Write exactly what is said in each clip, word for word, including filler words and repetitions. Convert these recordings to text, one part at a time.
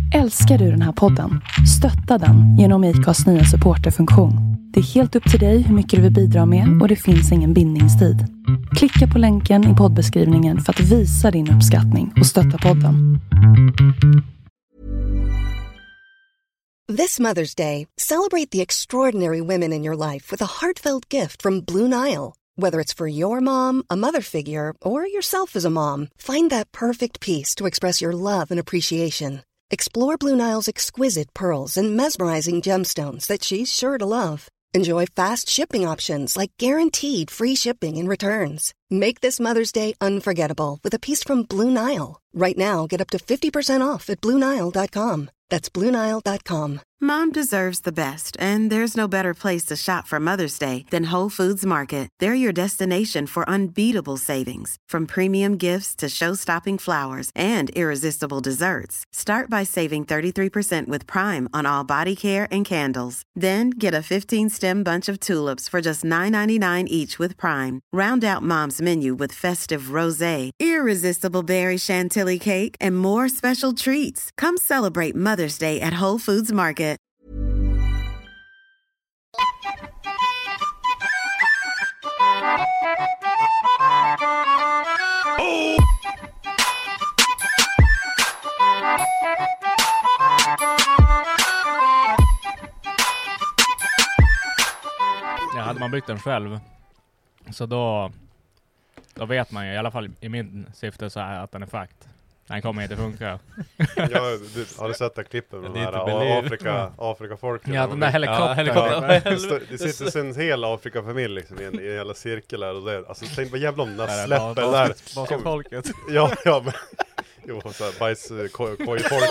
Älskar du den här podden? Stötta den genom I C A:s nya supporterfunktion. Det är helt upp till dig hur mycket du vill bidra med och det finns ingen bindningstid. Klicka på länken i poddbeskrivningen för att visa din uppskattning och stötta podden. This Mother's Day, celebrate the extraordinary women in your life with a heartfelt gift from Blue Nile. Whether it's for your mom, a mother figure, or yourself as a mom, find that perfect piece to express your love and appreciation. Explore Blue Nile's exquisite pearls and mesmerizing gemstones that she's sure to love. Enjoy fast shipping options like guaranteed free shipping and returns. Make this Mother's Day unforgettable with a piece from Blue Nile. Right now, get up to fifty percent off at blue nile dot com. That's blue nile dot com. Mom deserves the best, and there's no better place to shop for Mother's Day than Whole Foods Market. They're your destination for unbeatable savings, from premium gifts to show-stopping flowers and irresistible desserts. Start by saving thirty-three percent with Prime on all body care and candles. Then get a fifteen-stem bunch of tulips for just nine ninety-nine each with Prime. Round out Mom's menu with festive rosé, irresistible berry chantilly cake, and more special treats. Come celebrate Mother's Day at Whole Foods Market. Ja, hade man byggt den själv så då då vet man ju, i alla fall i min syfte, så är att den är fakt. Den kommer inte funka. Ja, du, har du sett det klippet med de här Afrika, Afrika-folken? Ja, den där helikoptern. Ja, helikopter. Det sitter en hel Afrika-familj liksom, i en i hela cirkel här och där. Alltså tänk vad jävla om den här släpper där. Bakom folket. Ja, ja, men jo, såhär bajs-koj-folket.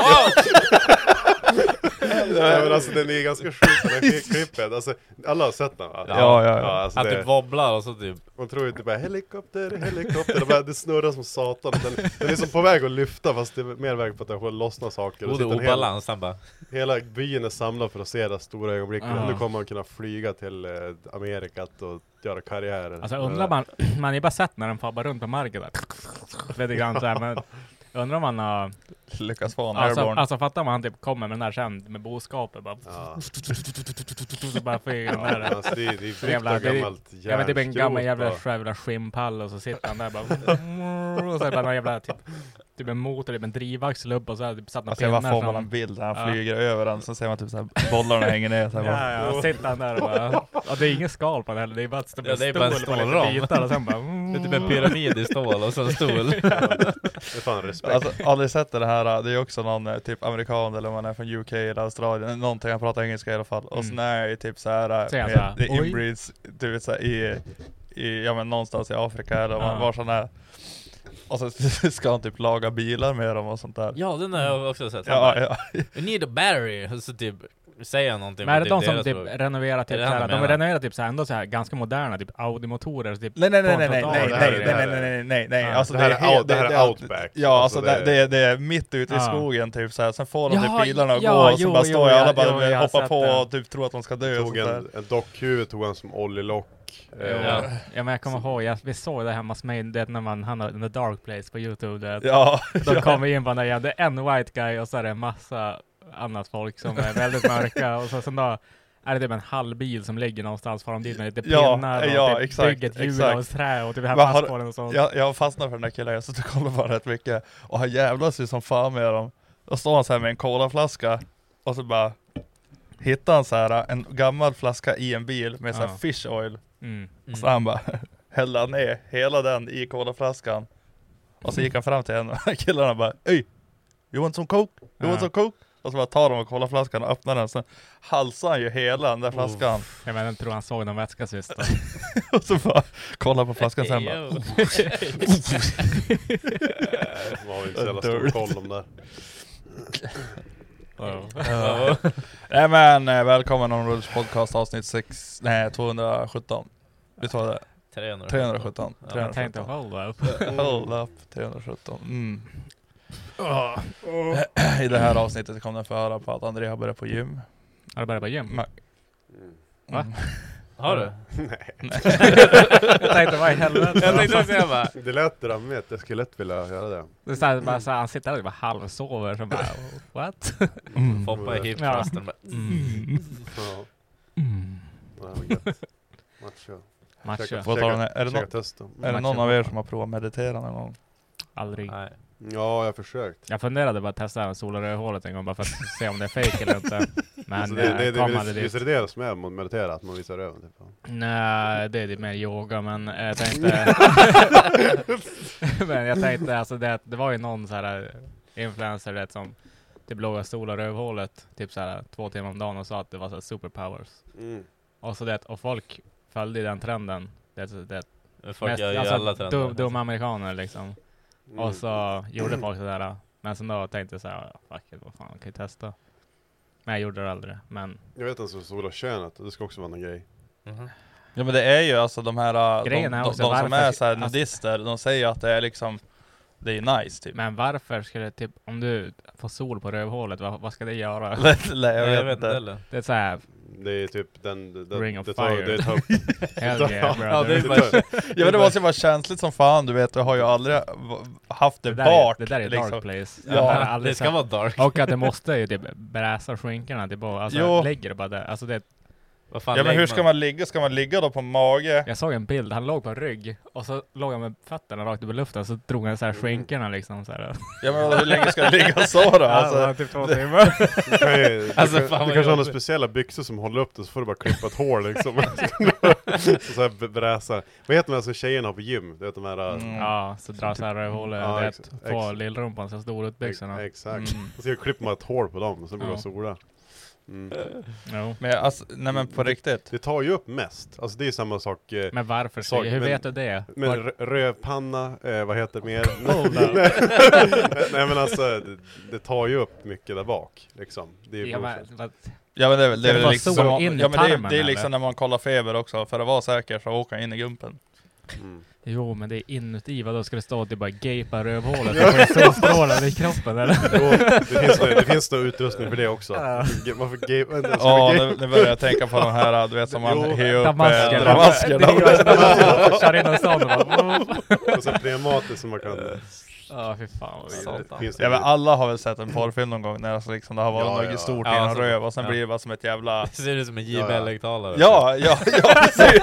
Nej, men alltså den är ganska sjuk, den här klippet. Alltså, alla har sett den, va? Ja, ja, ja. ja alltså, att det typ wobblar och så typ. Man tror ju typ bara helikopter, helikopter. Det, bara, det snurrar som satan. Den, den är som på väg att lyfta, fast det är mer väg på att den får lossna saker. Och det är obalans, han bara. Hela byn är samlad för att se det stora ögonblicket. Uh-huh. Nu kommer man kunna flyga till eh, Amerikat och göra karriärer. Alltså undrar man, man har ju bara sett när den far bara runt på marken där. Lite grann så här, men undrar om man har lyckas få en alltså, airborne. alltså fattar man, han typ kommer med den där sen med boskapen bara. Ja. Så bara flyger den där. Ja, alltså, det är, det är så jävla, det är gammalt järnskrot. Jag vet typ en gammal jävla jävla skimpall och så sitter han där bara. Och så är det bara någon jävla typ, typ en motor, typ en drivaxel upp och så här, typ satt några alltså, pinnar. Alltså vad får man en bild när han ja. flyger över den, så ser man typ så här bollarna hänger ner så här. Ja, ja, sitter han där och bara. Och det är ingen skal på den heller, det är bara ett ja, det är bara en stålram. Och sen bara. Det är typ en pyramid i stål och så en stol. Det är fan respekt. Alltså, aldrig sett det här, det är också någon typ amerikan eller om man är från U K eller Australien, någonting, han pratar engelska i alla fall. Och sen är det typ så här, med, det inbreeds, du vet så här, i, i, ja men någonstans i Afrika eller ja. Var sån här. Och så ska han typ laga bilar med dem och sånt där. Ja, den har jag också sett. Ja, ja. You need a battery. Så typ säga någonting. Men är det typ de som typ och... renoverar typ såhär, de renoverar typ såhär ändå såhär ganska moderna typ Audi-motorer typ. Nej nej nej nej nej nej nej nej nej nej nej. Alltså det här är det här är outback. Ja, alltså det det det är mitt ute i skogen typ såhär. Sen får de typ bilarna och gå och så bara står alla bara hoppa på och typ tror att de ska dö. Tog en en dockhuvud, tog en som oljelock. Ja. ja, men jag kommer ihåg, jag, vi såg det hemma hos mig, det när man han har The Dark Place på YouTube. Det, ja. Då kommer vi in på den där, ja, det är en white guy och så är det en massa annat folk som är väldigt mörka och så, så då är det typ en halv bil som ligger någonstans, får de dit med lite pinnar och ja, typ exakt, bygger ett hjul exakt. och trä och typ här fast på den och sånt. Jag, jag fastnar för den där killen, så det kollar bara rätt mycket och han jävlas ju som fan med dem. Och står han så här med en colaflaska och så bara hittar han så här en gammal flaska i en bil med så här ja. Fish oil. Mm. Mm. Så han bara hällde ner hela den i colaflaskan. Och så gick han fram till en och killarna bara, "Ey, you want some coke? You ja. want some coke?" Och så bara tar de och colaflaskan och öppnar den. Så halsar han ju hela den där flaskan. Oh. Jag menar, jag tror han såg någon vätska sist. Och så bara kollar på flaskan sen bara. Det var ju inte så jävla stor koll om det. Oh. Nej men välkommen om Rules podcast avsnitt sex, nej tvåhundrasjutton. Vi tar det. trehundrasjutton. Jag tänkte hold up. Hold up trehundrasjutton. Mm. Oh. I det här avsnittet kommer jag få höra på att André har börjat på gym. Har du börjat på gym? Ma- Va? Mm. Har du? Jag tänkte, vad i helvete? Jag tänkte säga bara... Det lät drammigt, jag skulle lätt vilja göra det. Det är så här, bara så här, han sitter där och bara halvsover, så bara, what? Mm. Foppa i hipfrasten. Ja. Mm. Ja. Mm. Ja, vad gött. Matcha. Matcha. Käka- Vad tar den här? Är det käka någon- testo. Är det någon av er som har provat meditera någon gång? Aldrig. Nej. Ja, jag har försökt. Jag funderade bara att testa solarödhålet en gång bara för att se om det är fake eller inte. Men Alltså det, det, det, jag kom det, aldrig visst dit. är det det som är mot meditera, att man visar röven typ. Nej, det är lite mer yoga, men jag tänkte... men jag tänkte, alltså det, det var ju någon så här influencer vet, som typ låg och solar rövhålet typ så här två timmar om dagen och sa att det var så här superpowers. Mm. Och så det, och folk följde den trenden. Det, det, Folk mest- gör ju alltså, alla trender. dum, dumma amerikaner liksom. Mm. Och så gjorde folk sådär. Men sen då tänkte jag såhär, fuck it, vad fan, kan jag testa. Men jag gjorde det aldrig. Men Jag vet inte, sola könet, det ska också vara någon grej. Mhm. Ja men det är ju alltså de här, de, Grejen de, är de, också, de som varför- är så här alltså- nudister, de säger att det är liksom, det är nice typ. Men varför ska det typ, om du får sol på rövhålet, vad, vad ska det göra? Nej, jag, Jag vet vet inte inte. heller. Det är såhär, Det är typ den... den Ring of det tar, fire. Det tar, hell yeah brother. Ja, det är det bara... tar, Ja men det måste ju vara känsligt som fan, du vet, jag har ju aldrig v- haft det, det, där bart. är, det där är liksom. dark place. Ja, Jag har Det aldrig ska sett- vara dark. Och att det måste ju typ bräsa skinkorna typ, och- alltså Jo. lägger det bara där. Alltså det, Vad fan Ja men lägger hur ska man ligga? Ska man ligga då på mage? jag såg en bild, han låg på rygg och så låg han med fötterna rakt upp i luften, så drog han så här skinkorna liksom så här. Ja men hur länge ska det ligga så då? Alltså, Alltså, typ två timmar. du kan ju, Alltså, du, fan kan, vad du kanske har några jobbigt. speciella byxor som håller upp det, så får du bara klippa ett hål liksom. så här b- bräsa. Vad heter de här som tjejerna har på gym? Det vet de här... Mm. Ja, så drar så här rövhålet, Ja, det ex- på ex- lillrumpan så stor ut byxorna. Exakt. Mm. Och så klipper man ett hål på dem och så blir Ja. de sola. Mm. Jo. men alltså, nej men på riktigt. Det tar ju upp mest. Alltså det är samma sak. Eh, Men varför? Sak, Säger, hur men- vet du det? men Var, rö- rövpanna, eh, vad heter det mer? Hold up. Nej men alltså, det, det tar ju upp mycket där bak. Liksom. Det är ju ja, bullshit. men, vad, Ja men det är väl, det Ska är det väl vara liksom sol som, in i ja, men det är, tarmen, det är liksom eller? när man kollar feber också, för att vara säker så åker in i gumpen. Mm. jo, men det är inuti. Vad då ska det stå att det bara gapa rövhålet? Det får solstrålar i kroppen eller? Jo, det finns nog, det finns nog utrustning för det också. Ja. Ge- Varför ge, vänta, ska Ja, vi ge- nu, nu börjar jag tänka på de här, du vet som man Jo, hyr upp Damasken. eh, Damasken. Det är ju alltså Damasken. Kör in en sån och bara... Och så pneumatiskt som man kan... Ja, fy fan vad vidrigt. det finns Ja men alla har väl sett en porrfilm någon gång när alltså liksom det har varit Ja, något ja. stort Ja, i en alltså, röv och sen ja. blir det bara som ett jävla... Det ser ut som en J Ja, B ja. L-högtalare. Ja, ja, ja precis!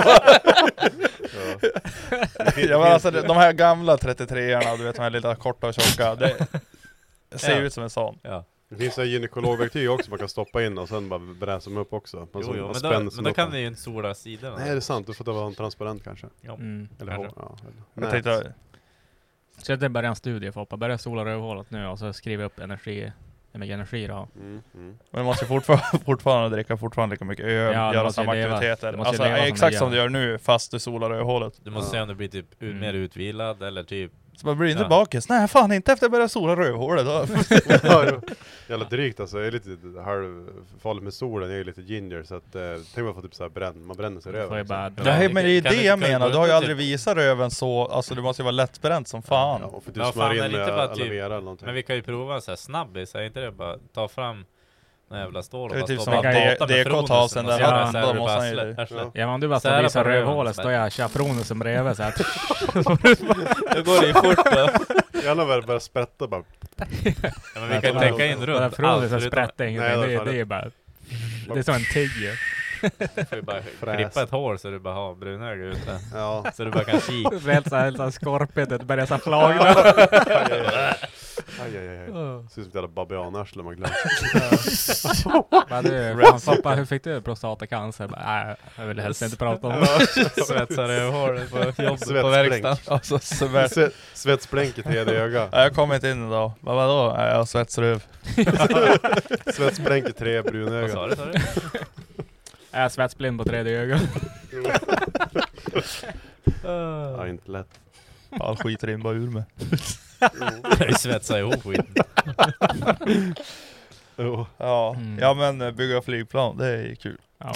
Ja. Det fin- Ja men finns- alltså de de här gamla trettiotre-erna, du vet de här lilla korta och tjocka, det ser Ja. ut som en sån. Ja. Det finns en gynekologverktyg också man kan stoppa in och sen bara bräsa dem upp också. Man Jo, så- jo, man men spänner då, sig men då upp kan dem. det ju inte sola sidorna. Nej det är sant, du får ta vara en transparent kanske. Ja. Mm. Eller Kanske. hår, ja, eller Jag nät. tänkte, Så jag börjar en studie för att börja sola rövhålet nu och så skriva upp energi, hur mycket energi då. Mm, mm. men du måste ju fortfarande, fortfarande dricka fortfarande lika mycket öl, Ja, du göra måste ju samma leva- aktiviteter. du måste ju Alltså leva som exakt du som gör. du gör nu fast du solar över hålet. Du måste Ja. se om du blir typ ut, Mm. mer utvilad eller typ... Så man blir inte Ja. bakis. Nej fan, inte efter jag började sola rövhålet. Då. Ja, jo. Jävla drygt alltså, jag är lite halvfarlig med solen, jag är lite ginger så att, eh, tänk man får typ såhär bränn, man bränner sig Du får ju röven. bara liksom. dra. Nej men det är Kan det du- jag kan du menar, gå du har ju ut aldrig till- visat röven så, alltså du måste ju vara lättbränt som fan. Ja, och för du Ja, smörjer fan, in är det med inte bara aloe typ- vera eller någonting. Men vi kan ju prova en sån här snabbis, är inte det bara ta fram den jävla stål Det är och typ bara som stå att och det- prata det är med Fronusen K-tasen och där, så ja, här så här då du måste bara han ju- slä- arslet. Ja. Ja men om du bara Sära står och visar på röven, rövhålet så står jag tjafronen som bredvid så här. Då går det ju fort då. Gärna börjar börja sprätta bara. Ja, men vi kan ju täcka in runt Fronen allt som förutom... sprätter ingenting, Nej, det, det är- det är bara... Det är som en tigger. får ju bara Fräs. klippa ett hår så du bara har brunöga ute. Ja. Så du bara kan kika. Det är helt såhär, helt såhär skorpigt, det börjar såhär flagna. Aj, aj, aj, aj. Ser ut som ett jävla babianarsle man glömt. Bara du, fan pappa, hur fick du prostatacancer? Bara, Nej, jag vill helst inte prata om det. Svetsar över håret på jobbet på Svetsblänk. verkstaden. Alltså svett. Sve- Svetsblänk i tredje öga. Nej, jag kommer inte in idag. Vad vadå? Nej, jag har svetsröv. Svetsblänk i tre Vad sa brunögon. du? Sa du? Jag är svetsblind på tredje ögat. Ja, inte lätt. All skit rinner bara ur mig. Jag svetsar ihop skiten. Jo. Ja, Mm. ja men eh, bygga flygplan, det är ju kul. Ja.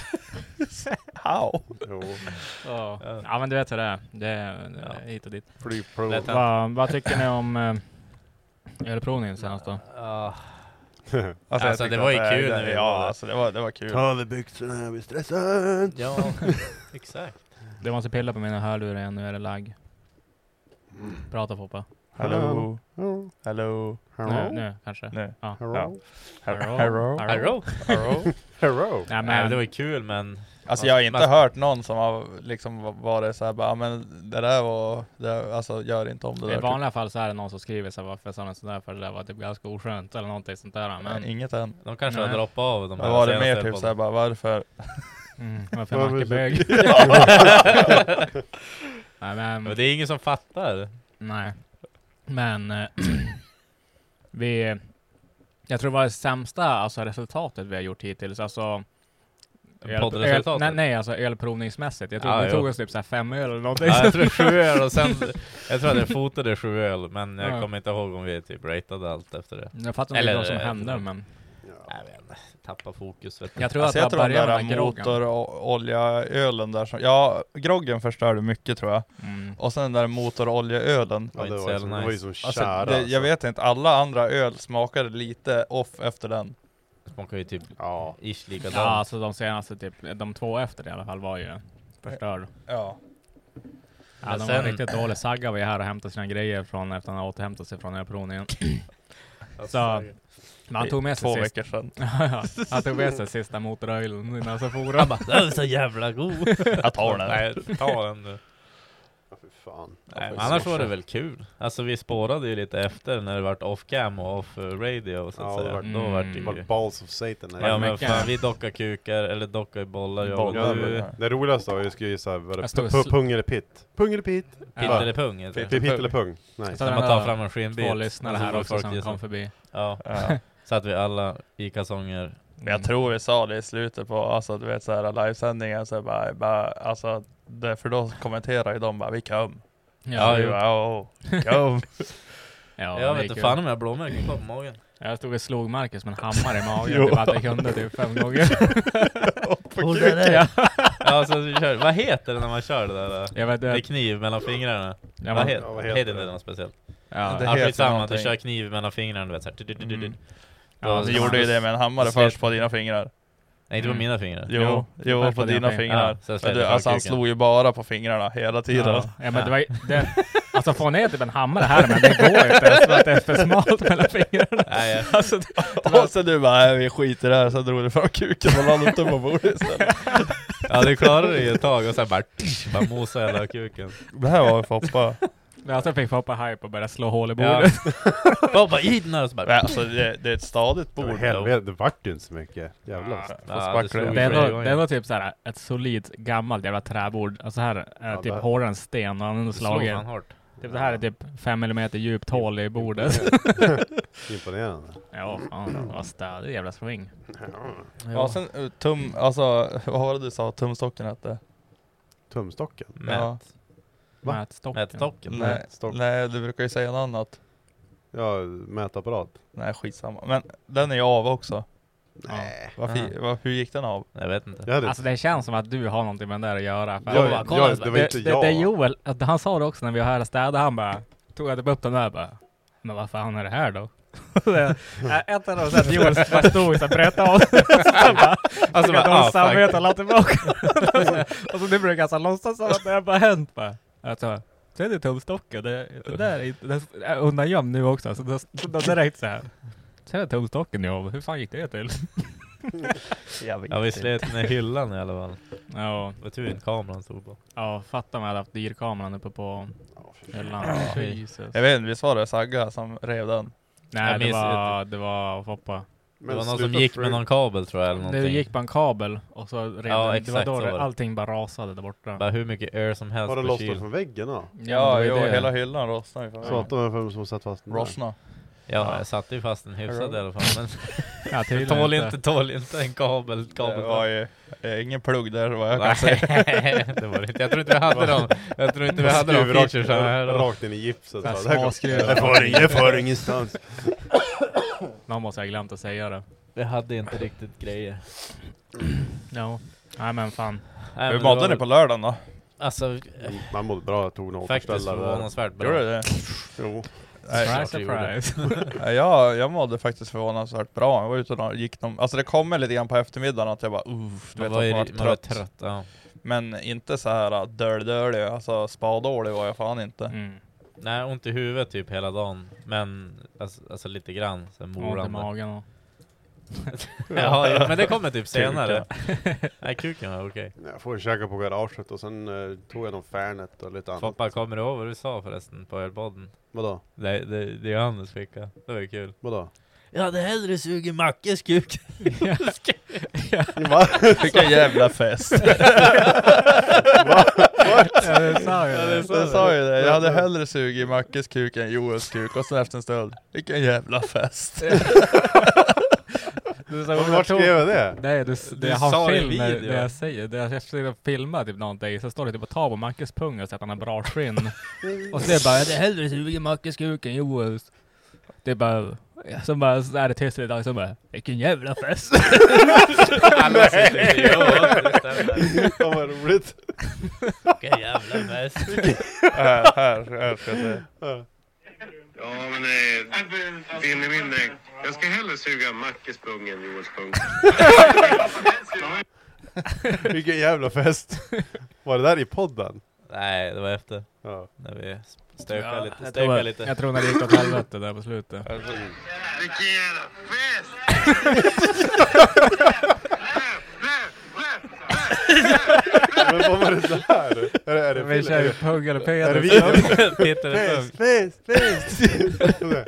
How? Jo. Ja. Ja men du vet hur det är. Det är det är hit och dit. Flygprov. Lätt. Vad, vad tycker ni om eh, ölprovningen senast då? Ja. jag Alltså, tyckte det var ju att kul när vi Ja, var där. alltså det var, det var kul. Ta vi byxorna, jag blir stressad. Ja, exakt. Du måste pilla på mina hörlurar igen, nu är det lagg. Prata Foppa. Hello. Hello. Hello. Nu, nu kanske. Nu. Ja. Hello. Hello. Hello. Hello. Hello. Hello. Nej, Nej, men det var ju kul, men Alltså jag har inte Men- hört någon som har liksom varit så här bara, men det där var, det, alltså gör inte om det i där. vanliga fall så är det någon som skriver så här, varför sa den sådär, för det där var typ ganska oskönt eller någonting sånt där. Men Men inget än. de kanske Nej. har droppat av de Det här var det mer senaste typ podden. såhär bara, varför? mm, varför Varför Macke så- bög? Nej men, Men det är ingen som fattar. nej. Men eh, vi, jag tror det var det sämsta alltså, resultatet vi har gjort hittills. Alltså öl, Poddresultatet? nej, nej, alltså ölprovningsmässigt. Jag tror Ja, vi jo. tog oss typ så här fem öl eller någonting. Ja, jag tror sju öl och sen jag tror att jag fotade sju öl, men jag Ja. kommer inte ihåg om vi typ ratade allt efter det. Jag fattar inte Eller- vad som eller- hände, men Ja. Jag vet inte, tappa fokus vet du. jag tror Alltså att jag det tror den började där med groggen. motorolja-ölen där som, ja, groggen förstörde mycket tror jag. Mm. Och sen den där motorolja-ölen. Ja, det inte var så ju som, jävla det var ju nice. som Alltså, kära. det, alltså. jag vet inte, alla andra öl smakade lite off efter den. Smakar ju typ Ja. ish likadant. Ja, alltså de senaste typ, de två efter det i alla fall var ju förstörd. Ja. Ja, Men de sen- var riktigt dåliga. Sagga var ju här och hämtade sina grejer från efter han har återhämtat sig från ölprovningen. Så men han tog med sig Två sist, veckor sedan. han tog med sig sista motorölen innan så for Han han. bara, den är så jävla god. Jag tar den. Nej, ta den du. Ja, fy fan. Nej, men annars var det väl kul. Alltså vi spårade ju lite efter när det vart off-cam och off-radio så att Ja, det säga. vart- Då vart det Mm. Bara ju... balls of Satan. Ja Ja, men mycket. fan, vi dockar kukar, eller dockar bollar, jag och Bollar, du. ja. det roligaste var ju, jag skulle gissa, var det Jag stod och pu- sl- pung eller pitt? Pung eller pitt? Pitt Ja. eller pung heter Pitt, det. pitt eller pung? Nej. Så Så den man här tar fram en skinnbit. Två lyssnare och så här får också folk som gissa. kom förbi. Ja, Ja. så att vi alla i kalsonger. Men jag tror vi sa det i slutet på, alltså du vet såhär livesändningen så bara, bara alltså, det, för då kommenterar ju de bara, vi kom. Ja, Så vi jo. bara, åh, kom. Ja, Jag det vet gick inte ju. fan om jag har blåmärken kvar på magen. Jag stod och slog Marcus med en hammare i magen. Jo. Typ att jag kunde typ fem gånger. På kuken. Ja. Ja, så vi kör. Vad heter det när man kör det där? Jag vet Det är det. kniv mellan fingrarna. Jag Vad var, heter, ja, vad vad heter heter det? det något speciellt? ja, Det Ja, heter skitsamma, att du någonting. kör kniv mellan fingrarna, du vet såhär. Mm. Ja, Ja, Du så- gjorde ju det med en hammare Slet- först på dina fingrar. Nej, inte på Mm. mina fingrar. Jo, Jo, jo, först på på dina dina fingrar. fingrar. Ja, så Men slet du, jag alltså han kuken. slog ju bara på fingrarna hela tiden. Ja, ja, men det var ju- det, alltså få ner typ en hammare här, men det går inte för att det är för smalt mellan fingrarna. Nej, jag- Alltså, Och så du bara, nej vi skiter i det här, så drog du fram kuken och la upp den på bordet istället. ja, det klarade det ju ett tag och sen bara, bara mosa hela kuken. Det här var Foppa. alltså fick Foppa hype och började slå hål i Ja. bordet. Bara, bara i den här och så Men bara... alltså det, det är ett stadigt Det var bord. helvete, det vart ju inte så mycket. Jävlar. Ja, Ja, spackla det slog det. Det är flera ändå, gånger. det är ändå typ såhär ett solidt gammalt jävla träbord. Alltså här är Ja, typ det- hårdare än sten och han har ändå Det slog slagit. fan hårt. Typ det här är typ fem millimeter djupt hål i bordet. Imponerande. Ja, fan. Vad stadig jävla swing. Ja, sen uh, tum, alltså vad var det du sa tumstocken hette? Tumstocken. Mät. Ja. Va? Mätstocken. Mätstocken. Nej, stock. nej, du brukar ju säga något annat. Ja, mätapparat. Nej, skitsamma. Men den är ju av också. Nej. Varför, Aha. var, hur gick den av? Jag vet inte. Jag hade... Alltså det känns som att du har någonting med den där att göra. För Jag- han bara, jag- kolla, det var det, inte det, jag. det är Joel, att han sa det också när vi var här och städade. Han bara, tog jag typ upp den där bara, men vad fan är det här då? Ett av dem så att Joel bara stod så bröt av. Han bara, Alltså, bara, bara, ah, de samvete fuck. och la tillbaka. och, så, och så nu brukar han så låtsas som att det har bara hänt bara. Alltså, så är det tumstocken. Det, det där är inte, det är undangömd nu också. Så då, då direkt så här. Så är det tumstocken jag. Hur fan gick det till? Jag vet Ja, vi inte. slet ner hyllan i alla fall. Ja, Det var tur inte kameran stod på. ja, fatta mig att jag hade haft dyrkameran uppe på hyllan. Jesus. Jag vet inte, visst var det Sagga som rev den? Nej, Jag det minns var, det var Foppa. Det var någon som gick med någon kabel tror jag eller Det någonting. gick på en kabel och så redan, Ja, det var exakt, då så det, var det. allting bara rasade där borta. Bara hur mycket air som helst Har det på lossnat kyl. från väggen då? Ja, det jo, var det. hela hyllan rostnade ju. Så att de är för som satt fast den där. Rosna. Ja, jag satte ju fast en hyfsad i alla fall. Men Ja, det tydligen tål inte. inte, tål inte en kabel. kabel Det var ju eh, ingen plugg där vad jag kan säga. Nej, det var det inte. Jag tror inte vi hade dem. Jag tror inte vi hade de Skruv rakt, features här. då. rakt in i gipset. Så här bara, det här går- småskruv. Det får ingen- det får ingenstans. Någon måste ha glömt att säga det. Vi hade inte riktigt grejer. Ja. Nej men fan. Nej, Hur men det mådde var ni väl- på lördagen då? Alltså, Man mådde bra, jag tog några faktiskt återställare där. förvånansvärt bra. Gjorde du det? Jo. Surprise, surprise. Ja, jag, jag mådde faktiskt förvånansvärt bra. Jag var ute och gick någon, alltså det kommer lite grann på eftermiddagen att jag bara uff, du vet, var att man var ju- man var trött. trött, ja. Men inte så här dörlig dörlig, alltså spadålig var jag fan inte. Mm. Nej, ont i huvudet typ hela dagen. Men alltså, alltså lite grann så Ont i morande. magen och... Ja, ja, men det kommer typ senare. Nej, kuken var okej. Jag får käka på garaget och sen uh, tog jag någon Fernet och lite annat. Foppa, kommer du ihåg vad du sa förresten på ölpodden? Vadå? Det, det, det är Johannes ficka. Det var ju kul. Vadå? Jag hade hellre sugit Mackes kuk. Va? Vilken jävla fest. Ja, det sa ju Ja, det. det sa Jag sa ju det, jag hade hellre sugit Mackes kuk än Joels kuk. Och sen efter en stund, vilken jävla fest. Du sa, Vart skrev jag det? Nej, du, Du det jag sa har det i film när, video. när jag säger det. Jag försöker filma typ någonting, så står det typ att ta på Mackes pung och så att han har bra skinn. Och så är det bara, det är hellre sugen Mackes kuk än Joels. Det är bara, så bara, så är det tyst idag, så bara, vilken jävla fest. Alla sitter i Johan, det stämmer. Fan vad roligt. Vilken jävla fest. här, här, här ska jag säga. Ja men eh, din i min dräkt. Jag ska hellre suga Mackes pung än Joels pung. Vilken jävla fest. Var det där i podden? Nej, det var efter. Ja. När vi stökade Ja, lite. jag, Stökade tror, lite. jag tror när det gick åt helvete där på slutet. Vilken jävla fest! Men vad var det där? Är det, är det Vi kör ju film? pung eller Är det penis. video? Peter är pung. Fest, fest, fest!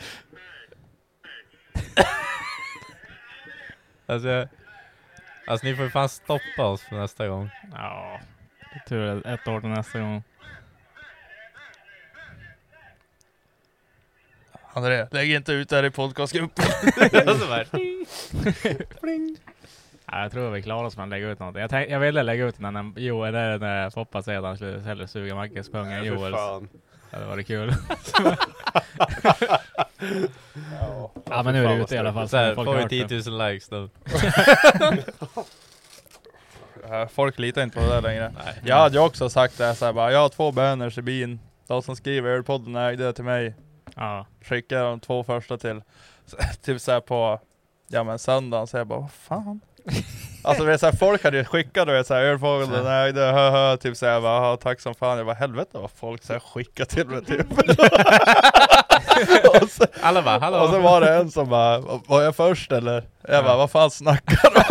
Alltså, jag, alltså ni får ju fan stoppa oss för nästa gång. Ja, tur är ett år till nästa gång. André, lägg inte ut det här i podcastgruppen. Alltså, bara, Ja, jag tror vi klarar oss med att lägga ut något. Jag, tänk, jag ville lägga ut den när Jo, det är när Foppa säger att han skulle hellre suga Mackes pung än För Joels. fan. Ja, det var det kul. Ja, men nu är det ute i alla fall. så här, folk får har vi hört det. tio tusen likes då. Ja, folk litar inte på det där längre. Nej. Jag hade ju också sagt det här, så här bara, jag har två banners i bin. De som skriver ölpodden ägde det till mig. Ja. Skickar de två första till. Så, typ såhär på, ja men söndagen, så jag bara, vad fan? Alltså det är så här, folk hade ju skickat, du vet såhär, ölpodden ägde, hö hö, typ såhär, bara, tack som fan. Jag bara, helvete vad folk såhär skickar till mig typ. och, så, Alla bara, hallå. och så var det en som bara, var jag först eller? Jag bara, vad fan snackar du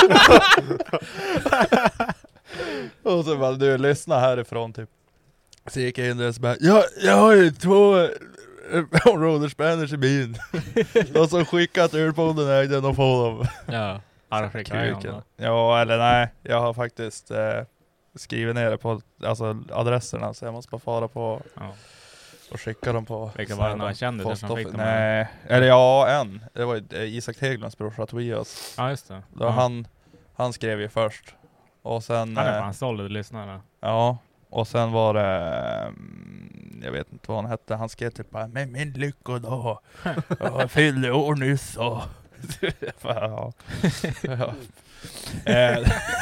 om? Och så bara, du lyssna härifrån typ. Så gick jag in där och så bara, ja, jag har ju två Rollers banners i byn. De som skickat ölpodden ägde, de får dem. Ja. Ja, det skickar jag Kuken. honom Ja, eller nej. Jag har faktiskt eh, skrivit ner det på alltså, adresserna, så jag måste bara fara på då. Ja. och skicka dem på. Vilka var det, några kändisar som fick dem? Nej, eller ja, en. Det var ju Isak Teglunds brorsa Tobias. Ja, just det. Då Ja. han, han skrev ju först. Och sen... Han är eh, fan solid lyssnare. Ja, och sen var det, mm, jag vet inte vad han hette, han skrev typ bara, men min lyckodag, jag fyllde år nyss och... ja. Ja. Eh,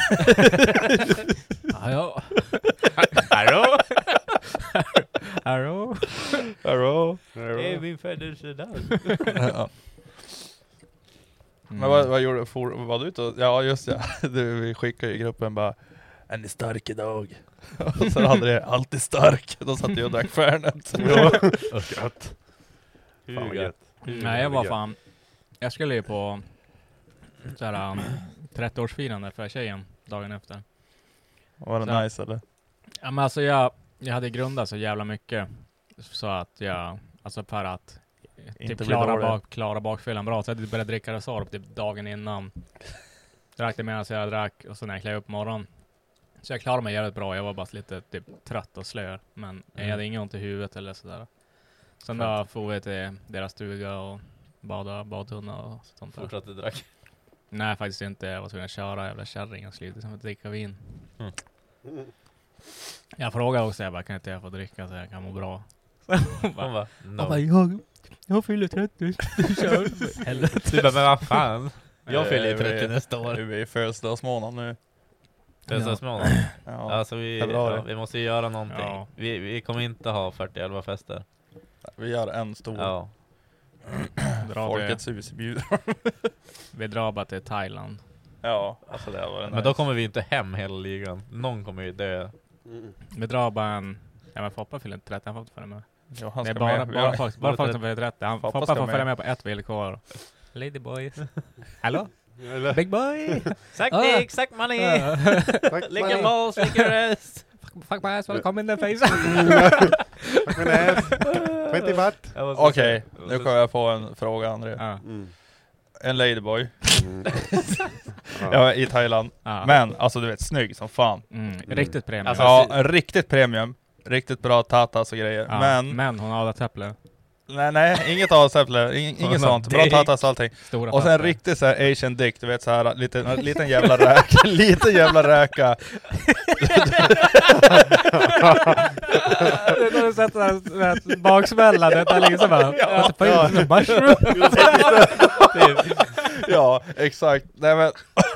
Ja, ja. Hallå? Hallå? Hallå? Det är min födelsedag. Ja. Men vad, vad gjorde for, var du ute och, ja just ja, du, vi skickade i gruppen bara, är ni stark idag? Och sen hade det alltid stark, då satt jag och drack Fernet. Gött. Fan vad gött. Nej, jag var fan... Jag skulle ju på såhär um, trettioårsfirande för tjejen dagen efter. Var det Så. nice eller? Ja, men alltså jag, jag hade grundat så jävla mycket så att jag, alltså för att Inte typ bli klara, dålig. bak, klara bakfyllan bra. Så jag började dricka Resorb typ dagen innan. Drack det medan jag drack och så när jag klev upp på morgonen. Så jag klarade mig jävligt bra. Jag var bara lite typ trött och slö. Men jag hade ingen ont i huvudet eller sådär. Sen då får vi till deras stuga och bada, badtunna och sånt där. Fortsatte drack. Nej, faktiskt inte. Jag var tvungen att köra jävla kärring och slita som att dricka vin. Mm. Jag frågade också, jag bara, kan inte jag få dricka så jag kan må bra? Hon bara, no. jag, jag fyller trettio. Du kör. Helvete. Du bara, men vad fan? Jag fyller ju Eh, trettio vi- nästa år. Vi är i födelsedagsmånad nu. Födelsedagsmånad. Ja. Alltså vi, Februari. ja, vi måste ju göra någonting. Ja. Vi, vi kommer inte ha fyrtioelva fester. vi gör en stor Ja. Drar Folkets hus bjuder. Vi drar bara till Thailand. Ja, alltså det var Men då kommer vi inte hem hela ligan. Någon kommer ju dö. Mm. Vi drar bara en... Ja men Foppa fyller inte trettio, han får inte följa med. Ja, han Det är ska bara, med. bara, Ja. folk, bara folk som fyller trettio. Han, Foppa Foppa ska får följa med. med på ett villkor. Ladyboys. Hallå? Eller? Big boy! Suck Ah. dick, suck money! Tack, Lick man. your balls, lick your ass! Fuck, fuck my ass, well, come in the face! Tack min ass. tjugo watt. Okej, nu kommer jag få en fråga, André. Ja. Mm. En ladyboy. Mm. Jag är i Thailand. Ja. Men, alltså du vet, snygg som fan. Mm. Riktigt premium. Alltså, Ja, en riktigt premium. Riktigt bra tatas och grejer. ja. Men, Men hon har täpple. nej, nej, inget avsäpple. In, inget sånt. Bra tatas och allting. Stora Och sen tapplar. riktigt så här Asian dick, du vet så här liten, en liten jävla räka, liten jävla räka. Nu har du sett den här baksmällan, det är liksom bara... Ja. Ja. Mushroom! Ja, exakt. Nej men,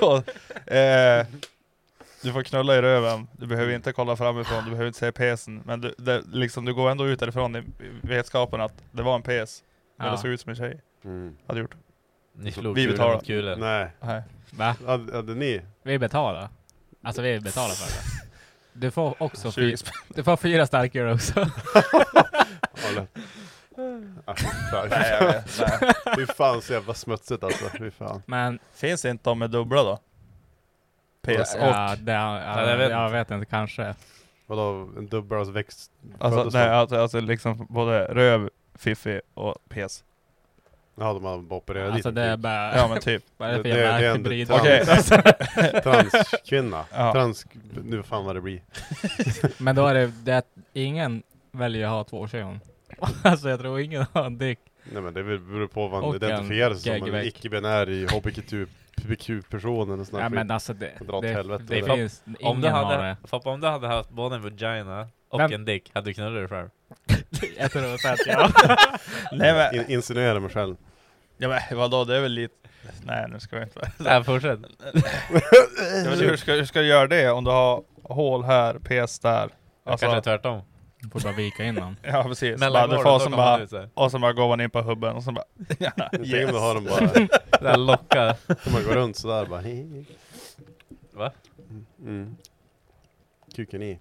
eh, du får knulla i röven. Du behöver inte kolla framifrån, du behöver inte se pesen. Men du, det, liksom, du går ändå ut därifrån i vetskapen att det var en pes. Men Ja. det såg ut som en tjej. Mm. Hade gjort. Ni slog Vi kulor betalar. mot kulor. Nej. Nej. Va? Hade, hade ni? Vi betalar. Alltså vi betalar för det. Du får också tjugo fy, spänn. du får fyra starkare också. Ja, lätt. Ah, fy fan. Nej, jag vet. Nej. Fy fan så jävla smutsigt alltså. Fy fan. Men Finns det inte de med dubbla då? Pes och... ja, det, ja, Nej, jag vet jag vet inte, kanske. Vadå, en dubbel växt? Alltså, föddes nej, de? alltså, alltså liksom både röv, fiffi och pes. Ja, de har bara opererat Alltså dit. det är typ. bara... Ja men typ. Vad är det för Det- det- jävla det är en hybrid? trans. Okej. Transkvinna. Ja. Trans... Nu fan vad det blir. Men då är det, det att ingen väljer att ha två kön. Alltså jag tror ingen har en dick. Nej men det beror på vad man Och identifierar sig som. En geggeväck. icke-binär i H B Q Q-personen och sån Ja här men skit. alltså det, Dra åt det, helvete. det Det- finns, Om ingen du, har hade, det. Foppa, om du hade haft både en vagina och Men- en dick, hade du knullat dig själv? Jag tror att säga ja. Nej men, In, insinuera mig själv. ja, men vadå, det är väl lite... Nej nu ska vi inte... Nej, fortsätt. Ja, men hur, ska, hur ska du göra det om du har hål här, pes där? Alltså, Kanske tvärtom. Du får bara vika in dem. ja precis. Mellan Bara, du låren, får då som kommer man bara, ut så här. och så bara går man in på hubben och så bara... Ja, Tänk yes. om du har dem bara... Det här lockar. Om man går runt sådär bara... Hej, hej. Va? Mm. Kuken i.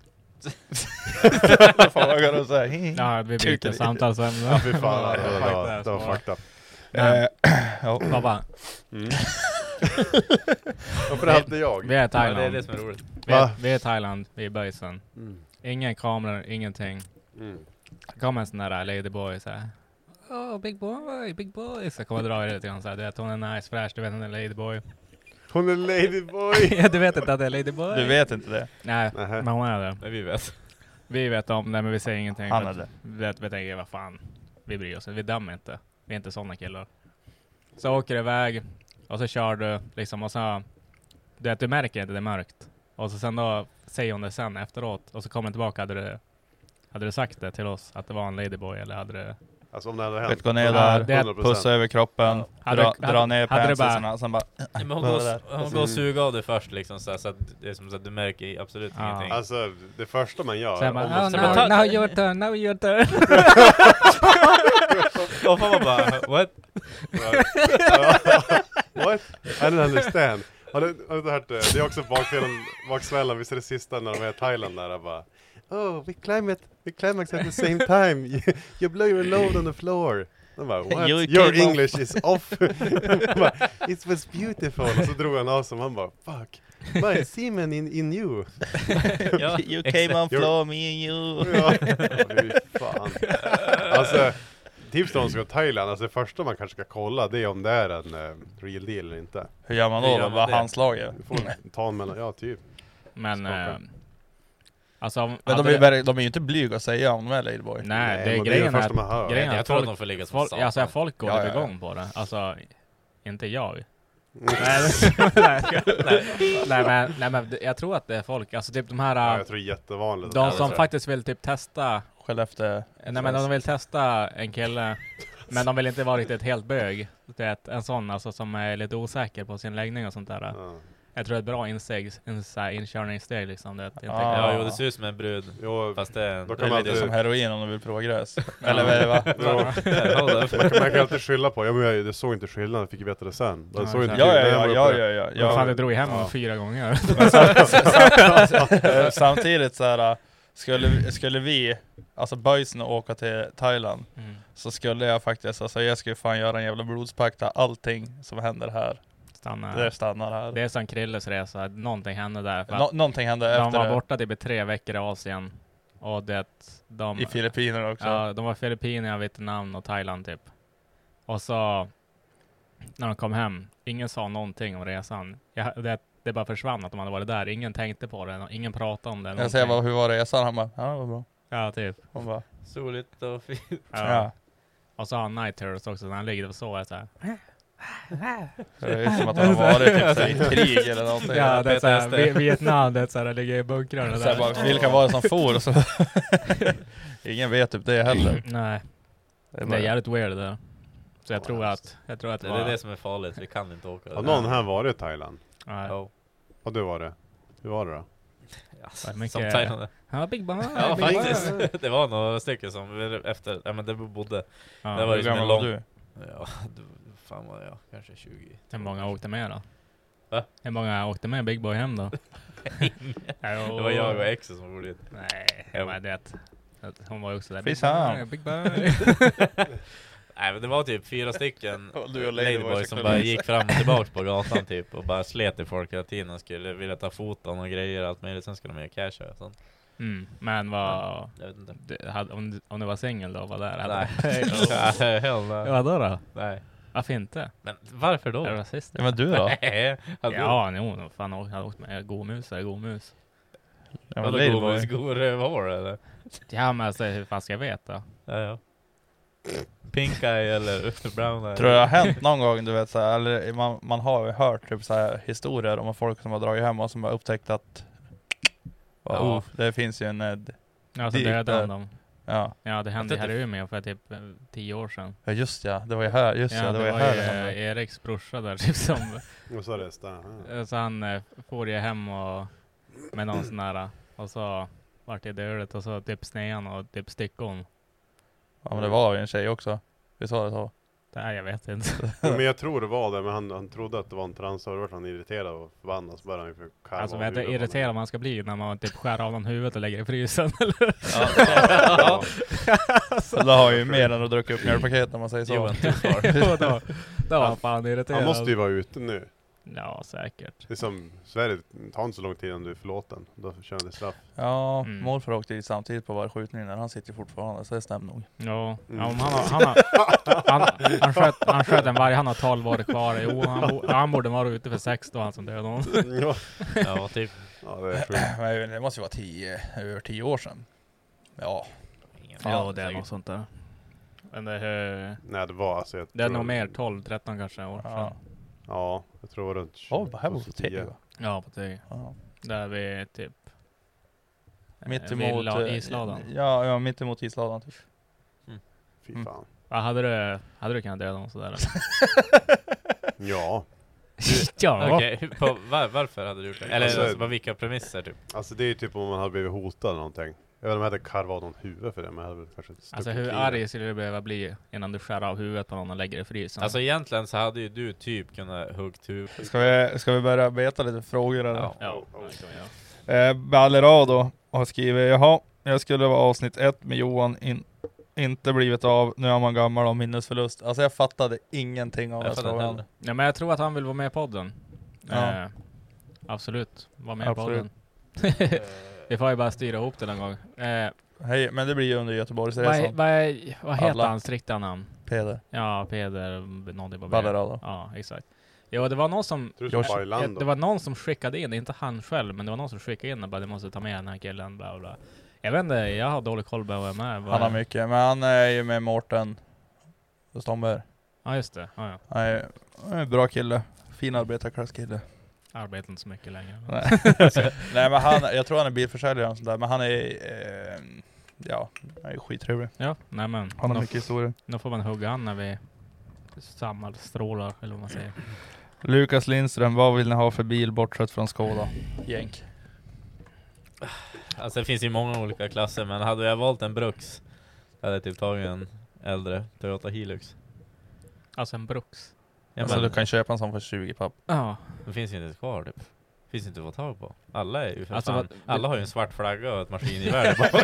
Då får man gå och säga... "Hi." Ja, vi byter Kuken i. samtalsämne. Ja fy fan, det, Ja, det, fuck var, det, det var så. fucked up. Eh, ja. Pappa, Mm. Varför är det alltid jag? vi är i Ja, det är Thailand. det som är roligt. Vi är, Va? vi är i Thailand, vi är i Böjsen. Mm. Ingen kameror, ingenting. Mm. Det kommer en sån där ladyboy såhär. Oh, big boy, big boy. Så jag kommer dra i det lite grann såhär. Du vet, hon är nice, fräsch, du vet hon är ladyboy. Hon är ladyboy! Ja, du vet inte att det är ladyboy? Du vet inte det? Nej, Nähä. men hon är det. Men vi vet. Vi vet om det, men vi säger ingenting. Han för är att det. Vi vet, vi tänker, vad fan. Vi bryr oss, vi dömer inte. Vi är inte sådana killar. Så åker du iväg, och så kör du, liksom, och så... Du vet, du märker inte det är mörkt. Och så sen då säger hon det sen efteråt, och så kommer den tillbaka, hade du... Hade du sagt det till oss, att det var en ladyboy, eller hade du... Alltså om det hade hänt. Vet, gå ner Ja, där, det är- hundra procent. pussa över kroppen, Hade- dra, hade- dra ner hade du bara- pantsarna, sen bara... Men hon Vad går, var det hon går och suga av det först liksom, så, här, så att det är som så att du märker absolut Ja. ingenting. Alltså det första man gör... Så jag om bara, man oh, ska now, vara- now your turn, now your turn. Och fan bara, what? What? I don't understand. Har du, har du hört det? Det är också baksvällan, baksvällan, visst är det sista när de är i Thailand där bara oh, we climax, we climax at the same time. You, you blow your load on the floor. De bara, what? You Your came English is off. Bara, it was beautiful. Och så drog han av som han bara, fuck. My semen in, in you. Ja, You exakt. came on You're- floor, me and you. Ja, fy fan. Alltså, tips till de som ska till Thailand, alltså det första man kanske ska kolla det är om det är en uh, real deal eller inte. Hur gör man Hur då? gör då? man Bara det? handslaget? Du får ta en mellan, ja typ. Men... Skaka. Eh, alltså... om- Men de hade är, det- verk- de är ju inte blyga att säga om de är ladyboy. Nej, det är men det grejen det är första man hör. grejen är Jag att tror att folk, de får ligga som folk, satan. alltså, folk går Ja, ja, ja. igång på det. Alltså, inte jag. Mm. nej, nej, nej, men, nej, men jag tror att det är folk, alltså typ de här, Ja, jag tror det är jättevanligt. de att som det är faktiskt vill typ testa, Skellefteå. nej men de vill testa en kille, men de vill inte vara riktigt helt bög. Det är ett, en sån alltså som är lite osäker på sin läggning och sånt där. så. Ja. Jag tror det är ett bra insteg, en så här inkörningssteg liksom. Det, det Ah. Ja, jo, det ser ut som en brud. Jo, Fast det är en... då Det kan är man lite alltid, som heroin om du vill prova gräs. Eller vad är det va? jo, Ja, det- man, kan, man kan alltid skylla på, ja men jag, jag såg inte skillnaden, jag fick ju veta det sen. Jag Ja, såg inte Ja, ja, skillnaden, ja, jag var ja, uppe- ja, ja, Fan, ja. det drog ju hem Ja. ja. fyra gånger. Eh, Samtidigt så här, skulle, skulle vi, alltså boysen åka till Thailand, Mm. så skulle jag faktiskt, alltså jag skulle fan göra en jävla blodspakt där allting som händer här, Stanna. det stannar här. Det är som Krilles resa, någonting hände där. För att Nå- någonting hände de efter var det. borta typ i tre veckor i Asien. Och det, de, I Filippinerna också. ja, de var i Filippinerna, Vietnam och Thailand typ. Och så, när de kom hem, ingen sa någonting om resan. Jag, det, det bara försvann att de hade varit där. Ingen tänkte på det, ingen pratade om det. Jag säger bara, hur var resan? Han bara, ja det var bra. Ja, typ. Hon bara, Soligt och fint. Ja. ja. Och så har han Night Terrors också, när han ligger och så är så här. Det är ju som att han har varit typ, så här, i ett krig eller någonting. Ja, det är så här, P T S D. Vi- Vietnam, det är så här, ligger i bunkrarna Så här, där. bara, vilka var det som for? Och så ingen vet typ det heller. Nej, Det är det är bara, jävligt weird det där. Så jag Ja, tror just. att, jag tror att Det det är var... det som är farligt, vi kan inte åka. Har någon här varit i Thailand? Nej. Ja, Ja, du var det. Hur var det då? ja, Vad mycket- som Thailand. Ja, Big Bang. Ja, Big faktiskt. Bang. Det var några stycken som efter, ja men det bodde. Ja, Det var hur ju som en gammal lång... var du? Ja, du, fan var jag, kanske tjugo. hur många åkte med då? Va? Hur många åkte med Big Boy hem då? Det var jag och exet som bodde dit. Nej, det var det. Hon var ju också där. Fy Big fan. Boy, Big Boy. Nej men det var typ fyra stycken Och du och Ladyboy Ladyboy som bara gick fram och tillbaka på gatan typ och bara slet i folk hela tiden och skulle vilja ta foton och grejer och allt möjligt. Sen skulle de göra cash och sånt. Mm, men vad... Jag vet inte. Det, hade, om, du- om du var singel då, var där? Nej. Hade, Hell nej. vad då då? Nej. Varför inte? Men varför då? Är du rasist? Ja, men du då? Nej. Hade Ja, jo, no, fan jag hade åkt med godmus, är godmus. Ja, men Vadå Ladyboy. godis, god rövhår eller? Ja, men alltså hur fan ska jag veta? Ja, ja. Pink eye eller brown eye? Tror du det har hänt någon gång, du vet så här, eller man, man har ju hört typ så här historier om folk som har dragit hem och som har upptäckt att Ja. oh, det finns ju en eh, Ja, så Dit dödade där. han dem. ja. Ja, det hände Jag här i tänkte- Umeå för typ eh, tio år sedan. ja just ja, det var ju här, just ja, Ja, det, det var ju var här ju det eh, hände. Eriks brorsa där typ som... Och så resten. Ja. Så han eh, får ju hem och med någon sån där och så vart det dödet och så typ snean och typ stickon. Ja men det var ju en tjej också, vi sa det så. Nej, jag vet inte. Ja, men jag tror det var det, men han, han trodde att det var en trans, och då var han irriterad och förbannad, så började han ju karva Alltså av vet du hur huvudet på irriterad honom. man ska bli när man typ skär av någon huvudet och lägger i frysen eller? Ja. Så det har ju mer än att dricka upp mjölkpaket om man säger så. Johan too far. Jo, då, då var han fan irriterad. Han måste ju vara ute nu. Ja, säkert. Det är som Sverige, det tar inte så lång tid innan du är förlåten. Då kör han det straff. Ja, Mm. morfar åkte dit samtidigt på varje skjutning, han sitter ju fortfarande, så det stämmer nog. Ja, Mm. ja men han, har, han, har, han, han, sköt, han sköt en varg, han har tolv år kvar. Jo, han, bo, han borde vara ute för sex då, han som dödade honom. Ja, Ja, typ. ja det är sjukt. Men det måste ju vara tio, över tio år sedan. Ja, Ingen Fan, Ja, det är säkert. något sånt där. Men det är, Nej, det var alltså... Jag det är tror- nog mer tolv tretton kanske år ja. sedan. Ja, jag tror runt Åh, oh, här bor på tio. tio. Ja, på det. Ja. Där vi typ... eh, Mitt vid emot la- eh, isladan. Ja, ja, mitt emot isladan typ. Fy Mm. fan. Ja, hade du, hade du kunnat döda någon sådär? Ja, Ja. Okej, hur- på, var, varför hade du gjort det? Eller Alltså- alltså, på vilka premisser typ? alltså det är ju typ om man hade blivit hotad eller någonting. Jag vet inte om jag hade karvat av någon huvud för det, men jag hade väl kanske stuckit Alltså hur kniven. arg skulle du behöva bli innan du skär av huvudet på någon och lägger i frysen? Alltså egentligen så hade ju du typ kunnat hugga huvudet. Ska vi, ska vi börja beta lite frågor eller? Ja. ja, det kan vi göra. Eh, Ballerado har skrivit, jaha, jag skulle vara avsnitt ett med Johan, in, inte blivit av, nu är man gammal och minnesförlust. Alltså jag fattade ingenting av Jag vad fattar inte frågan. heller. Ja, men jag tror att han vill vara med i podden. Ja. Eh, absolut, var med Absolut. i podden. Vi får ju bara styra ihop det någon gång. Eh, Hej, men det blir ju under vad, Göteborgsresan. vad, vad heter Alla. hans riktiga namn? Peder. Ja, Peder, någonting på B. Ballerado. Ja, exakt. Jo, det var någon som... Tror du som Josh- Bailando? Det var någon som skickade in, inte han själv, men det var någon som skickade in och bara, du måste ta med den här killen, bla bla. Jag vet inte, jag har dålig koll på vad jag är med. Han har mycket, men han är ju med Mårten Stomberg. Ja, just det. Ja, ja. Han är, han är en bra kille. Fin arbetarklasskille. Arbetar inte så mycket längre. Nej. Nej men han, jag tror han är bilförsäljare och sånt där, men han är, eh, ja, han är skittrevlig. Ja, nej men. Han har då, mycket historier. då får man hugga han när vi sammanstrålar, eller vad man säger. Lukas Lindström, vad vill ni ha för bil bortsett från Skoda? Jänk. Alltså det finns ju många olika klasser, men hade jag valt en Brux hade jag typ tagit en äldre Toyota Hilux. Alltså en Brux. Ja, Alltså men du kan köpa en sån för tjugo papp. Ja. det finns ju inte kvar typ. Finns inte att få tag på. Alla är ju för Alltså, fan, vad- alla har ju en svart flagga och ett maskingevär bak.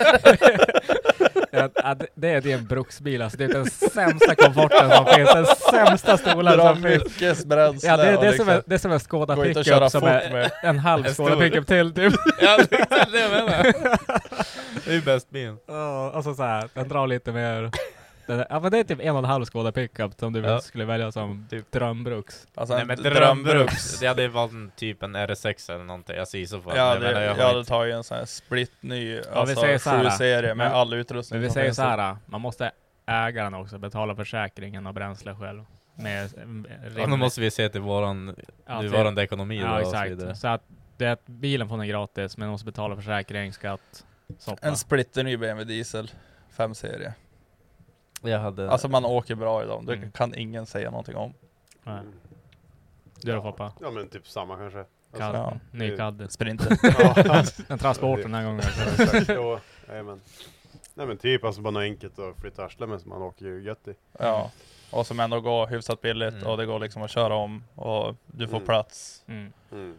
Ja, ja, det- det är det en Bruksbil, alltså det är den sämsta komforten som finns, den sämsta stolen Dra som finns. mycket bränsle. Ja, det, det, och är liksom, som en, det är som en Skoda går inte att köra pickup som fort är med. en halv En Skoda stor. pickup till typ. Ja, det är det jag menar. Det är ju bäst bil. Ja, alltså så här, den drar lite mer. Den är, ja, men det är typ en och en halv Skoda pickup som du Ja. skulle välja som typ drömbruks. Alltså Nej, en men drömbruks. drömbruks. Jag hade valt en typ en R S sex eller någonting. Jag ser i så fall. Ja, Men det, jag jag, har hade inte- tagit en sån här split ny, vi alltså säger så här, sju serie med men- all utrustning Men vi som säger finns. så här, man måste äga den också, betala försäkringen och bränsle själv. Med Ja, då måste vi se till våran ja, till- nuvarande ekonomi då Ja, och så vidare. exakt. Så att det är att bilen får den gratis, men måste betala försäkring, skatt, soppa. En splitter ny B M W diesel fem serie. Jag hade... Alltså man åker bra i dem, det Mm. kan ingen säga någonting om. Nej. Du då Foppa? Ja men typ samma kanske. Alltså, Kad, ja. ny det- Kadde. Sprinter. ja, En transport den här gången. exakt. Jo, jajamän. Nej men typ alltså bara något enkelt att flytta arslet med som man åker ju gött i. Ja. Och som ändå går hyfsat billigt Mm. och det går liksom att köra om och du får Mm. plats. Mm. Mm.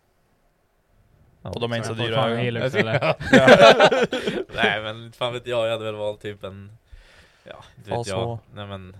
Ja, Och de är inte så Men dyra. fortfarande Ja. Hilux eller? Nej men fan vet jag, jag hade väl valt typ en... Ja, inte vet Fas jag. H. Nej men...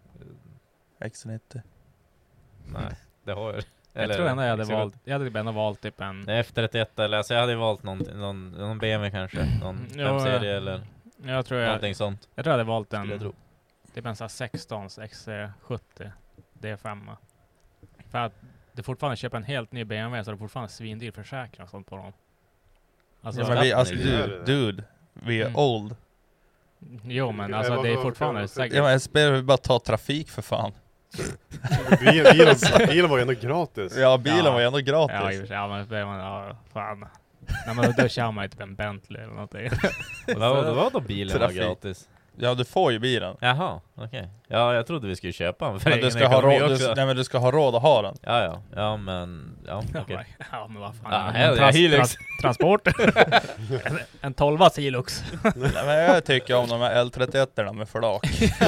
X nittio. Nej, det har jag. Jag tror ändå jag hade X- valt, jag hade typ ändå valt typ en... Nej, F trettioett eller alltså jag hade valt någon, någon, någon B M W kanske. Någon Ja, fem-serie eller Jag tror jag, någonting sånt. jag tror jag hade valt Skulle jag en, tro. typ en sån här sexton X C sjuttio D fem. För att du fortfarande köper en helt ny B M W så är det fortfarande svindyr försäkring och sånt på dem. Alltså, Ja, men vi, alltså, det är dude, det. dude, vi är Mm. old. jo men Ja, alltså vad- det är vad- fortfarande vad- säkert. Ja men S B vill bara ta trafik för fan. Bilen, bilen, bilen var ju ändå gratis. Ja, bilen Ja. var ju ändå gratis. Ja, i och för sig, ja men det är man, ja, fan. Nej men då kör man ju typ en Bentley eller någonting. Vad vad var då bilen var Trafik. gratis? Ja, du får ju bilen. Jaha, okej. Ja, jag trodde vi skulle köpa den för Men du egen ska, ha ekonomi råd, också. du, nej, men du ska ha råd att ha den. Ja, ja. Ja, men... Ja, okej. Ja men vad fan. Ja, en här är trans- Hilux. trans- transport. en, en tolva Hilux. Nej, men jag tycker om de här L trettioett-erna med flak.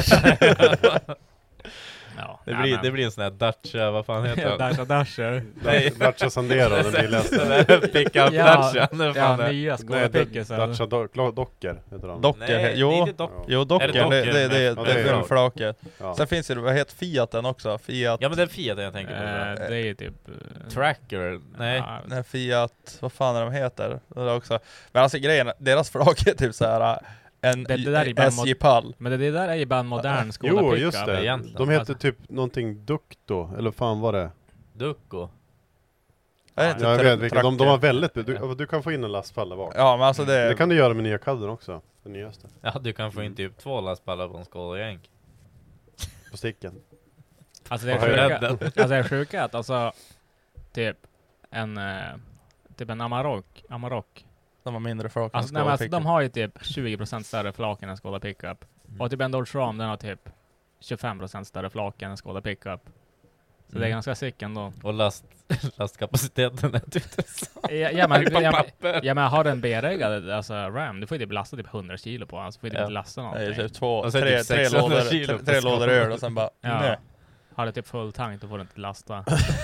Ja, Det nej, blir, men- det blir en sån här Dacia, vad fan heter den? Dasher Dasher. Nej. Dacia Sandero, den Den billigaste. där pick-up Ja, Dacia. den är Ja, fan det. nya Nej, Skoda Pickers. Dacia Do- Docker heter de. Docker, Nej, jo. det är inte dock. Ja. Jo, Docker, Är det, det det, Docker det, det, med- det, Ja, det är är flak. flaket. Ja. Sen finns det, vad heter Fiaten också? Fiat, Ja, men det är Fiat jag tänker på. Eh, tror det är ju typ... eh, jag. Tracker, nej. ja, nej, Fiat, vad fan är de heter? Det är också. Men alltså grejen, deras flak är typ så här en Det- det där är bara S J-pall. Men det, det där är ju bara en modern Skoda Jo, Pickup. just det. egentligen. De heter Alltså- typ någonting Ducto, eller fan var det? Ducko. Är det inte Ja, jag tra- vet vilka. De, de tracker? har väldigt... Du, du kan få in en lastpall där bak. Ja, men alltså det... Det kan du göra med nya Cadden också. Den nyaste. Ja, du kan få in typ två lastpallar på en Skoda-gäng. På sticken. Alltså det är På höjden. sjuka, alltså det är sjuka att alltså typ en eh, typ en Amarok, Amarok. De har mindre flak än Alltså, nej, men Skoda alltså Pickup. de har ju typ tjugo procent större flak än en Skoda Pickup. Mm. Och typ en Dodge Ram den har typ tjugofem procent större flak än en Skoda Pickup. Så det är Mm. ganska sick ändå. Och last, lastkapaciteten är typ Ja, ja, men, på ja, men, papper. ja men har den B-reggad alltså Ram, du får ju typ lasta typ hundra kilo på, alltså får ju typ Ja. inte lasta Det är någonting. typ två, Och sen tre, typ tre, sexhundra lådor, kilo tre, på tre skål. lådor öl och sen bara, Ja. nej. Har du typ full tank då får du inte lasta.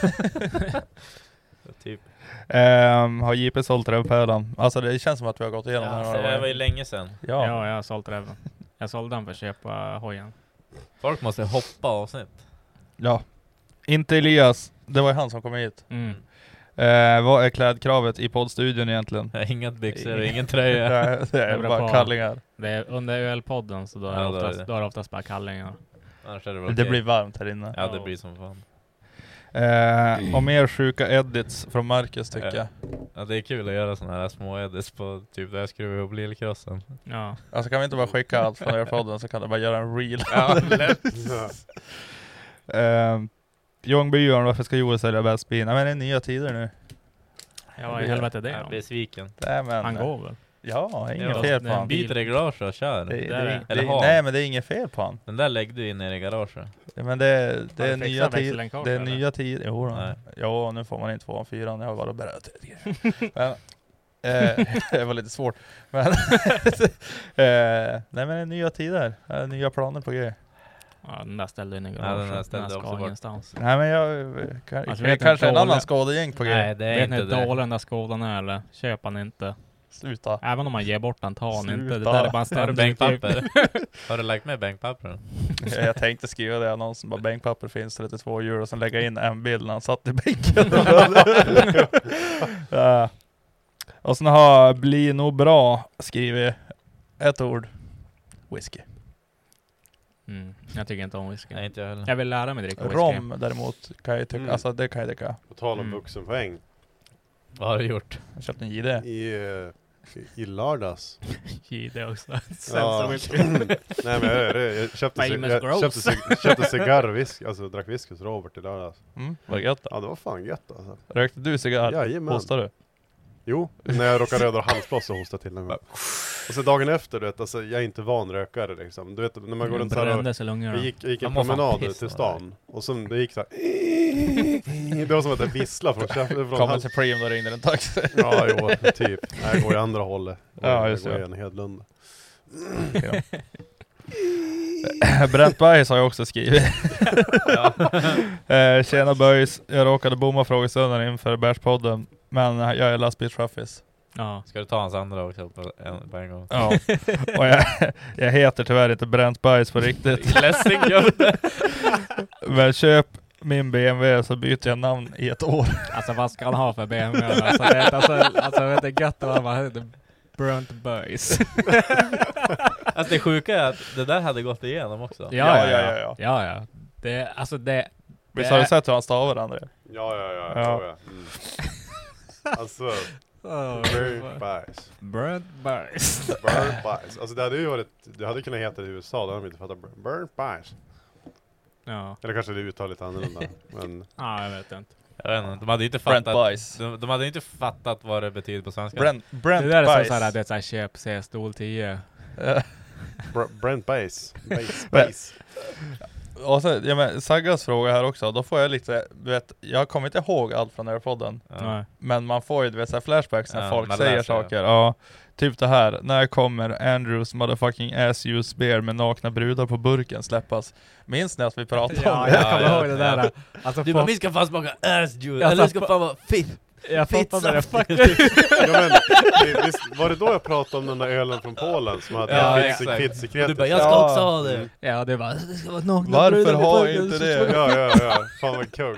Typ. Ehm, har J P sålt rövpölen? Alltså det känns som att vi har gått igenom Ja, det för här. det var ju länge sedan. Ja. Ja, jag har sålt den. Jag sålde den för att köpa hojen. Folk måste hoppa avsnitt. ja. Inte Elias, det var ju han som kom hit. Mm. Eh, vad är klädkravet i poddstudion egentligen? Inga byxor och ingen tröja. det är, det är beror bara på. kallingar. Det är under ölpodden så då är, Ja, det då är oftast, det. då är det oftast bara kallingar. Annars är det väl Det okej. blir varmt här inne. Ja, det blir som fan. Eh, och mer sjuka edits från Marcus tycker Ja. jag. Ja, det är kul att göra såna här små edits på typ där jag skruvar ihop lillkrossen. Ja. Alltså kan vi inte bara skicka allt från er podden så kan du bara göra en reel. Ja, lätt. Ja. eh, Ljungbyarn, varför ska Joel sälja bäst bil? Nej men det är nya tider nu. Ja, vad i helvete är det Jag är då? besviken. Nej, men, Han går väl? Ja, inget Ja, fel det på är en han. bil. Byt reglage och kör. Det, det, Där är- det, Eller det, har. nej, men det är inget fel på han. Den där lägger du in nere i garaget. Men det, det Har är du fixat nya tider. växellänkage, Det är eller? nya tider. Jo, då. Nej. Ja, nu får man inte tvåan fyran. Jag har bara berört det. Men, eh, det var lite svårt. Men, eh, nej, men det är nya tider. Det är nya planer på grejer. Ja, den där ställde in i Ja, den där garaget. ställde Den också ska bort. ingenstans. Nej, men jag kan, Alltså, kan, vet kanske ni en dåliga- annan skådegäng på grejer. Nej, det är Vet ni inte hur det. dålig den där skådan är eller? Köp han inte. Sluta. Även om man ger bort den, ta han inte. Det Sluta. där är bara en Har du standard. bänkpapper? Har du lagt med bänkpapper? Jag, jag tänkte skriva det i annonsen. Bara bänkpapper finns trettiotvå hjul och sen lägga in en bild när han satt i bänken. Ja. Och sen har Bli nog bra skrivit ett ord. Whisky. Mm. Jag tycker inte om whisky. Nej, inte jag heller. Jag vill lära mig dricka whisky. Rom däremot kan jag tycka, Mm. alltså det kan jag tycka. På tal om Mm. vuxenpoäng. Vad har du gjort? Jag köpte en J D. I, eh, i, i lördags. I det också. Ja. Sämsta whisky. Nej men jag, jag, jag köpte, cig- Famous jag gross. köpte, cig- köpte cigarr och whisky, alltså drack whisky hos Robert i lördags. Mm, var det gött då? Ja det var fan gött alltså. Rökte du cigarr? Jajamän. Hostade du? Jo, när jag råkade röda halsblås så hostade jag till någon gång. Och så dagen efter, du vet, alltså, jag är inte van rökare liksom. Du vet, när man går runt såhär och Brändes i lungorna. jag gick, jag gick en Man mår fan promenad piss till av stan. Och så det gick såhär. Det var som att jag visslade från käften. Från Kommer hals- till Preem och ringde en taxi. Ja, jo, typ. Nej, jag går i andra hållet. Ja, just jag går det. i en Hedlund. Brent Bergs har jag också skrivit. eh, tjena boys, jag råkade bomma frågestunden inför Bärspodden. Men jag är lastbilschaffis. Ja. Ska du ta hans andra också på en, på en gång? Ja. Och jag, jag heter tyvärr inte Brent Bergs på riktigt. Ledsen. Men köp min B M W så byter jag namn i ett år. Alltså vad ska han ha för B M W? Alltså det är alltså, alltså, vet du, gött att vara heter Brunt Boys. Alltså det sjuka är att det där hade gått igenom också. Ja, ja, ja, ja. ja. ja, ja. Det, alltså det... Visst det har du är- sett hur han stavar André? Ja, ja, ja. Ja. ja. ja. Mm. Alltså, Oh, Burnt Bice. Brunt Boys. Burnt Bice. Alltså det hade ju varit, det hade kunnat heta i U S A, där de inte fattat Burnt Bice. Ja. Eller kanske det uttalar lite annorlunda. Men Ja, jag vet inte. Jag vet inte, de hade inte Brent fattat. Bice. De, de hade inte fattat vad det betyder på svenska. Brent, Brent Det där är så Bice. såhär, det är såhär köp, se, stol tio. Eh, Br- Brent Bice. Bice. Men- Bice. Och så, ja, men Saggas fråga här också, då får jag lite, du vet, jag kommer inte ihåg allt från den här podden. Ja. Nej. Men man får ju, du vet, så här flashbacks när Ja, folk man säger läser, saker. Ja. Typ det här, när kommer Andrews motherfucking ass juice beer med nakna brudar på burken släppas? Minns ni att vi pratade om Ja, det? jag kommer Ja, ihåg det ja. där. Alltså, Du bara, folk- vi ska fan smaka ass juice. Jag Eller det satt ska på- fan vara fitt. jag fattar det. Fuck. Ja, men, det- visst, var det då jag pratade om den där ölen från Polen som hade Ja, fitz- exakt. fittsekretet? Du bara, jag ska Ja. också ha det. Ja, det var... Det ska vara nakna Varför brudar på har burken, inte så det? ska- Ja, ja, ja. Fan vad kung.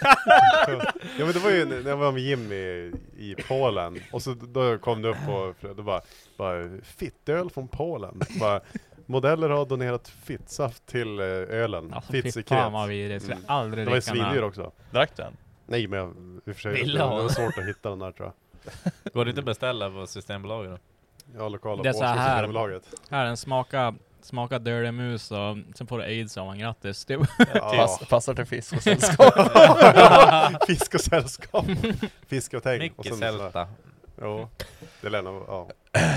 Ja men det var ju när jag var med Jimmy i Polen. Och så då kom det upp och då bara, bara fittöl från Polen. Bara, modeller har donerat fittsaft till eh, ölen. Alltså, fy Fittsekret. fan vad vidrigt. Jag skulle Mm. aldrig Det var ju dricka den här. svindyr också. Drack den? Nej men jag, i och för sig, det Ville ha. var svårt att hitta den där tror jag. Går det inte att beställa på Systembolaget då? Ja, lokala Det är så Bålsta här. Systembolaget. Här, en smaka, smaka dirty mus och sen får du aids av en. Grattis. Du. Ja. Pass, passar till fisk och sällskap. Fisk och sällskap. Fisk och tänk. Och Mycket sen så- sälta. Jo, det lär nog, ja.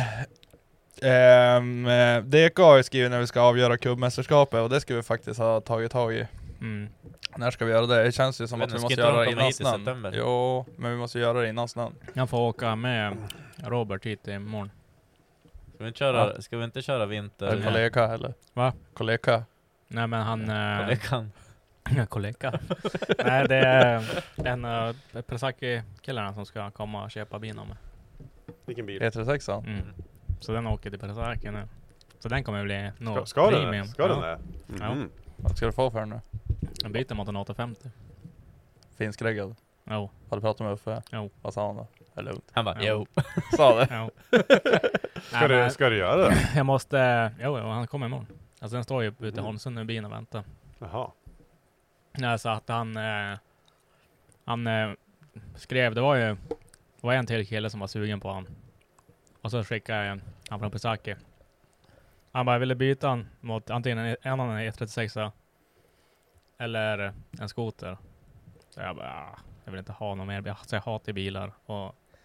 Um, D K har ju skrivit när vi ska avgöra kubbmästerskapet och det ska vi faktiskt ha tagit tag i. Mm. När ska vi göra det? Det känns ju som Men att vi ska måste inte de göra det komma innan hit i snön. september? Jo, men vi måste göra det innan snön. Jag får åka med Robert hit imorgon. Ska vi inte köra, ska vi inte köra vinter? Eller kollega eller? Va? Kollega. Nej men han... eh, Kollegan. kollega. Nej det är en uh, Presaki-killarna som ska komma och köpa bilen med. Vilken bil? E trettiosex. Mm. Så den åker till Presaki nu. Så den kommer bli nog Ska, ska den premium. det? Ska den Ja. det? Mhm. Vad ska du få för den nu? Den byter mot en åttahundrafemtio. Finskreggad. Jo. Har du pratat med Uffe? Jo. Vad sa han då? Eller Han bara, Ja. jo. sa det? Jo. Ska, Nej, du, men ska du göra det? jag måste... Jo, jo, han kommer imorgon. Alltså den står ju ute i Mm. Holmsund nu, bilen och väntar. Jaha. Nej, så att han... Eh, han eh, skrev... Det var ju... Det var en till kille som var sugen på han. Och så skickade jag han från Presaki. Han bara ville byta han mot antingen en, en annan E trettiosex eller en skoter. Så jag bara... ah, jag vill inte ha någon mer. Jag, så jag hatar bilar. Och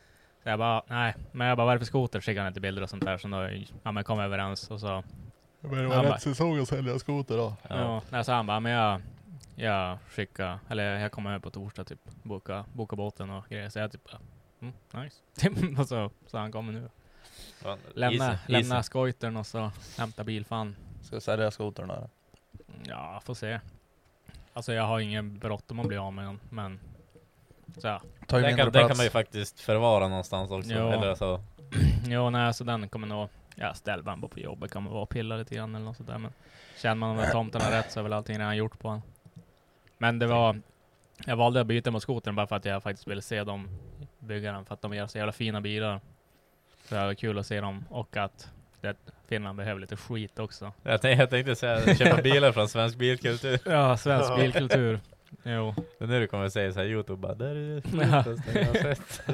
Så jag bara, nej. Men jag bara, vad är det för skoter? Skickade han lite bilder och sånt där. Så då, ja men kom överens och så. Men det var Han rätt bara- säsong att sälja skoter då. Ja. Ja, nej, så han bara, men jag, jag skickar, eller jag kommer över på torsdag typ, boka, boka båten och grejer. Så jag typ, bara, mm, nice. och så, så han kommer nu. Fan, Lämna, easy, lämna easy. skojtern och så hämta bilfan. Ska jag sälja skoterna då? Ja, får se. Alltså jag har ingen bråttom att bli av med den, men så ja. Ta ju Den mindre kan, den plats. kan man ju faktiskt förvara någonstans också. Jo. Eller så. Jo, nej, så den kommer nog, ja, ställa den på jobbet kan man vara och pilla lite grann eller något sånt där. Men känner man de där tomterna rätt så är väl allting redan gjort på den. Men det var, jag valde att byta mot skotern bara för att jag faktiskt ville se dem bygga den, för att de gör så jävla fina bilar. Så det var kul att se dem, och att det, Finland behöver lite skit också. Jag tänkte, jag tänkte säga, köpa bilar från svensk bilkultur. Ja, svensk bilkultur. Jo. Det är nu du kommer säga så här, YouTube bara, där är det Ja. fetaste jag har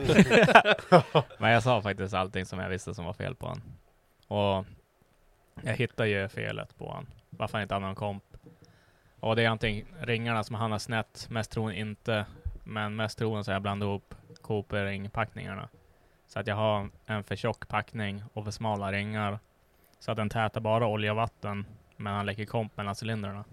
sett. Men jag sa faktiskt allting som jag visste som var fel på han. Och jag hittade ju felet på han. Varför han inte hade någon komp. Och det är antingen ringarna som han har snett, mest troligen inte. Men mest troligen så har jag blandat ihop Cooper-ringpackningarna. Så att jag har en för tjock packning och för smala ringar. Så att den tätar bara olja och vatten. Men han läcker komp mellan cylindrarna.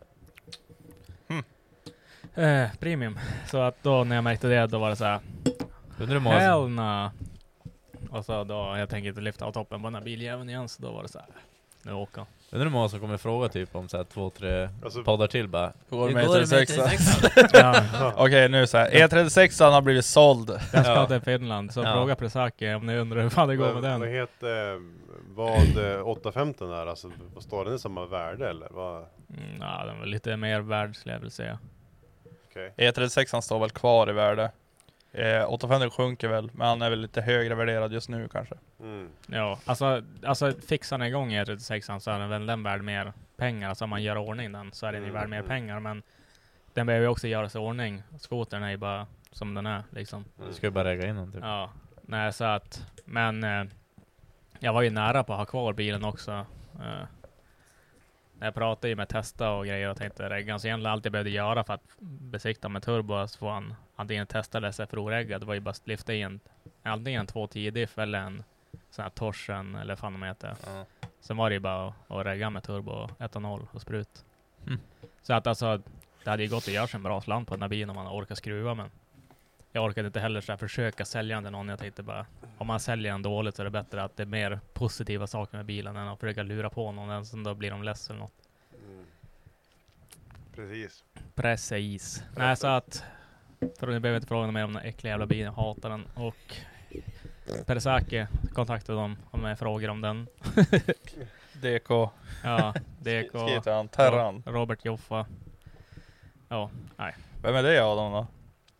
Hmm. Eh, premium. Så att då när jag märkte det, då var det så här. Undrar hur många som- Hell no. Och så då, jag tänker inte lyfta av toppen på den här biljäveln igen, så då var det så här. Nu åker han. Undrar hur många som kommer fråga typ om så här två, tre Alltså- poddar till bara. Hur går det "Hur med E trettiosex? Ja, Okej, nu så här. E trettiosex har blivit såld. jag ska Ja. till Finland, så Ja. fråga Presaki om ni undrar hur fan det går med Vad, vad den. heter, vad eh, åtta femton är? Alltså, vad står den i samma värde eller? Vad? Mm, ja, den var lite mer värd, skulle jag vilja säga. Okej. E trettiosex står väl kvar i värde. Eh, åttahundrafemtio sjunker väl, men han är väl lite högre värderad just nu kanske. Mm. Ja, alltså, alltså fixar den igång E trettiosex så är den väl den värd mer pengar. Alltså om man gör ordning den så är den ju Mm, värd mer mm. pengar. Men den behöver ju också göras i ordning. Skotern är ju bara som den är liksom. Du ska ju bara lägga in den typ. Ja, nej så att, men eh, jag var ju nära på att ha kvar bilen också. Eh, jag pratade ju med testa och grejer och tänkte regga. Så egentligen allt jag behövde göra för att besikta med turbo så får han antingen testa eller S F O-regga. Det var ju bara att lyfta in antingen en två tio diff eller en sån här torsen eller fan de heter. Ja. Sen var det ju bara att, att regga med turbo etanol och sprut. Mm. Så att alltså, det hade ju gått att göra sig en bra slant på den här bilen om man orkar skruva, men jag orkade inte heller så här försöka sälja den till någon. Jag tänkte bara, om man säljer den dåligt så är det bättre att det är mer positiva saker med bilen än att försöka lura på någon, än som då blir de less eller något. Mm. Precis. Precis. Nej, så att, för nu behöver jag inte fråga mer om den äckliga jävla bilen, jag hatar den. Och Persaki kontaktade dem om jag frågor om den. D K. Ja, D K. Skriv till han. Terran. Robert Joffa. Ja, nej. Vem är det av dem då?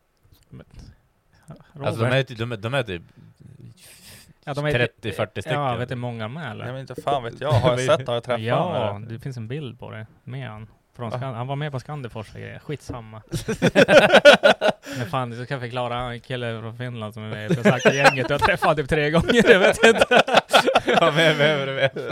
Robert. Alltså de är, ty- de är, de är typ ja, de är trettio fyrtio stycken. Ja, vet du hur många de är eller? Jag vet inte fan vet jag. Har jag sett har jag träffat Ja, honom? det finns en bild på det med han. Från Va? Skan- han var med på Skandifors och grejer. Skitsamma. Men fan, du ska förklara. Han är en kille från Finland som är med på Saka-gänget. Jag har träffat typ tre gånger, jag vet inte. Ja, men men du vet.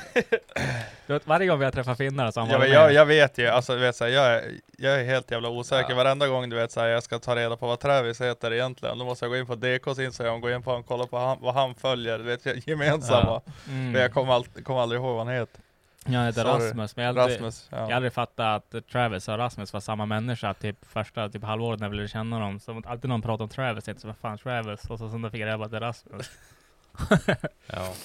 Du vet, varje gång vi har träffat finnar så har han Ja, varit men jag, med. jag vet ju, alltså du vet så här, jag, är, jag är helt jävla osäker. Ja. Varenda gång du vet så här, jag ska ta reda på vad Travis heter egentligen. Då måste jag gå in på D K:s Instagram, gå in på honom, kolla på han, vad han följer. Du vet, jag- gemensamma. Mm. Men jag kommer all, kom aldrig ihåg vad han heter. Jag heter Sorry. Rasmus, men jag har aldrig, Rasmus. jag har Ja. aldrig fattat att Travis och Rasmus var samma människa typ första typ halvåret när jag ville känna dem. Så alltid någon pratar om Travis, inte så vad fan Travis. Och så sen då fick jag reda på att det är Rasmus. Ja.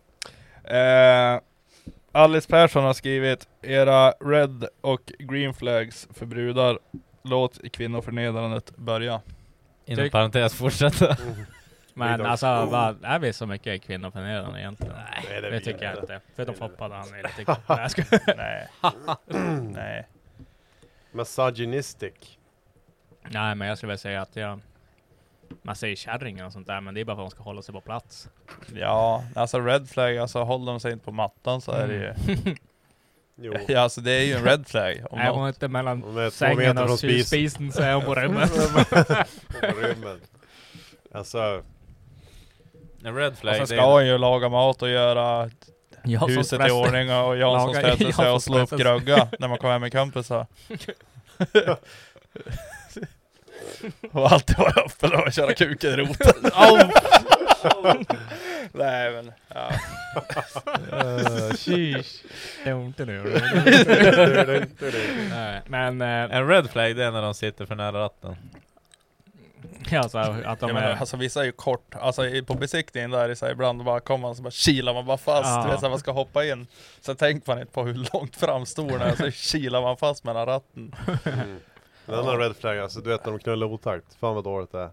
Eh, Alice Persson har skrivit: era red och green flags för brudar. Låt kvinnoförnedrandet börja. Inom Tyck- parentes fortsätta. Men Middags. alltså, vad, är vi så mycket kvinnoförnedrande egentligen? Nej, det är det vi tycker jag inte. inte. Förutom Foppa, han är lite... Nej, jag skojar. Nej. Nej. Misogynistic. Nej, men jag skulle väl säga att jag... Man säger kärringar och sånt där, men det är bara för att de ska hålla sig på plats. Ja, alltså red flag, alltså håller de sig inte på mattan så är det ju... Jo. Ja, alltså det är ju en red flag. Om Nej, hon är något. inte mellan Hon är två sängen meter och från spis. spisen så är hon på rummet. På rymmen. Alltså, En red flag. Och sen det ska är- hon ju laga mat och göra Jag som huset i stressar- ordning och jag som Laga- ställer sig jag och som slår upp stressar- grögga när man kommer hem med kompisar. Och alltid vara öppen och köra kuken i roten. Nej men, ja. Uh, sheesh. Don't do Nej, men... Uh, en red flag, det är när de sitter för nära ratten. Alltså, att de ja, men, är... alltså vissa är ju kort. Alltså på besiktningen där är så här, ibland bara kommer man så bara kilar man bara fast. Ja. Du vet så här, man ska hoppa in. Så tänker man inte på hur långt fram stolen är. Så kilar man fast mellan ratten. Mm. En annan red flag, alltså du vet när de knullar otakt. Fan vad dåligt det är.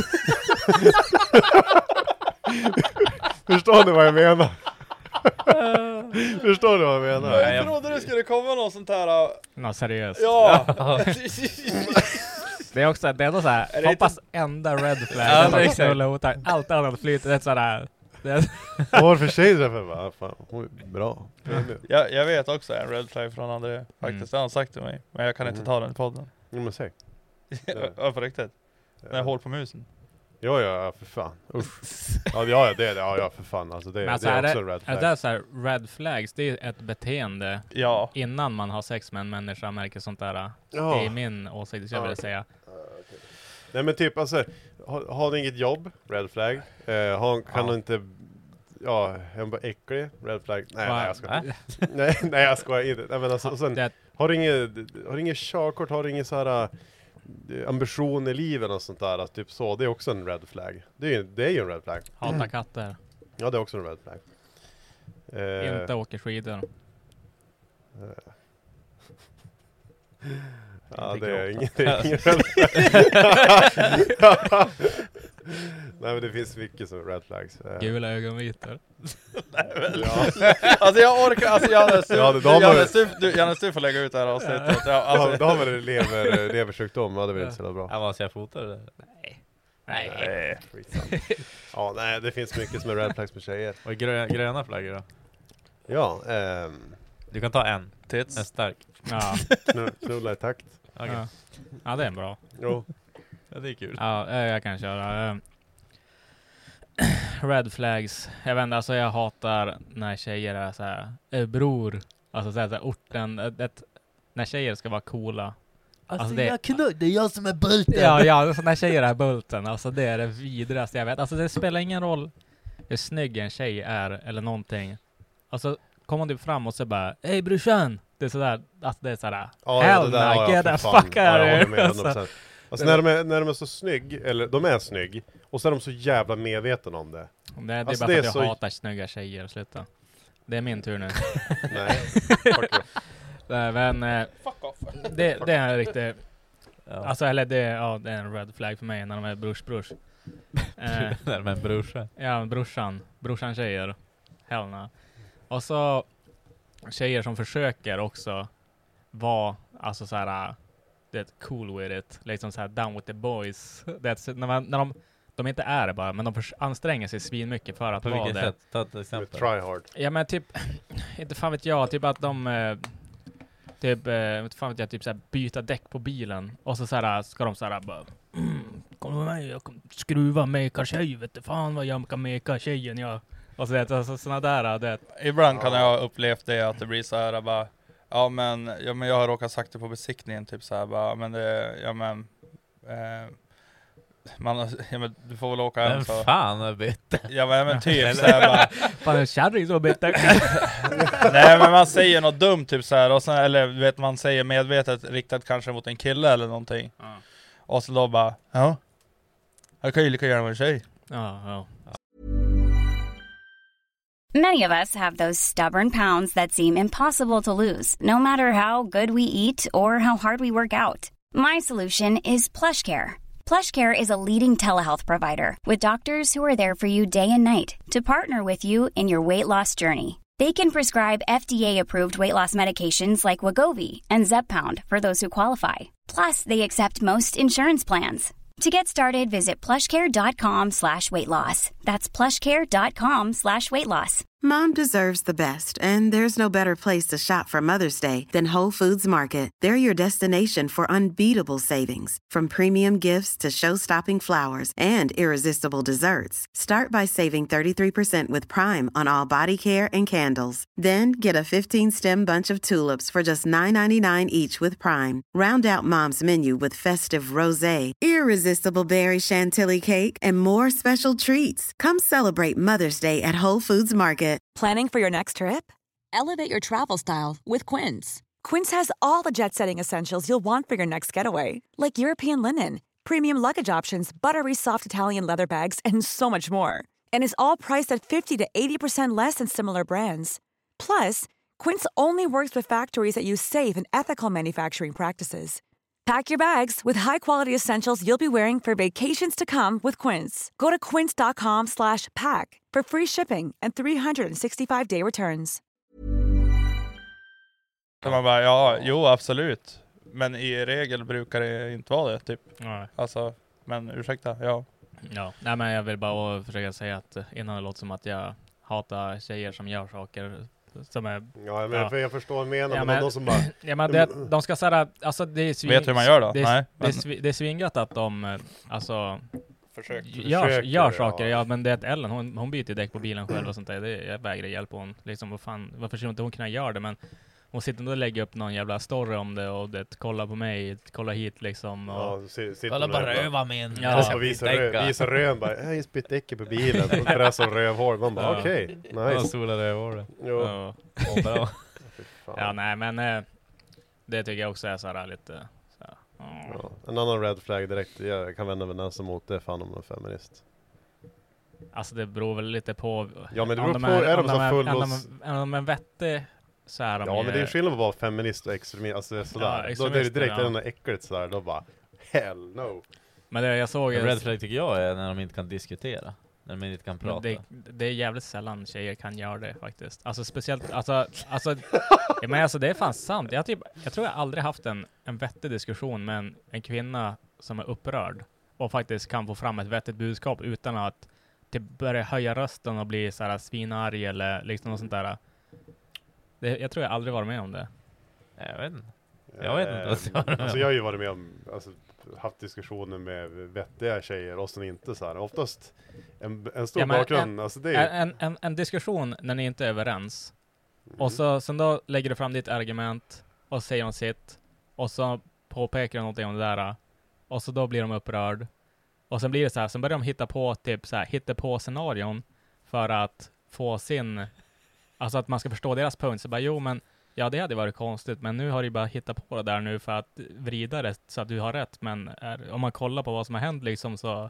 Förstår ni vad jag menar? Förstår du vad jag menar? Jag, jag trodde det skulle komma något sånt här. Nå, seriöst. Ja. Det är också, det är ändå såhär, det hoppas inte... enda red flag. Ja, det exakt. är allt annat flyter, det är sådär. Det... Varför säger du det för? Va? Fan, hon är bra. jag, jag vet också en red flag från André. Faktiskt, mm. det har han sagt till mig. Men jag kan inte ta den i podden. Jo men säg. Ja, på riktigt. När jag håller på musen. Ja, ja, för fan. Usch. Ja, ja, det är det. Ja, ja, för fan. Alltså, det, alltså, det är, är också det, en red flag. Är det så här, red flags, det är ett beteende ja. innan man har sex med en människa, märker sånt där. Ja. Det är min åsikt, jag ja. vill säga. Nej, men typ, alltså, har, har du inget jobb? Red flag. Eh, har, kan ja. du inte... Ja, är bara äcklig? Red flag. Nej, Va? nej, jag skojar. nej, nej, jag skojar inte. Nej, men alltså, och sen, det... har du inget, har du inget körkort? Har du ingen så här... ambition i livet och sånt där, alltså, typ så, det är också en red flag. Det är ju, det är ju en red flag. Hata katter. Ja, det är också en red flag. Eh, Inte åker skidor. Eh. Ja, det är ingen, det är ingen red flag. Nej, men det finns mycket som red flags. Eh. Gula ögonvitor. ja. Alltså jag orkar, alltså Jannes, du, ja, du, Jannes, du, du, Jannes, du får lägga ut det här avsnittet. Ja, alltså. Då har man en lever, leversjukdom, ja, det är väl inte så bra. Ja, vad ska jag fota det? Nej. Nej. Nej. Ja, nej, det finns mycket som är red flags med tjejer. Och grö, gröna flaggor då? Ja, ehm. Du kan ta en. Tits. En stark. Ja. Knulla i takt. Okay. Ja. Ja, det är bra. Jo. Ja, det är kul. Ja, jag kan köra. Red flags. Jag vet inte, alltså jag hatar när tjejer är så här, äh, bror. Alltså så här, så här orten. Ett, ett, när tjejer ska vara coola. Alltså, Alltså det, jag knull, det är jag som är bulten. ja, ja, alltså när tjejer är bulten. Alltså det är det vidraste jag vet. Alltså det spelar ingen roll hur snygg en tjej är eller någonting. Alltså kommer du fram och så bara, hej brorsan. Det är sådär, alltså det är sådär, ja, hell det där, nah, ja, get the fan. fuck Ja, jag håller out med, alltså. hundra procent. Alltså när de, är, när de är så snygg, eller de är snygg, och så är de så jävla medvetna om det. Det, det är alltså bara det för är att jag så... hatar snygga tjejer, sluta. Det är min tur nu. Nej, fuck off. Nej, men eh, Fuck off. det, det är en riktig, Ja. alltså eller det, ja, det är en red flag för mig när de är brors brors. eh, När de är brorsa. ja, brorsan, brorsan tjejer. Hell no. Och så tjejer som försöker också vara, alltså så här, det är cool with it, liksom så här down with the boys. Det är, när, man, när de de inte är det bara, men de anstränger sig svin mycket för att På vara vilket det. sätt? Ta ett exempel. Try hard. Ja, men typ, inte fan vet jag, typ att de eh, typ, eh, inte fan vet jag, typ såhär byta däck på bilen. Och så såhär ska de såhär bara, mm, kom med mig, jag kan skruva meka tjej, vet du fan vad jag kan meka tjejen, ja. Och så, så, så såna där, det. Ibland kan jag ha upplevt det att det blir så här bara, ja men, ja men jag har råkat sagt det på besiktningen typ så här bara, men det, ja men, eh, man, ja men du får väl åka hem Men så. fan har bytt? Ja men, men typ så här bara. Fan en kärring som bitter. Nej men man säger något dumt typ så här, och sen, eller du vet man säger medvetet riktat kanske mot en kille eller någonting. Ja. Och så då bara, ja. Jag kan ju lika gärna vara en tjej. Ja, ja. Many of us have those stubborn pounds that seem impossible to lose, no matter how good we eat or how hard we work out. My solution is PlushCare. PlushCare is a leading telehealth provider with doctors who are there for you day and night to partner with you in your weight loss journey. They can prescribe F D A-approved weight loss medications like Wegovy and Zepbound for those who qualify. Plus, they accept most insurance plans. To get started, visit plushcare.com slash weight loss. That's plushcare.com slash weight loss. Mom deserves the best, and there's no better place to shop for Mother's Day than Whole Foods Market. They're your destination for unbeatable savings, from premium gifts to show-stopping flowers and irresistible desserts. Start by saving thirty-three percent with Prime on all body care and candles. Then get a fifteen-stem bunch of tulips for just nine ninety-nine each with Prime. Round out Mom's menu with festive rosé, irresistible berry chantilly cake, and more special treats. Come celebrate Mother's Day at Whole Foods Market. Planning for your next trip? Elevate your travel style with Quince. Quince has all the jet-setting essentials you'll want for your next getaway, like European linen, premium luggage options, buttery soft Italian leather bags, and so much more. And is all priced at fifty to eighty percent less than similar brands. Plus, Quince only works with factories that use safe and ethical manufacturing practices. Pack your bags with high-quality essentials you'll be wearing for vacations to come with Quince. Go to quince.com slash pack for free shipping and three sixty-five day returns. Så man bara, ja, jo absolut. Men i regel brukar det inte vara det, typ. Nej. Alltså, men ursäkta, ja. Ja, nej men jag vill bara försöka säga att innan det låter som att jag hatar tjejer som gör saker som är... Ja, men ja. jag förstår vad du menar, ja, men, men de som bara... Ja, men det, de ska säga, alltså det är svin, vet hur man gör då? Det, Nej, det, är, svi, det är svingat att de, alltså... Försök. Gör, Försöker, gör saker, ja. ja men det är att Ellen, hon, hon byter däck på bilen själv och sånt där. Det, jag vägrar hjälpa hon. Liksom, vad fan, varför skulle inte hon kunna göra det? Men hon sitter och lägger upp någon jävla story om det och det, kolla på mig, kolla hit liksom. Och, Ja, si- sitter Kolla man bara där bara- röva min. Ja. Jag Och ska så visar byta rö- visar rön bara, jag har spytt däcket på bilen och det är som rövhål. Man bara, Ja. okej, Ja, nice. sola rövhålet. Jo. ja. Ja, bra. Fy fan. Ja, nej men eh, det tycker jag också är så här lite så här, åh. Ja. En annan red flag direkt, jag kan vända mig nästan mot det, fan om man är feminist. Alltså det beror väl lite på. Ja, men det om beror på, är de om så full är, och- om de- är de en vettig så är de Ja, ju- men det är skillnad på att vara feminist och extremist, alltså det är sådär. Ja, Då det är extremister, direkt ja. ja. något äckligt sådär, då bara, hell no. Men det jag såg En är- red flag tycker jag är när de inte kan diskutera. När de inte kan men prata. det, det är jävligt sällan tjejer kan göra det faktiskt. Alltså speciellt, alltså, alltså, ja, men alltså det är fan sant. Jag, typ, jag tror jag aldrig haft en, en vettig diskussion med en, en kvinna som är upprörd och faktiskt kan få fram ett vettigt budskap utan att typ börja höja rösten och bli så här svinarg eller liksom något sånt där. Det, jag tror jag aldrig varit med om det. Jag vet inte. Jag vet inte. Eh, Alltså, alltså jag har ju varit med om, alltså, haft diskussioner med vettiga tjejer och sen inte så här. Oftast en, en stor Ja, men bakgrund, en, alltså det är en, en, en diskussion när ni inte är överens. Och så sen då lägger du fram ditt argument och säger om sitt. Och så påpekar du någonting om det där. Och så då blir de upprörd. Och sen blir det så här, sen börjar de hitta på typ så här, hitta på scenarion för att få sin, alltså att man ska förstå deras punkt. Så bara, jo men, ja det hade varit konstigt, men nu har du bara hittat på det där nu för att vrida det så att du har rätt. Men är, om man kollar på vad som har hänt liksom så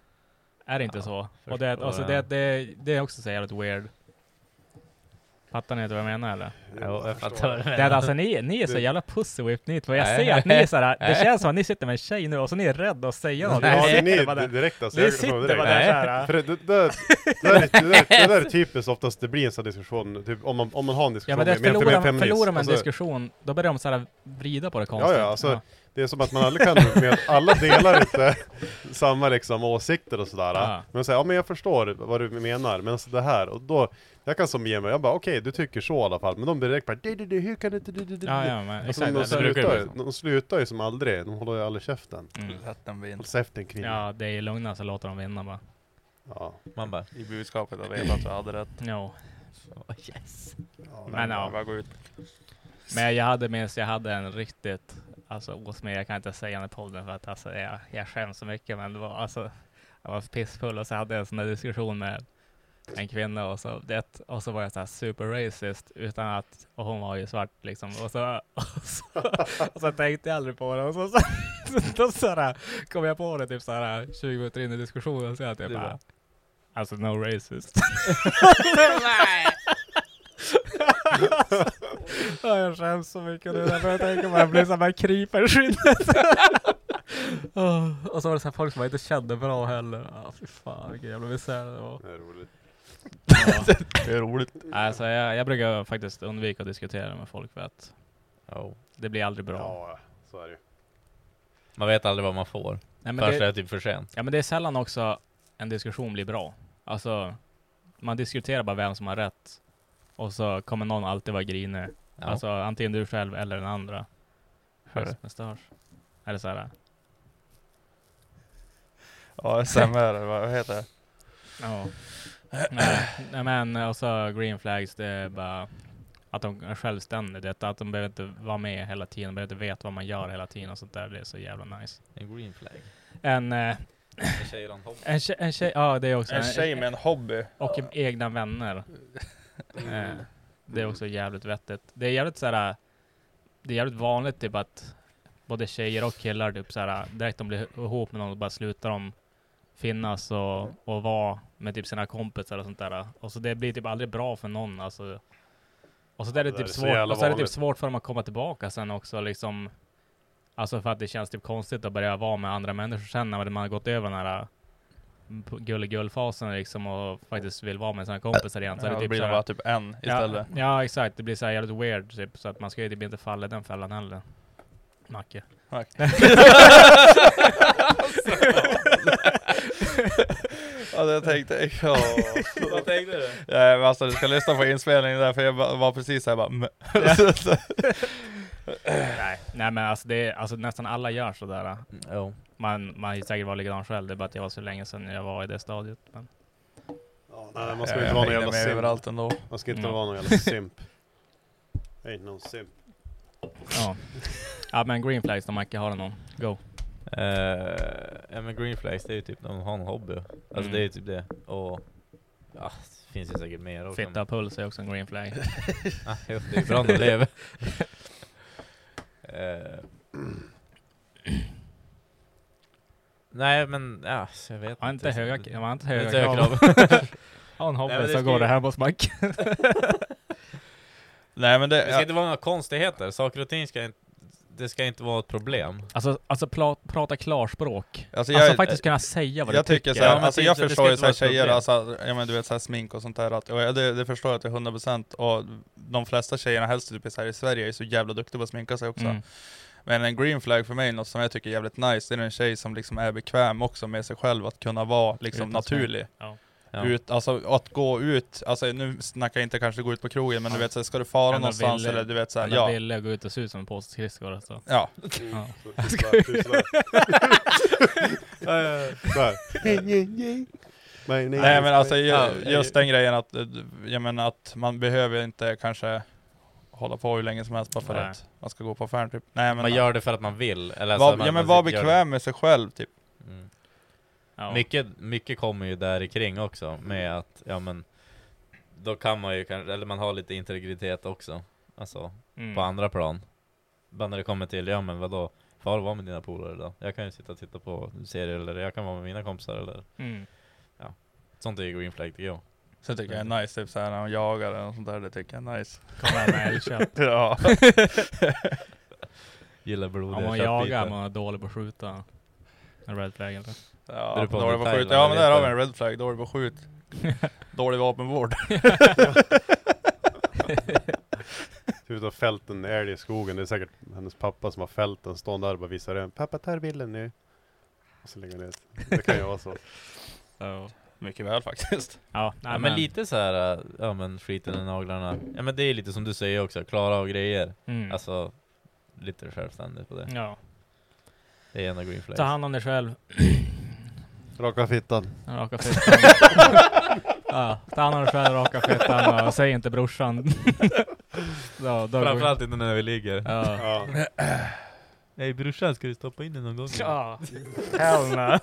är det inte Ja, så. förstår Och det, alltså jag. det, det, det är också så jävligt weird. Fattar ni inte vad jag menar eller? Jo, jag fattar vad du Det är menar. alltså ni, ni är så Det- jävla pussy-whipped ni två. Jag Nej. ser att ni är såhär, det Nej. känns som att ni sitter med en tjej nu och så ni är rädda att säga något. Ja, Ni ni sitter bara är där. direkt alltså. Ni jag kan sitter komma direkt. bara där Nej. såhär. För det, det, det, det, där är, det, där, det där är typiskt oftast det blir en sån diskussion, typ, om, man, om man har en Ja diskussion men det med, med, förlorar, en feminist. förlorar man en alltså, diskussion, då börjar de såhär vrida på det konstigt. Ja, ja, alltså, det är som att man aldrig kan, med att alla delar inte samma liksom åsikter och sådär. Ja. Men säger, ja men jag förstår vad du menar, men alltså det här, och då, jag kan som ge mig, jag bara okej, du tycker så i alla fall, men de blir direkt bara, du, du, du, hur kan du inte, du, du, du, Ja, ja, men alltså, exakt. de, Det brukar slutar, ju ju- bli så. de slutar ju som aldrig, de håller ju aldrig käften. Mm. Rätten vinner. Håll käften kvinna. Ja, det är lugna så låter de vinna bara. Ja. Man bara, I budskapet och vet att du hade rätt. No. oh, yes. Ja, Men ja. Bara gå ut. Men jag hade minst, jag hade en riktigt, alltså åsmed, jag kan inte säga den i podden för att alltså, jag, jag skäms så mycket, men det var alltså, jag var pissfull och så hade jag en sån där diskussion med en kvinna och så, det, och så var jag så här super racist utan att, och hon var ju svart liksom, och så, och så, och så tänkte jag aldrig på det och så, så, så, då så här, kom jag på det typ så här tjugo minuter in i diskussionen och så att jag Du bara, bara, alltså no racist. Ja, jag skäms så mycket nu därför jag tänker bara, jag blir så här kryper i skinnet. Oh, och så var det så här folk som jag inte kände bra heller. Ja, fy fan, vilken jävla misär det var. Det är roligt. Ja. Det är roligt. Alltså, jag, jag brukar faktiskt undvika att diskutera med folk för att Oh. det blir aldrig bra. Ja, så är det ju. Man vet aldrig vad man får. Nej, men Först är det, det typ för sent. ja, men det är sällan också en diskussion blir bra. Alltså, man diskuterar bara vem som har rätt. Och så kommer någon alltid vara grinig. Ja. Alltså antingen du själv eller den andra. Hör. Höstmustasch. Eller så här. Ja, S M R, vad heter det? Ja. nej, nej men och så green flags, det är bara att de är självständiga. Att de behöver inte vara med hela tiden. De behöver inte veta vad man gör hela tiden och sånt där. Det är så jävla nice. En green flag. En... Eh, En tjej och en hobby. en, tjej, en tjej, ja det är också... En tjej med en hobby. Och egna vänner. eh, det är också jävligt vettigt. Det är jävligt såhär... Det är jävligt vanligt typ att både tjejer och killar typ såhär, direkt de blir ihop med någon och bara slutar de finnas och, och vara med typ sina kompisar och sånt där. Och så det blir typ aldrig bra för någon alltså. Och så där är det det typ är så svårt, jävla och så är det typ vanligt. svårt för dem att komma tillbaka sen också liksom. Alltså för att det känns typ konstigt att börja vara med andra människor sen när man har gått över den här gull-gull-fasen liksom och faktiskt vill vara med sina kompisar igen. Så Ja, är det det typ blir så här, bara typ en istället. Ja, ja, exakt. Det blir så här jävligt weird typ, så att man ska ju typ inte falla i den fällan heller. Macke. Macke. Ja, det tänkte jag. Vad tänkte du? Ja, men alltså du ska lyssna på inspelningen där, för jag var precis såhär bara m- nej, nej men alltså, det är, alltså nästan alla gör sådär. Jo. Man, man är säkert var likadan själv. Det är bara att jag var så länge sedan jag var i det stadiet. Men... Ja, nej, man ska jag inte vara någon jävla med simp. överallt ändå. Man ska inte Mm. vara någon jävla simp. Ain't no simp. Ja. Ja men green flags, de Macke har någon. Go. Uh, ja men green flags, det är ju typ de har en hobby. Alltså Mm. det är ju typ det. Och ja, det finns ju säkert mer också. Fitta puls är också en green flag. Ah, jo, det är bra att leva. uh, Nej men ja, så jag vet Jag har inte höga, jag har inte höga Inte höga krav. krav. Ja, en hobby Nej, men det så ska går ju- det här hos Macke. Nej men det, Det ska ja, inte vara några konstigheter. Saker och ting ska inte, det ska inte vara ett problem. Alltså, alltså pla, prata klarspråk. alltså Alltså jag, faktiskt kunna säga vad jag du tycker tycker. såhär, Ja, men alltså det- jag det ska förstår ju inte vara såhär ett tjejer, problem. alltså, ja men du vet såhär smink och sånt där, att, och jag, det, det förstår jag till hundra procent, och de flesta tjejerna helst typ så här i Sverige är så jävla duktiga på att sminka sig också. Mm. Men en green flag för mig, något som jag tycker är jävligt nice, det är en tjej som liksom är bekväm också med sig själv, att kunna vara liksom Utan naturlig. Ja. Ja. Ut, alltså att gå ut, alltså nu snackar jag inte kanske gå ut på krogen, men du vet så ska du fara Ändå någonstans ville- eller du vet så här, Ändå ja. ville gå ut och se ut som en påse skridskor. Så. Ja. Ja. Typ sådär, typ sådär. Såhär. My name Nej is- men alltså ju, Ja, just den grejen att, eh, jag menar att man behöver inte kanske hålla på hur länge som helst bara för Nej. att man ska gå på affären typ. Nej men, Man gör det för att man vill. Eller var, alltså, man, ja men man var gör bekväm med sig själv typ. det. Mm. Ja. Mycket, mycket kommer ju där i kring också med att, ja men då kan man ju kanske, eller man har lite integritet också. Alltså Mm. på andra plan. Bara när det kommer till, ja men vadå, far vara med dina polare då. Jag kan ju sitta och titta på serier, eller jag kan vara med mina kompisar eller Mm. sånt är ju green flag tycker jag. Så tycker jag är nice typ såhär när man jagar eller något sånt där, det tycker jag är nice. Kom här med älgkött. Ja. Gillar blodiga Om man köttbitar. jagar, man är dålig på att skjuta. En red flag eller? Ja, Är du på dålig på Thailand skjut. Ja men eller där har vi inte? en red flag, dålig på skjut. Dålig vapenvård. Typ av fälten älg i skogen. Det är säkert hennes pappa som har fälten stående där och bara visar den. Pappa tar bilden nu. Och så lägger han ut. Det kan ju vara så. Ja. Mycket väl faktiskt. Ja, nej, Ja, men lite så här, ja men skiten i naglarna. Ja men det är lite som du säger också, klara av grejer. Mm. Alltså lite självständigt på det. Ja. Det är en av green flags. Ta hand om dig själv. Raka fittan. Raka fettan. Ja, ta hand om dig själv, raka fettan och säg inte brorsan. Ja, då Framförallt inte när vi ligger. Ja. Ja. Nej brorsan, ska du stoppa in den någon gång? Ja. Hell no.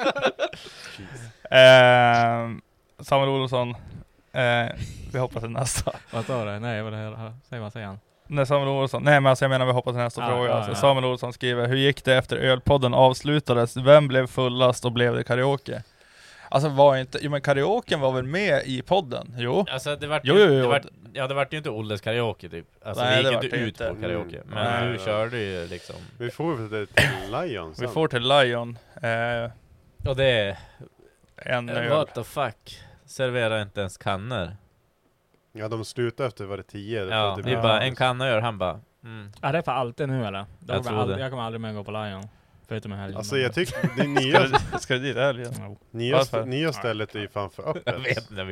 Eh, Samuel Olsson, eh, vi hoppas till nästa. Vad sa du? Nej, vad det här? Säg vad säger han? Nej, Samuel Olsson. Nej men alltså jag menar vi hoppas till nästa Ah, fråga. ah, alltså, ja. Samuel Olsson skriver, hur gick det efter ölpodden avslutades? Vem blev fullast och blev det karaoke? Alltså var inte, jo men karaoken var väl med i podden? Jo. Alltså det vart Jo, ju, jo, jo. Det vart, ja det vart ju inte Olles karaoke typ. Alltså Nej, vi det gick vart inte det ut inte. på karaoke. Mm. Men Nej, du ja. körde ju liksom. Vi får väl till Lion sen. Vi får till Lion. Eh, Och det är, en öl. what the fuck. Servera inte ens kannor. Ja, de slutade efter var det tio. Det Ja, får typ- vi bara en kanna gör, han bara mm. Ja, det är för alltid nu eller? Då Jag kommer tror aldrig, det. jag kommer aldrig mer gå på Lion. Förutom en helg. Alltså jag tycker det Ska nya, du, ska du dit helgen? Jo. nya, Varför? nya stället är ju fan för Jag öppet. vet inte, jag vill bara.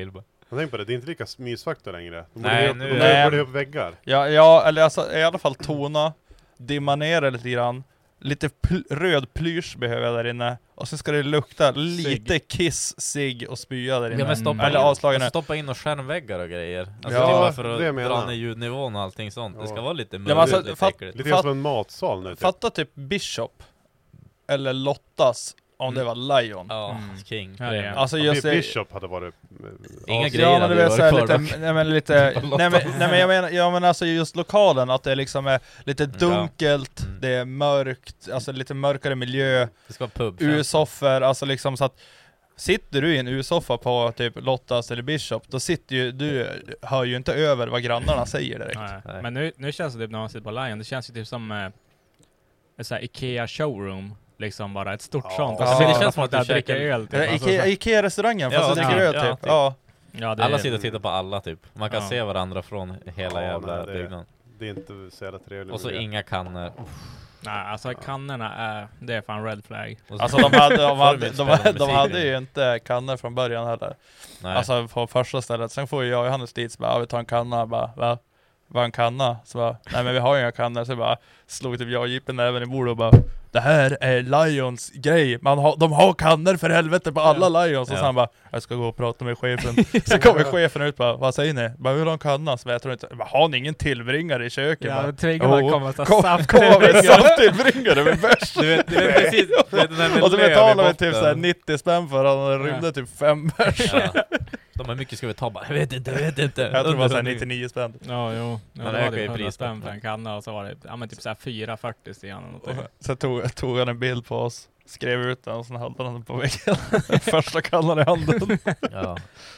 Jag tänker på det, det är inte lika mysfaktor längre. De Nej, borde nu- upp, Nej. de borde upp väggar. Ja, ja, eller alltså i alla fall tona, dimma ner det lite grann. Lite pl- röd plysch behöver jag där inne. Och sen ska det lukta lite kiss, cigg och spya där inne. Ja, men stoppa, Eller in, avslagen. alltså, stoppa in och skärmväggar och grejer. Alltså Ja, typ bara för det att menar jag. dra ner ljudnivån och allting sånt. Det ska Ja. vara lite Ja, mörkt, men alltså, lite fatt- äckligt. Lite Fatt- som en matsal nu typ. Fatta typ Bishop. Eller Lottas. Om Mm. det var Lion. Ja, Mm. King. Ja, ja. Alltså Ja, just det. Bishop hade varit... Inga Ja, grejer Ja men hade du vet varit såhär kvar lite, dock. nej men lite, Lotta. nej men, nej men jag menar, ja men alltså just lokalen, att det liksom är lite dunkelt, Mm. det är mörkt, alltså lite mörkare miljö, Det ska vara pub. U-soffor, alltså liksom så att sitter du i en U-soffa på typ Lottas eller Bishop, då sitter ju, du hör ju inte över vad grannarna säger direkt. Nej. Nej. Men nu, nu känns det typ när man sitter på Lion, det känns ju typ som eh, ett såhär Ikea showroom. Liksom bara ett stort Ja. sånt. Ja. Och så Det sitter känns som folk att där du och dricker käkar- öl. Typ. Ikea, Alltså, så- Ikea-restaurangen fast Ja, du dricker ja, öl ja, typ. typ. Ja. ja, det Alla är- sitter och tittar på alla typ. Man kan Ja. se varandra från hela Ja, jävla nej, det- byggnaden. Det är inte så jävla trevligt. Och så miljö. inga kannor. Nej, alltså kannorna är, det är fan red flag. Och så- Alltså de hade, de Får hade, de de, inte spela de, musik hade längre. ju inte kannor från början heller. Nej. Alltså på första stället. Sen får ju jag och Johannes dit, så bara, ja, vi tar en kanna. Bara, va? Vad en kanna? Så bara, nej men vi har ju inga kannor. Så bara, slog typ jag och Jippen även i bordet och bara, det här är Lions grej. Man har, de har kannor för helvete på alla Lions. Och Ja. så han bara, jag ska gå och prata med chefen. Så kommer chefen ut och bara, vad säger ni? Bara, vill ha en kanna? Så bara, jag tror inte, bara, har ni ingen tillbringare i köket? Ja, Bara, men tvingar man "Jo, komma så kom, saft. kom med safttillbringare med bärs. Du vet, du vet precis. Du vet, den där med Och så löv i betalar vi botten. typ såhär nittio spänn för han och rymde Ja. typ fem bärs. Ja. De har mycket ska vi ta bara, jag vet inte, jag vet inte. Jag tror det var såhär nittionio spänn. Ja, jo. Ja, Han det ökar var ju typ hundra priset. spänn för en kanna och så var det ja, men typ såhär fyra fyrtio steg eller någonting. Så tog, tog han en bild på oss, skrev ut den och sen hade han den på väggen. Första kannan i handen. Ja.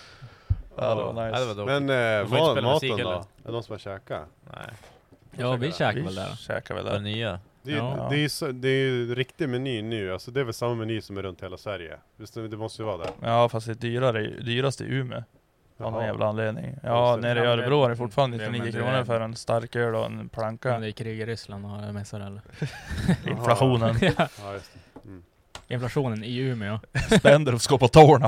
Ja, det var nice. Ja, det var dock. Men De eh, får inte ma- spela maten musik då? heller. Är det någon som har käkat? Nej. Ja, vi käkar väl Vi där. käkar väl Det där. nya. Det är, Ja. det, är så, det är ju riktig meny nu, alltså det är väl samma meny som är runt hela Sverige. Visst, det det måste ju vara det. Ja fast det är dyrare, dyrast i Umeå. Av någon Jaha. jävla anledning. Ja, Ja, så- nere i Ja, Örebro är det det- fortfarande det- nittionio men det- kronor för en stark öl och en Men planka. det är krig i Ryssland och det missar eller? Inflationen. Ja. Ja, just det. Mm. Inflationen i Umeå. Spender och ska på tårna.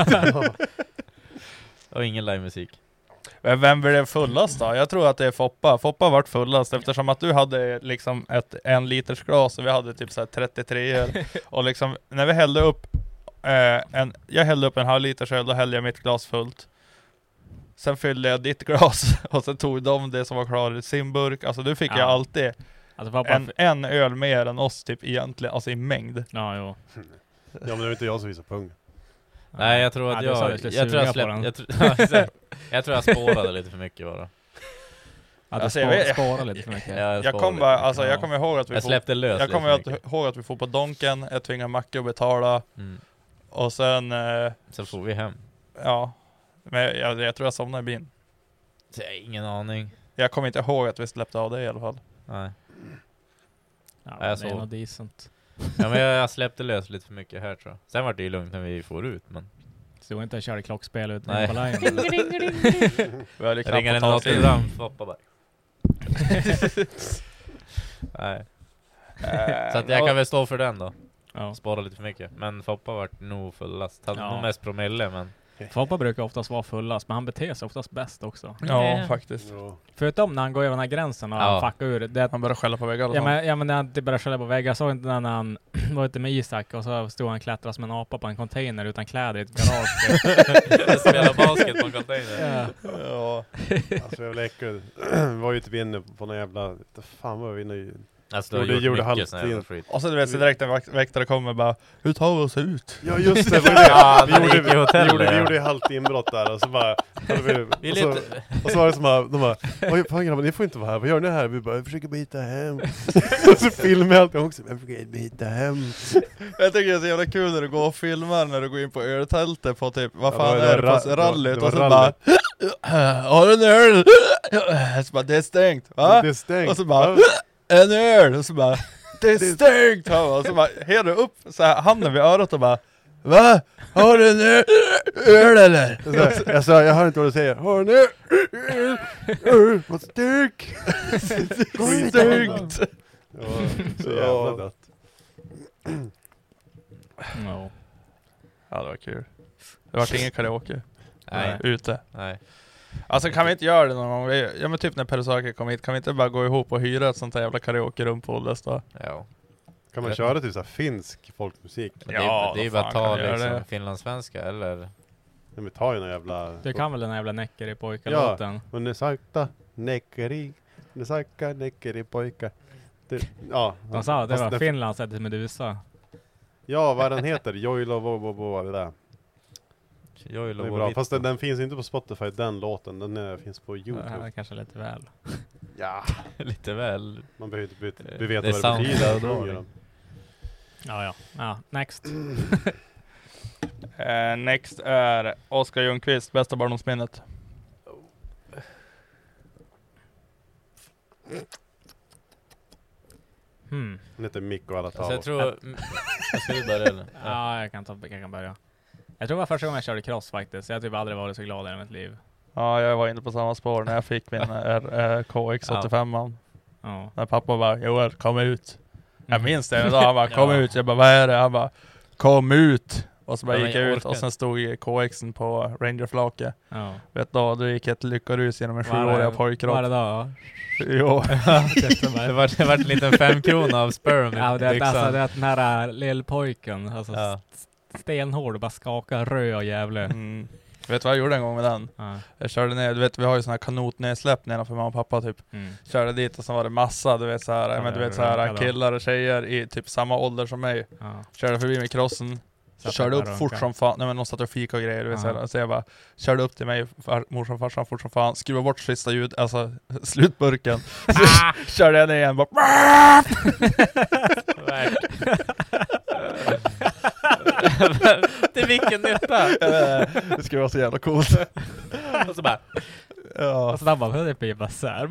Och ingen livemusik. Men vem blev fullast då? Jag tror att det är Foppa. Foppa vart fullast eftersom att du hade liksom ett en liters glas och vi hade typ så här trettiotre öl. Och liksom när vi hällde upp eh, en, jag hällde upp en halv liters öl, då hällde jag mitt glas fullt. Sen fyllde jag ditt glas och sen tog de det som var klar i sin burk. Alltså du fick Ja. jag alltid Alltså pappa... en, en öl mer än oss typ egentligen, alltså i mängd. Ja, jo. Ja, men det är inte jag som visar pung. Nej, jag tror att Ja, du sa jag... du skulle Jag tror jag suga på den. släppte... Jag, tr- ja, exakt. Jag tror jag spårade lite för mycket bara. Ja, du Alltså, jag spar, vet- sparar lite för mycket. Ja, Jag spårade kommer lite bara, för alltså Ja. jag kommer ihåg att vi Jag får, släppte lös jag lite kommer för att, mycket. ihåg att vi får på Donken, jag tvingar Macke att betala Mm. och sen, eh, Sen får vi hem. ja, men jag, jag tror jag somnade i bilen. Så jag har ingen aning. Jag kommer inte ihåg att vi släppte av det i alla fall. Nej. Ja, Ja, jag det är såg. nog decent. Ja, men jag, jag släppte lös lite för mycket här tror jag. Sen var det ju lugnt när vi får ut, men... Så inte körde klockspel ut Nej. på Lion. Vi hade Jag ringer en knappt tagit Notre Dame, Foppa bara. Nej. Eh, Så att jag kan väl stå för den då. Ja. Spara lite för mycket. Men Foppa vart nog fullast. Hade Ja. nog mest promille, men... Foppa brukar oftast vara fullast, men han beter sig oftast bäst också. Ja, faktiskt. Ja. Förutom när han går över den här gränsen och Ja. han fuckar ur. Det, Han började skälla på väggar och ja, sånt. men, ja men när han typ började skälla på väggar. Jag såg inte när han var ute med Isak och så stod han klättra som en apa på en container utan kläder i ett garage. Spela basket på en container. Ja. Ja. Alltså jag var äcklig. Vi var ju typ inne på någon jävla... inte fan vad vi var inne i... Alltså du har Jo, det gjort gjorde mycket sån här jävla halvtid. skit. Och så du vet, så direkt en vak- väktare kommer bara, hur tar vi oss ut? Ja just det, var ju det. Ja, vi, när vi gjorde, gick i vi, hotellet, gjorde, vi ja. gjorde ju halvt inbrott där och så bara... hade vi, Vi är och, så, lite... och så var det som att de bara, oj fan grabbar, ni får inte vara här, vad gör ni här? Vi bara, jag försöker bara hitta hem. Och så filmar jag alltid också, jag försöker bara hitta hem. Jag tycker det är så jävla kul när du går och filmar när du går in på öltältet på typ, vad Ja, fan det var är det på ra- rallyt? det var Och så rallyt. bara, har du en öl? Så bara, det är stängt, va? Det är stängt. Och så bara, Ja. en öl! Och så bara, det är stängt! Och så bara, hela upp så här, handen vid örat och bara, va? Har du en öl, öl eller? Så här, jag sa, jag hör inte vad du säger. Har ni öl? Öl? Vad styrk? Stängt! Ja, så jävla dött. No. Ja, det var kul. Det var ingen karaoke. Nej. ute. Nej. Alltså kan vi inte göra det någon gång? Vi- Ja men typ när Perusaki kom hit, kan vi inte bara gå ihop och hyra ett sånt här jävla karaoke-rum på Olles då? Ja. Kan man köra typ så här finsk folkmusik? Men Ja, det är ju vad bara att fan ta kan vi göra liksom det? finlandssvenska eller... Men vi tar ju någon jävla... Du kan väl den här jävla Näcker i pojkarlåten? Ja, men det sakta näckeri, det sakta näckeri pojkar. Det, ja, De sa att det fast var den- Finland sett till Medusa. Ja, vad den heter? Joilo vo vo vo det där. Jag Det är bra. Fast den, den finns inte på Spotify, den låten. Den är, finns på Det YouTube. här är kanske lite väl. Ja, lite väl. man behöver inte byta, Det- vi vet det är vad det sound betyder. cloud sjunger då. de. Ja, ja. Ja, next. Eh, next är Oskar Ljungqvist, bästa barndomsminnet. Hmm. Den heter Mick och alla Alltså tal. jag tror... mm, jag ska vi börja eller? Ja, jag kan, ta, jag kan börja. Jag tror det var första gången jag körde cross faktiskt. Jag har typ aldrig varit så glad i hela mitt liv. Ja, jag var inne på samma spår när jag fick min R- eh, K X åttiofem. Ja. När pappa bara, Joel, kom ut. Jag Mm. minns det, men då han bara, kom Ja. ut. Jag bara, vad är det? Han bara, kom ut. Och så bara Ja, men gick jag jag ut orkar och sen stod K Xen på Rangerflake. Ja. Vet du, då gick ett lyckorus genom en Var det- sjuåriga Var pojkropp. det då? Jo. Det var, det var en liten femkrona av sperm i Ja, det är byxan. alltså det är att den här lillpojken, alltså Ja. st- stenhård och bara skakar rö och jävla. Mm. Vet du vad jag gjorde en gång med den? Ja. Jag körde ner, du vet vi har ju såna här kanotnedsläpp nedanför mamma och pappa typ. Mm. Körde dit och så var det massa, du vet såhär, Ja, men du ja, vet såhär ja, då. killar och tjejer i typ samma ålder som mig. Ja. Körde förbi med crossen. Satt Körde där upp och fort runkade. som fan, nej men de satt och fika och grejer, du vet, Ja. såhär. Så jag bara körde upp till mig, far, morsan, farsan, fort som fan, skruva bort sista ljud, alltså slutburken. Så körde jag ner igen, bara Till vilken nytta? det skulle vara så jävla coolt. Och så bara... Ja, Och så där bara, det blir bara sär.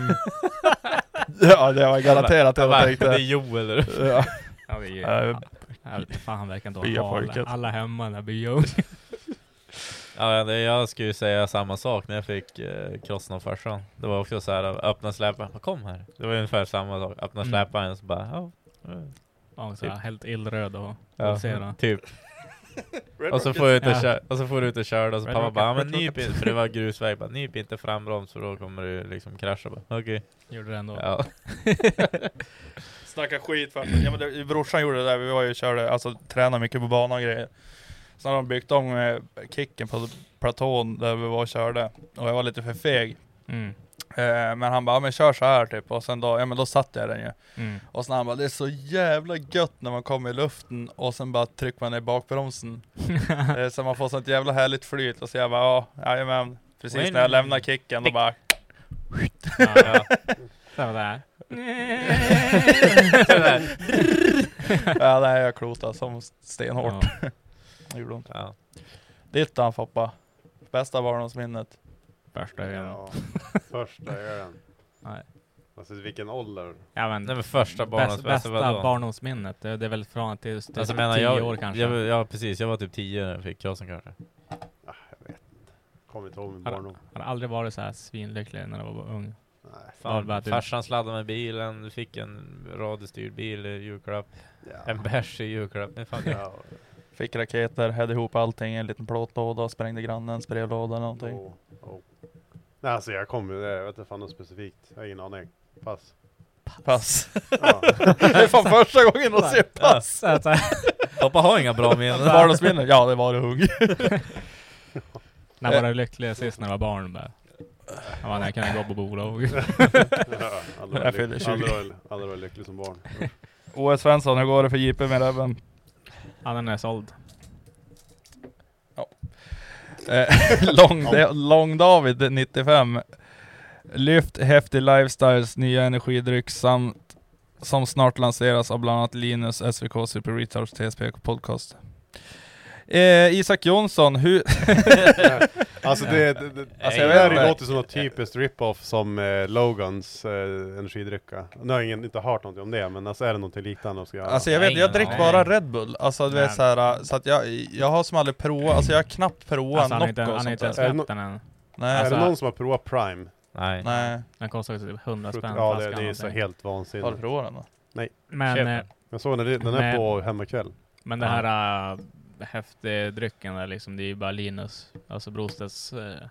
ja det var garanterat det Jag bara, jag det är tänkte. Joel. Ja. Ja, det är ju, Äh, jag vet inte, fan han verkar inte ha Byafolket. alla, alla hemma när byung. Ja, det, jag skulle ju säga samma sak när jag fick eh, krossen av farsan. Det var också så här, öppna släparen. Kom här. Det var ungefär samma sak. Öppna Mm. släparen så bara, ja. Ja, så här, helt illröd och Ja, pulsera. typ. Och så får jag ut och Ja. kör, och så får du ut och köra och så Red pappa Rocket, bara, ja, men Red nyp inte, för det var grusväg, bara nyp inte frambroms för då kommer du liksom krascha. Bara, okej. Gjorde det ändå. Ja. Snacka skit för ja, men det, brorsan gjorde det där, vi var ju körde, alltså tränade mycket på banan och grejer. Sen har de byggt om med kicken på platån där vi var och körde. Och jag var lite för feg. Mm. Eh, men han bara, ja, men kör så här typ. Och sen då, ja men då satte jag den ju. Mm. Och sen han bara, det är så jävla gött när man kommer i luften och sen bara trycker man ner bakbromsen. eh, så man får sånt jävla härligt flyt. Och så jag bara, ja, jajamän. Precis när jag lämnar kicken då bara... Ja, ja. Så var det här. ja, nej, jag klotade som stenhårt. Ja. Det gjorde ont. Ja. Ditt då, Foppa? Bästa barndomsminnet? Första ölen. Ja, första ölen. Nej. Alltså vilken ålder? Ja, men Nej, men första bäst, barndomsminnet, bästa vadå? barndomsminnet, det, det är väl från till typ Alltså, menar, tio jag, år kanske. Jag, ja, precis. Jag var typ tio när jag fick krossen kanske. Ah, jag vet inte. Kommer inte ihåg min Har- barndom. Jag har aldrig varit så här svinlycklig när jag var ung. Nej. Ja, det var Fan, typ- farsan sladdade med bilen, du fick en radiostyrd bil i julklapp. Ja. En bärs i julklapp. Men fan, Ja. Fick raketer, hade ihop allting i en liten plåtlåda, sprängde grannens brevlåda eller någonting. Oh, oh. Nej, alltså jag kommer, jag vet inte fan något specifikt. Jag har ingen aning. Pass. Pass. Ja. Det är fan första gången de ser pass. Så att, så här, pappa har inga bra minnen. Barndomsminne? Ja, det var det hugg. när var du lycklig sist när du var barn? Bara. Ja, när jag kunde gå på bolag. Ja, aldrig Jag var fyller lyck- tjugo. aldrig var- aldrig var lycklig som barn. O S Svensson, hur går det för J P med Rebben? Ja, den är såld. Eh, Lång, Lång David nittiofem. Lyft häftig lifestyles nya energidryck samt som snart lanseras av bland annat Linus, S V K, Super Retards, T S P K Podcast. Eh, Isak Jonsson, hur... Alltså det, det, det, Alltså, det jag vet där inte. låter som något typiskt rip-off som eh, Logans eh, energidrycka. Nu har jag ingen, inte hört någonting om det, men alltså är det någonting liknande de ska göra? Alltså jag vet, jag dricker Nej. bara Red Bull. Alltså du vet Nej. såhär, så att jag, jag har som aldrig provat, alltså jag har knappt provat Alltså, han har inte, Nocco och han har sånt inte ens där. Är det släppt den än. Nej, är alltså- det någon som har provat Prime? Nej. nej. Den kostar typ hundra spänn Ja, det, flaskan det är och så så. helt Har du vansinnigt. provat den då? Men, Köp eh, den. Jag såg när det, den är Nej. på hemmakväll. men det här äh, häftig drycken där liksom. Det är ju bara Linus, alltså Brostedts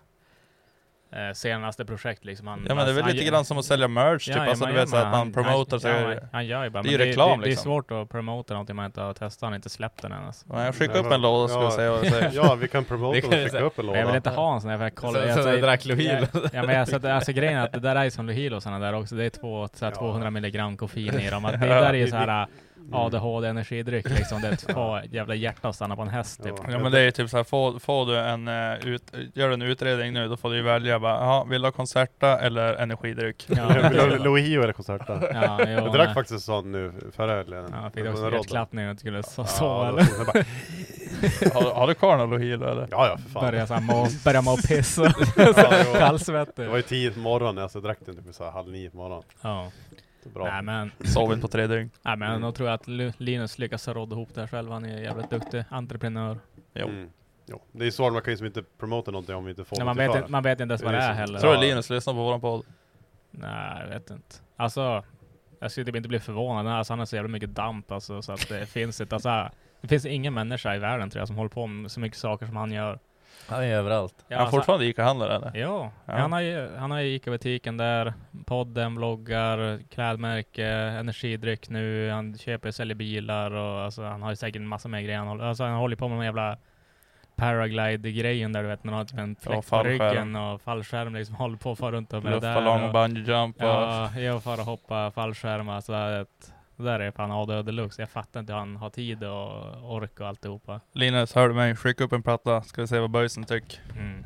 eh, senaste projekt liksom. Han, ja men det är väl lite grann som att sälja merch, typ. Ja, alltså, du vet så att man promotar sig. Ja, han gör ju bara. Det är ju det, reklam det, liksom. Det är svårt att promota någonting man inte har testat, han har inte släppt den än alltså. Ja, jag skickar upp en låda ska ja, säga vad jag säger. Ja, vi kan promota och skicka upp en låda. Jag vill inte ha en sån här, för jag kollar. Så, jag, så jag drack Lohilo. Ja, ja, men alltså, alltså grejen är att det där är som Lohilo såna där också. Det är två, så här, ja. tvåhundra milligram koffein i dem. Att det där är ju så här A D H D-energidryck liksom. Det är två jävla hjärta att stanna på en häst typ. Ja, men det är typ så här, får, får du en uh, ut, gör en utredning nu, då får du ju välja bara, aha, vill du ha koncerta eller energidryck? Ja, vill du Lohio eller koncerta? Ja, jo, jag drack faktiskt sån nu förra helgen. Ja, fick också hjärtklappning och skulle så, så ja, eller? har, har du kvar någon Lohilo eller? Ja, ja, för fan. Börja så här må, börja må pissa. Kallsvettig. Det var ju tidigt på morgonen, alltså jag drack den typ så här halv nio på morgonen. Ja. Bra. Nej, men sovit på tre dygn. Nej, men jag tror att Linus lyckas råda ihop det här själv. Han är en jävligt duktig entreprenör. Jo. Mm. Jo. Det är svårt, man kan ju inte promota någonting om vi inte får Nej, man, vet inte, man vet inte ens vad det är heller. Tror du Linus lyssnar på våran podd? Nej, jag vet inte. Alltså, jag skulle typ inte bli förvånad. Alltså, han har så jävla mycket damp alltså, så att det finns inte. Alltså, det finns ingen människa i världen tror jag som håller på med så mycket saker som han gör. Han är överallt. Ja, han alltså, fortfarande Ica-handlare eller? Ja, ja. Han har ju han har ju Ica-butiken där, podden, bloggar, klädmärke, energidryck nu, han köper och säljer bilar och alltså, han har ju säkert en massa mer grejer. Han håller, alltså, han håller på med en jävla paraglide-grejen där du vet, man har typ en fläck på ryggen och fallskärm liksom, håller på att fara runt och med luftballong och bungee-jump och... Ja, jag får hoppa fallskärm alltså, att det där är fan A D H deluxe. Jag fattar inte hur han har tid och ork och alltihopa. Linus, hör du mig? Skicka upp en platta. Ska vi se vad Böjsen tycker. Mm.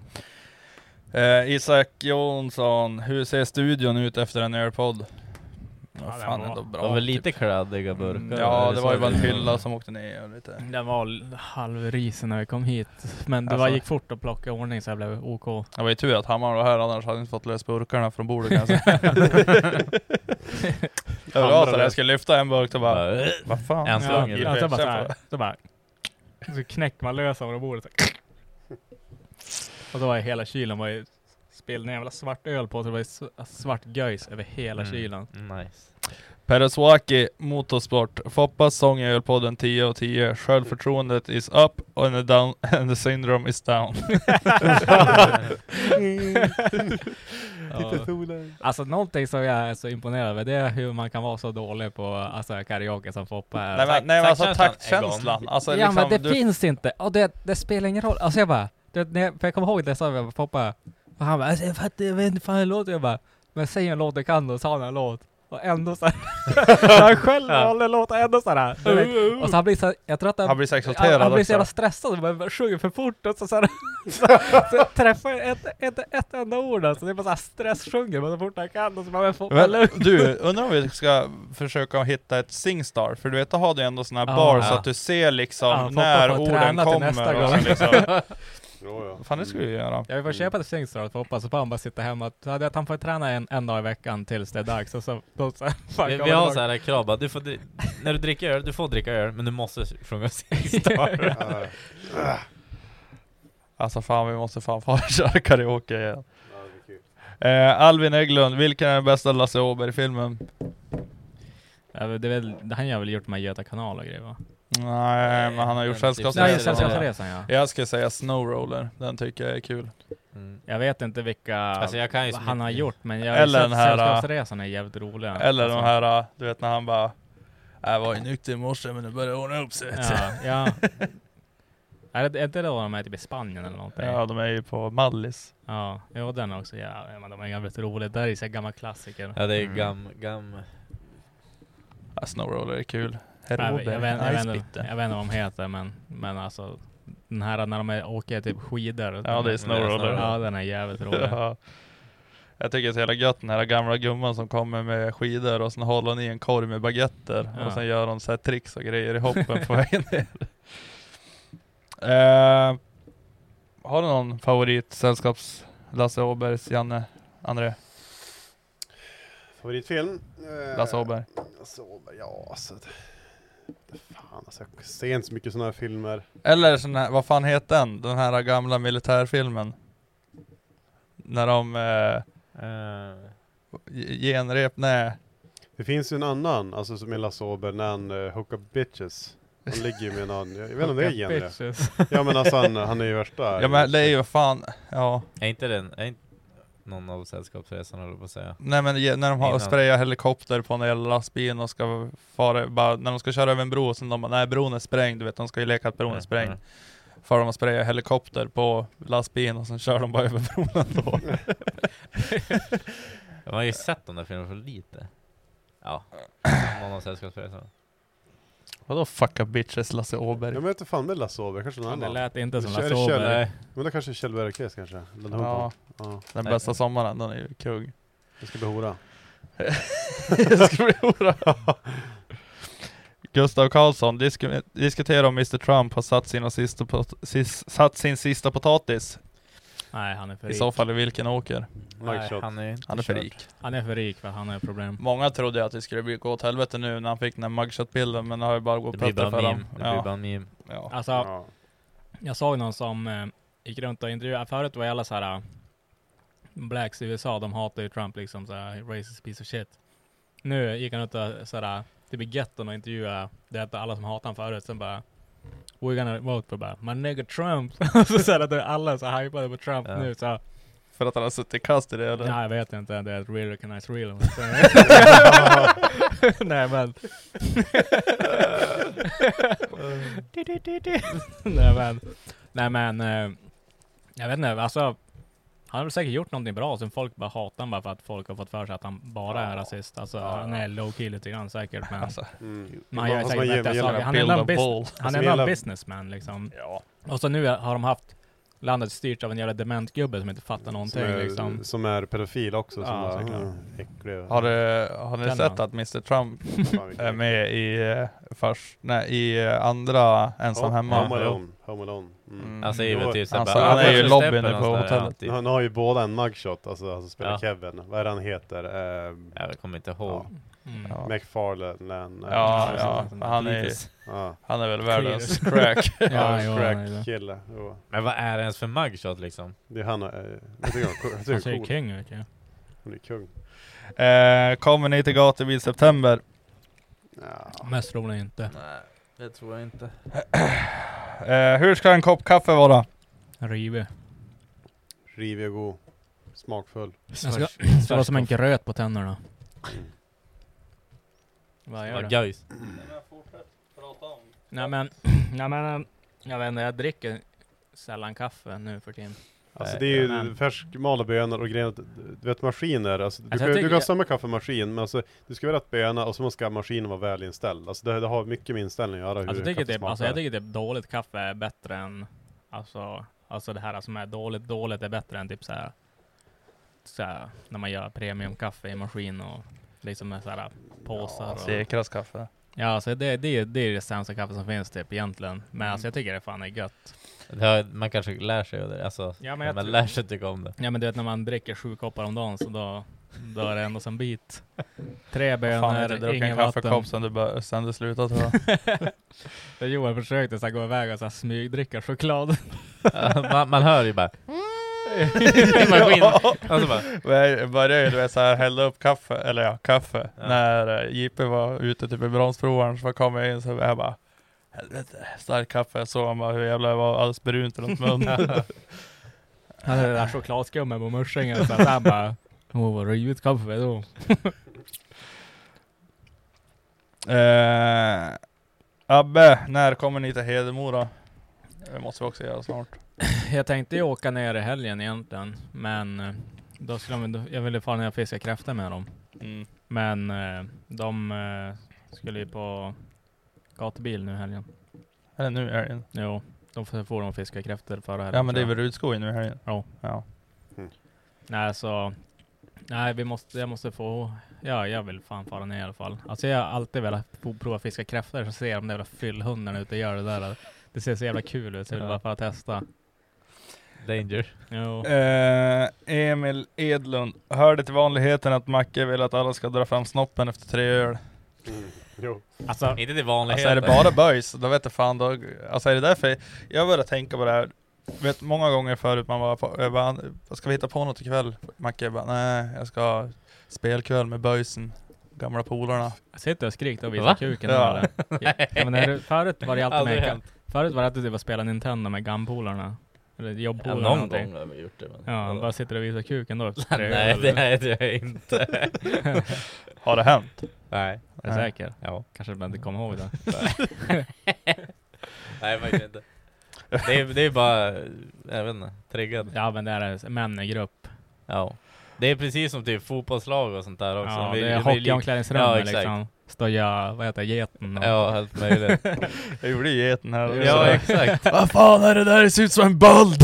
Eh, Isak Jonsson, hur ser studion ut efter en Airpod? Ja, Ja, fan var, ändå bra. Det var väl typ. lite kladdiga burkar. Mm, ja, det var ju bara en hylla som åkte ner och lite. Den var halvrisen när vi kom hit. Men det alltså, var, gick fort att plocka ordning så jag blev OK. Det var ju tur att Hammar var här, annars hade jag inte fått lösa burkarna från bordet kanske. Jag var så jag skulle lyfta en burk och bara, vad fan? En slang. Ja, så bara så här, så bara så knäcker man lösa från bordet. Så. Och då var hela kylen var ju spelade en jävla svart öl på, så det var ju svart göjs över hela mm. kylen. Nice. Perezwaki, motorsport. Foppas sång i ölpodden tio av tio. Självförtroendet is up and the, down, and the syndrome is down. Ja. Alltså någonting som jag är så imponerad över, det är hur man kan vara så dålig på alltså, karaoke som Foppa är. Nej men, nej, men alltså taktkänslan. Alltså, ja liksom, men det du... finns inte. Och det, det spelar ingen roll. Alltså jag bara, det, när jag, för jag kommer ihåg det så jag Foppa. Och han bara, alltså, jag fattar, jag vet inte fan en låt. Jag bara, men säg en låt jag kan då, sa han en låt. Och ändå så här, han själv håller låten ändå så här. Och så han blir så här, jag tror att han, han blir så exalterad. Han blir så jävla stressad, man sjunger för fort och så så, här, så, så jag träffar ett, ett, ett enda ord alltså. Det är bara så här stresssjunger man så fort han kan och så bara får men, du, undrar om vi ska försöka hitta ett singstar, för du vet, då har du ändå såna här bar ja. Så att du ser liksom ja, när orden kommer och liksom. Jo, ja. Fan, det skulle vi göra. Jag vill få köpa ett Singstar för hoppas på att han bara sitter hemma. Så hade jag att han får träna en, en dag i veckan tills det är dags. Och så, då, så, vi vi har så här krav bara, du får, när du dricker öl, du får dricka öl, men du måste sjunga Singstar. Alltså fan, vi måste fan få köra karaoke igen. eh, Alvin Eglund, vilken är den bästa Lasse Åberg-filmen? Ja, det är väl, han har väl gjort med Göta kanal och grejer va? Nej, men han har gjort Sällskapsresan. Nej, Sällskapsresan, ja. Jag ska säga Snowroller. Den tycker jag är kul. Mm. Jag vet inte vilka alltså jag kan ju han har gjort, men jag eller den här Sällskapsresan är jävligt rolig. Eller alltså. de här, du vet när han bara, jag var ju nykter i morse men det började ordna upp sig. Ja, ja. Är det inte då de är typ i Spanien eller någonting? Ja, de är ju på Mallis. Ja, jo, den också. Ja, men de är jävligt roliga. Det är ju så gamla klassiker. Ja, det är mm. gam, gam. Ja, Snowroller är kul. Jag vet, jag, vet, jag, vet, jag, vet, jag vet inte vad de heter, men, men alltså den här när de är, åker typ skidor. Ja, det är Snowroller. Ja, den är jävligt rolig. Ja. Jag tycker det är så jävla gött, den här gamla gumman som kommer med skidor och sen håller hon i en korg med baguetter. Ja. Och sen gör hon så här tricks och grejer i hoppen på vägen ner. Uh, har du någon favorit sällskaps Lasse Åbergs, Janne, André? Favoritfilm? Lasse Åberg. Lasse Åberg, ja alltså det, det fan alltså, jag ser inte så mycket sådana här filmer. Eller sån här, vad fan heter den? Den här gamla militärfilmen. När de eh, uh. genrep, nej. Det finns ju en annan, alltså som är Lasse Åberg, när han uh, hookar bitches. Han ligger ju med någon, jag vet inte om det är genre. Bitches. Ja men alltså han, han är ju värsta. Ja men det är ju fan, ja. Är inte den, är inte någon av sällskapsresan håller på att säga. Nej men ge- när de har Innan. sprayat helikopter på en jävla lastbil och ska fara, bara, när de ska köra över en bro, så de bara, nej bron är sprängd, du vet, de ska ju leka att bron är Mm, sprängd. mm. För de har sprayat helikopter på lastbilen och sen kör de bara över bron ändå. Jag har ju sett de där filmerna för lite. Ja, någon av sällskapsresan. Vadå fucka bitches Lasse Åberg? Jag vet inte fan med Lasse Åberg, kanske någon Men det annan. lät inte som Kjell- Lasse Kjell- Åberg. Men det kanske är Kjell Bergqvist kanske. Den Ja, ja. Ja, den Nej. bästa sommaren, den är ju kung. det ska bli hora. Jag ska bli hora. Gustav Karlsson disk- diskuterar om mister Trump har satt, sina sista pot- sis- satt sin sista potatis. Nej, han är för I rik. så fall i vilken åker. Nej, Mike Shot. han är, inte Han är för kört. rik. Han är för rik för han har problem. Många trodde att det skulle bli gå åt helvete nu när han fick den här mugshot-bilden, men det har ju bara gått Det blir bättre bara för en dem. meme. Det blir bara en meme. Ja. Alltså, Ja. jag såg någon som eh, gick runt och intervjuade. Förut var alla så här uh, blacks i U S A, de hatar ju Trump liksom så här, racist piece of shit. Nu gick han ut och så här typ i getton och intervjuade det att alla som hatar han förut, sen bara we're gonna vote for bara my nigga Trump. Så så här att alla är så hypade på Trump Ja. nu så. För att han har suttit i kast i det eller? Nej, jag vet inte, det är ett real recognize real. Nej men Nej men Nej men eh, jag vet inte, alltså han har väl säkert gjort någonting bra, sen folk bara hatar han bara för att folk har fått för sig att han bara är rasist. Alltså Ja. han är low-key lite grann säkert, men Alltså, Mm. man gör Alltså, säkert man bättre gillar- saker. Han är build ändå a en bus- ball. han Alltså, är ändå en gillar- businessman liksom. Ja. Och så nu har de haft landet styrt av en jävla dement gubbe som inte fattar någonting Som är, liksom. som är pedofil också. Som Ja, bara, såklart. mm, äcklig. Har, det, har ni Kan sett man. att mister Trump Fan, vilken är med i, eh, först, nej, i eh, andra Ensam Home- Hemma? Home Alone. Home Alone. Mm. Mm. Han säger väl Jo, typ såhär alltså, bara, han är ju "Ah, lobbyn stämpeln" på och sådär, hotellet. ja, typ. Han har ju båda en mugshot, alltså, alltså spelar Ja. Kevin. Vad är det han heter? Eh, Jag kommer inte ihåg. Mm. Ja. McFarlane. eh, Ja, ja. ja, han är, ja. han är väl världens crack. Ja, Ja, jo, crack han är det. kille. Jo. Men vad är det ens för mugshot liksom? Det är han. Eh, jag tycker han är cool. Jag tycker Han han är säger cool. king, vet jag. Han är kung. Eh, kommer ni till Gatubil i september? Ja. Mest troligen inte. Nej, det tror jag inte. Eh, hur ska en kopp kaffe vara? Rive. Rivig och god. Smakfull. Det ska, det ska vara som en gröt på tänderna. Vad gör Vad det? göjs. Nej men, nej men, jag vet inte, jag dricker sällan kaffe nu för tiden. Alltså Nej, det är ju men- färskmalda bönor och grejer. att- Du vet maskiner. Alltså, du, Alltså, kan, jag du tycker- kan ha samma kaffemaskin. Men alltså, du ska vara rätt böna och så måste maskinen vara väl inställd. Alltså det, det har mycket med inställning att göra. Hur Alltså, jag tycker kaffe typ, alltså jag smakar. tycker typ dåligt kaffe är bättre än, alltså, alltså det här som är dåligt, dåligt är bättre än typ såhär, såhär när man gör premiumkaffe i maskin och liksom med såhär påsar och, Säkras kaffe. ja alltså det, det, det är det sämsta kaffe som finns typ egentligen. Men Mm. alltså jag tycker det fan är gött. Det har, man kanske lär sig av det. Alltså, Ja, men jag man tror- lär sig tycka om det. Ja men du vet när man dricker sju koppar om dagen så då, då är det ändå som bit. Tre Fan, jag bönor, inte druckit ingen en vatten. kaffekopp sen det, bör, sen det slutade tror jag. Det Johan försökte så här, gå iväg och så här, smygdricka choklad. Ja, man, man hör ju bara i maskinen. Och så bara, Men jag började ju du vet, så här, hälla upp kaffe, eller ja, kaffe. Ja. När uh, J P var ute typ i bromsprovaren så kom jag in så jag bara helvete, stark kaffe. Så han bara hur jävla jag var alldeles brunt runt munnen. Han hade det där chokladskummet på muschingen så att han bara, åh vad rivigt kaffe då. eh, Abbe, när kommer ni till Hedemora? Det måste vi också göra snart. Jag tänkte ju åka ner i helgen egentligen, men eh, då skulle de, jag ville fara ner och fiska kräftor med dem. Mm. Men eh, de eh, skulle ju på gatubil nu i helgen. Eller nu är det. Jo, de får får de fiska kräftor förra helgen. Ja men det är tror väl Rudskog nu här. Ja. Ja. jag. Nej så, nej vi måste, jag måste få, ja jag vill fan fara ner i alla fall. Alltså jag har alltid velat få prova fiska kräftor så ser jag de där jävla fyllhundarna ute och gör det där. Det ser så jävla kul ut så jag vill bara för att testa. danger. Jo. Eh, Emil Edlund. Hörde till vanligheten att Macke vill att alla ska dra fram snoppen efter tre öl. Mm. Jo. Alltså, Inte till vanlighet. Alltså är det bara böjs, då vet jag fan då, alltså är det därför jag började tänka på det här. Vet många gånger förut man var på, jag bara, ska vi hitta på något ikväll? Macke bara, nej jag ska ha spelkväll med böjsen. gamla polarna. Jag sitter och skriker och visar Va? kuken. Ja. Ja. Ja, men är det, förut var det alltid Aldrig med, hänt. förut var det alltid att spela Nintendo med gampolarna. Eller Ja, jobbpolarna. någon någonting. gång har vi gjort det. Men. Ja, han bara sitter och visar kuken då. Nej, det är det inte. Har det hänt? Nej. Är du säker? Ja. Kanske du inte kommer ihåg det. Nej, faktiskt inte. Det är, det är bara, jag vet inte, triggad. Ja, men det är män i grupp. Ja. Det är precis som typ fotbollslag och sånt där också. Ja, Vi- det är vi- hockeyomklädningsrummet Ja, exakt. liksom. Stoja, vad heter det, geten? Och... Ja, helt möjligt. Jag gjorde ju geten här. Ja, exakt. Vad fan är det där? Det ser ut som en böld!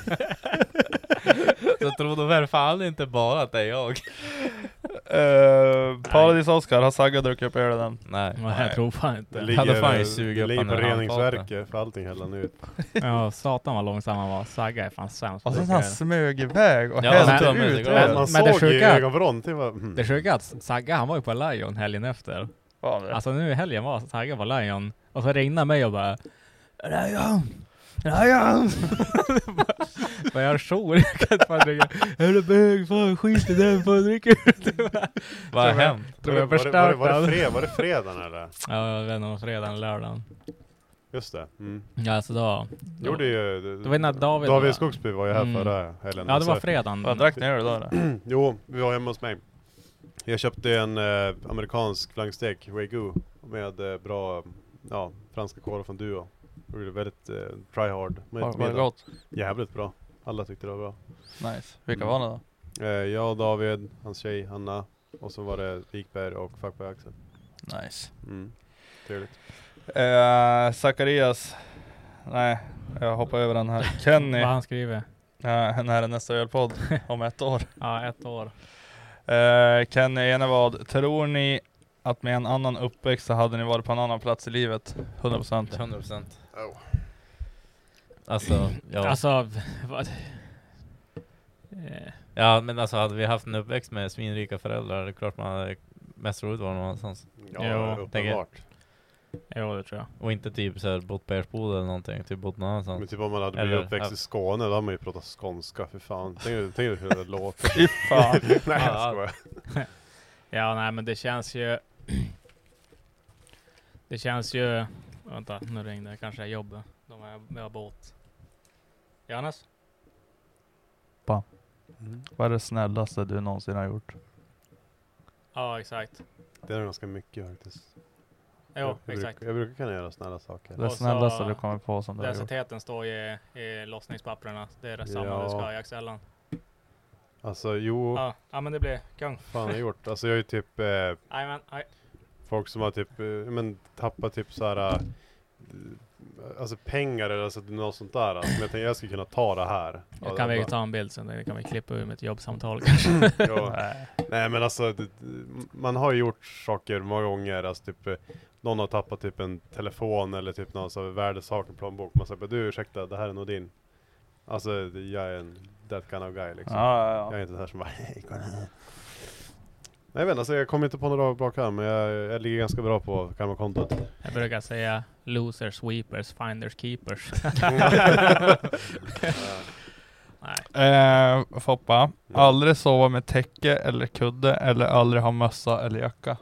Så tror du väl fan inte bara att det är jag? Uh, Paradis Oscar, har Sagga druckit upp ölen? Nej. Nej, jag tror fan inte. Det Hade ligger, fan ju det suga upp ligger han på ur handfaten. reningsverket för allting häller han ut. Ja, satan vad långsam han var. Sagga är fan sämst. Och sen han smög iväg och Ja, hällde men- ut men- öl. Man men det såg i sjuka- ögonvrån till vad... Mm. Det sjuka är att Sagga, han var ju på Lion helgen efter. Fan, det. Alltså nu i helgen var Sagga på Lion. Och så ringde han mig och bara Lion! Lion! Vad jag sor, jag kan inte fan dricka. Är det bög? Fan skit i den, fan dricker du? Vad har hänt? Tror jag var, det, var, det, förstört var, det allt. fred, var det fredagen eller? Ja, jag vet inte om fredagen eller lördagen. Just det. Mm. Ja, så då. då Gjorde ju... Det var när David David var- Skogsby var ju här Mm. förra helgen. Ja, det var Så- fredagen. Vad drack ni öl då? då? Jo, vi var hemma hos mig. Jag köpte en eh, amerikansk flankstek, Wagyu, med eh, bra ja, franska kålar från Duo. Det var väldigt eh, try hard. Med Var, var det middag. gott? Jävligt bra. Alla tyckte det var bra. Nice. Vilka Mm. var det då? Eh, jag, David, hans tjej Hanna och så var det Wikberg och Fuckboy Axel. Nice. Mm. Trevligt. Uh, Zacharias. Nej, jag hoppar över den här. Kenny. Vad han skriver. Ja, när är nästa ölpodd? Om ett år. Ja, ett år. Uh, Kenny Enevad. Tror ni att med en annan uppväxt så hade ni varit på en annan plats i livet? hundra procent. hundra procent. Oh. Alltså, ja. Alltså, vad? Eh, Ja, men alltså hade vi haft en uppväxt med svinrika föräldrar, det är klart man hade mest roligt var någonstans. Ja, Jo, uppenbart. Jo, det tror jag. Och inte typ såhär bott på Ersboda eller någonting, typ bott någon annanstans. Men typ om man hade Eller- blivit uppväxt ja. i Skåne, då hade man ju pratat skånska, för fan. Tänk dig- tänk dig hur det låter. Fy fan. Nej, jag Ja. skojar. Ja, nej, men det känns ju... Det känns ju... Vänta, nu ringde det. Kanske är jobbet. De har, vi har båt. Johannes? Mm. Vad är det snällaste du någonsin har gjort? Ja, exakt. Det är ganska mycket faktiskt. Jo, jag, jag, exakt. brukar, jag brukar kunna göra snälla saker. Det Och så- snällaste du kommer på som du har gjort? Densiteten står ju i, i lossningspapperna. Det är det samma Ja. du ska ha i axellan. Alltså jo, Ja, ja, men det blir kung. fan har jag gjort? Alltså jag är ju typ eh, Nej, men, nej. folk som har typ, eh, men tappat typ såhär eh, alltså pengar eller alltså något sånt där. Alltså, men jag tänkte jag skulle kunna ta det här. Jag Ja, kan det vi bara- ta en bild sen. Det kan vi klippa ur med ett jobbsamtal kanske. Ja. Nej. Nej men alltså det, man har ju gjort saker många gånger, alltså typ eh, någon har tappat typ en telefon eller typ någon sån värdesak, en plånbok. Man säger du ursäkta, det här är nog din. Alltså jag är en that kind of guy liksom. Ja, ja, Jag ja. är inte den här som bara hej, kolla här. Nej jag vet inte, alltså, jag kommer inte på några bra karma, men jag, jag ligger ganska bra på karmakontot. Jag brukar säga losers, sweepers, finders, keepers. Nej. Eh, Foppa. Aldrig sova med täcke eller kudde eller aldrig ha mössa eller jacka.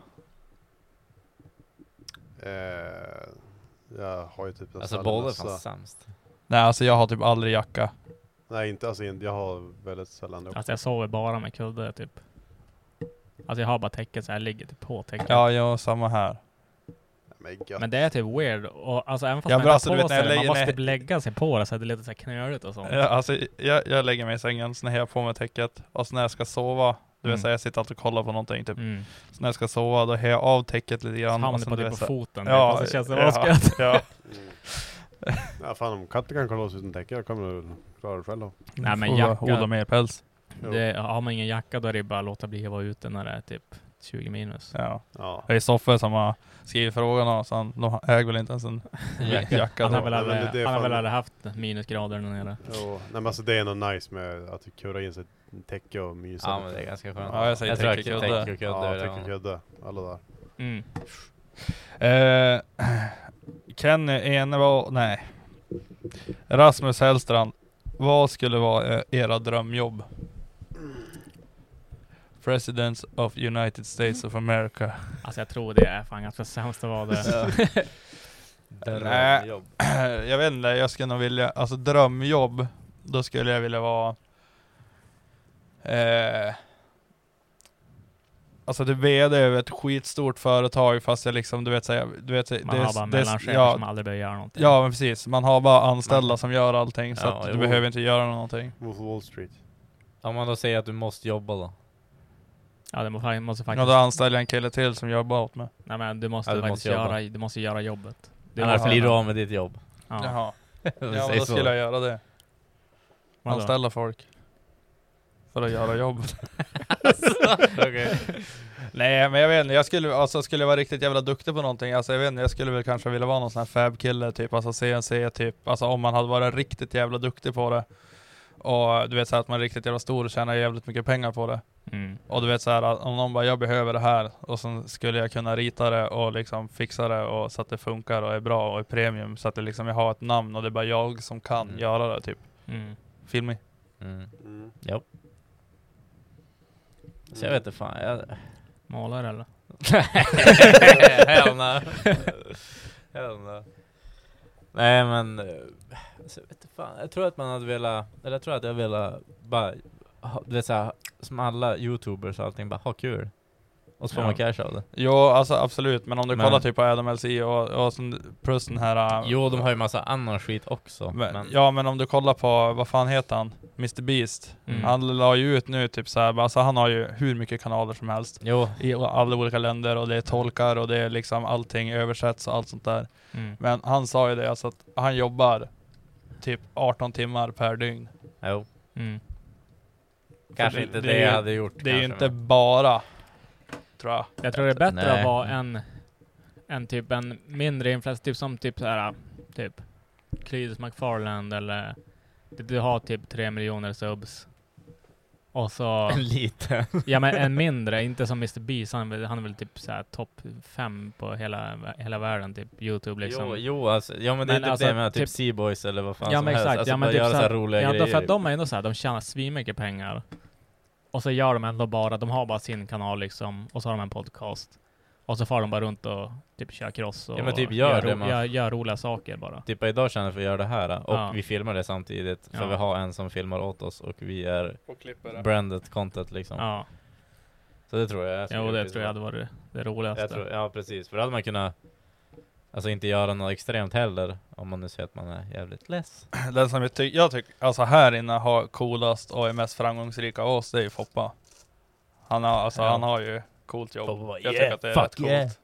Eh, jag har ju typ en Alltså sån här båda är mössa. fan sämst. Nej, alltså jag har typ aldrig jacka. Nej inte, alltså inte- jag har väldigt sällan det också. Alltså jag sover bara med kudde typ. Alltså jag har bara täcket så jag ligger typ på täcket. Ja, jag samma här. Men, gött. Men det är typ weird. Och alltså även fast Ja, man men tar alltså, du på vet, när jag sig det, man lägger måste ner- typ lägga sig på det så att det är lite så här knöligt och sånt. Ja, alltså jag, jag lägger mig i sängen, så när jag har på mig täcket och så när jag ska sova, du Mm. vet så jag sitter alltid och kollar på någonting typ. Mm. Så när jag ska sova då har jag av täcket lite Så grann. hamnar och det sen, på du typ vet, på så- foten. Ja, typ, och så känns det ja, asgött. ja. Mm. Ja fan om katten kan kolla oss utan täcke, jag kommer nog klara det själv då. Nej men Får jacka, odla mer päls. det, har man ingen jacka då är det bara att låta bli att vara ute när det är typ tjugo minus. Ja. Ja. Det är Soffe som har skrivit frågan och så han, de äger väl inte ens en Jacka. jacka. Han har då. väl Nej, men aldrig, det är han har fan- väl aldrig haft minusgrader där nere. Jo, nej men alltså det är nog nice med att kurra in sig ett täcke och mysa Ja lite. men det är ganska skönt. Ja, jag säger tror täcke, att kudde. täcke och kudde. Ja, är täcke det. kudde, alla där. Mm. Eh, Kenny Enevad, nej. Rasmus Hellstrand. Vad skulle vara eh, era drömjobb? President of United States of America. Alltså jag tror det är fan ganska sämst att vara det. Nej, jag vet inte, jag skulle nog vilja, alltså drömjobb, då skulle jag vilja vara eh, alltså det vd över ett skitstort företag, fast jag liksom, du vet säga, du vet man det, har bara det, mellanchefer ja, som aldrig behöver göra någonting. Ja, men precis, man har bara anställda man, som gör allting, så ja, att du jo. behöver inte göra någonting. Wall Street. Om man då säger att du måste jobba då? Ja, det måste, måste faktiskt... Ja, då anställer jag en kille till som jobbar åt mig. Nej, men du måste ja, du faktiskt måste göra, du måste göra jobbet. Du Annars måste blir du av med ditt jobb. Ja. Jaha. Ja, men säger då så. skulle jag göra det. Vadå? Anställa folk. För att göra jobbet. Okay. Nej, men jag vet inte, jag skulle, alltså, skulle jag vara riktigt jävla duktig på någonting, alltså jag vet inte, jag skulle väl kanske vilja vara någon sån här fab-kille, typ, alltså C N C, typ, alltså om man hade varit riktigt jävla duktig på det. Och du vet så här, att man är riktigt jävla stor och tjänar jävligt mycket pengar på det. Mm. Och du vet så här, att om någon bara, jag behöver det här, och så skulle jag kunna rita det och liksom fixa det och så att det funkar och är bra och är premium, så att det liksom, jag har ett namn och det är bara jag som kan Mm. göra det, typ. Mm. Filmig. Mm. Mm. Jo. Så jag vet inte fan, jag... Målar eller? Hell no. Hell no. Nej men eh, alltså, jag vet inte fan. Jag tror att man hade velat, eller jag tror att jag ville bara ha, du vet såhär, som alla YouTubers och allting, bara ha kul. Och så får Ja. man cash av det. Jo, alltså absolut, men om du Men- kollar typ på Adam L C och, och som, plus den här... äh, Jo, de har ju massa annan skit också. men, Men, Ja, men om du kollar på, vad fan heter han? mister Beast. Mm. Han la ju ut nu typ såhär, alltså han har ju hur mycket kanaler som helst. jo, I alla olika länder, och det är tolkar och det är liksom allting översätts och allt sånt där. Mm. Men han sa ju det, alltså att han jobbar typ arton timmar per dygn. jo. Mm. Kanske det- inte det det, är jag ju- hade gjort. Det är ju kanske, inte men- bara, tror jag. Jag tror det är bättre Nej. att vara en, en typ en mindre influencer, typ som typ så här, typ Cletus McFarland, eller du, du har typ tre miljoner subs. Och så En liten. ja, men en mindre, inte som mister Beast, han, är väl- han är väl typ så här topp fem på hela hela världen, typ YouTube liksom. Jo, jo alltså, ja men det är Men typ alltså, det med typ typ- C-boys eller vad fan Ja som men helst. exakt, Alltså, ja men bara typ göra så så här, här roliga ja, grejer. då, för att de är ändå så här, de tjänar svinmycket pengar. Och så gör de ändå bara, de har bara sin kanal liksom, och så har de en podcast. Och så far de bara runt och typ kör cross och Ja, men typ gör det, ro- man- gör, gör roliga saker bara. Typ idag känner jag för att göra det här och Ja. vi filmar det samtidigt för Ja. vi har en som filmar åt oss och vi är branded content liksom. Ja, Så det tror jag. jag skulle jo, det precis tror jag hade vara. varit det roligaste. Jag tror, ja precis, för då hade man kunnat alltså inte göra något extremt heller om man nu ser att man är jävligt less. Den som jag, ty- jag tycker, alltså här inne har coolast och är mest framgångsrika av oss, det är ju Foppa. Han har, alltså, Ja. han har ju coolt jobb. Foppa bara, jag yeah, tycker att det är fuck rätt coolt. yeah.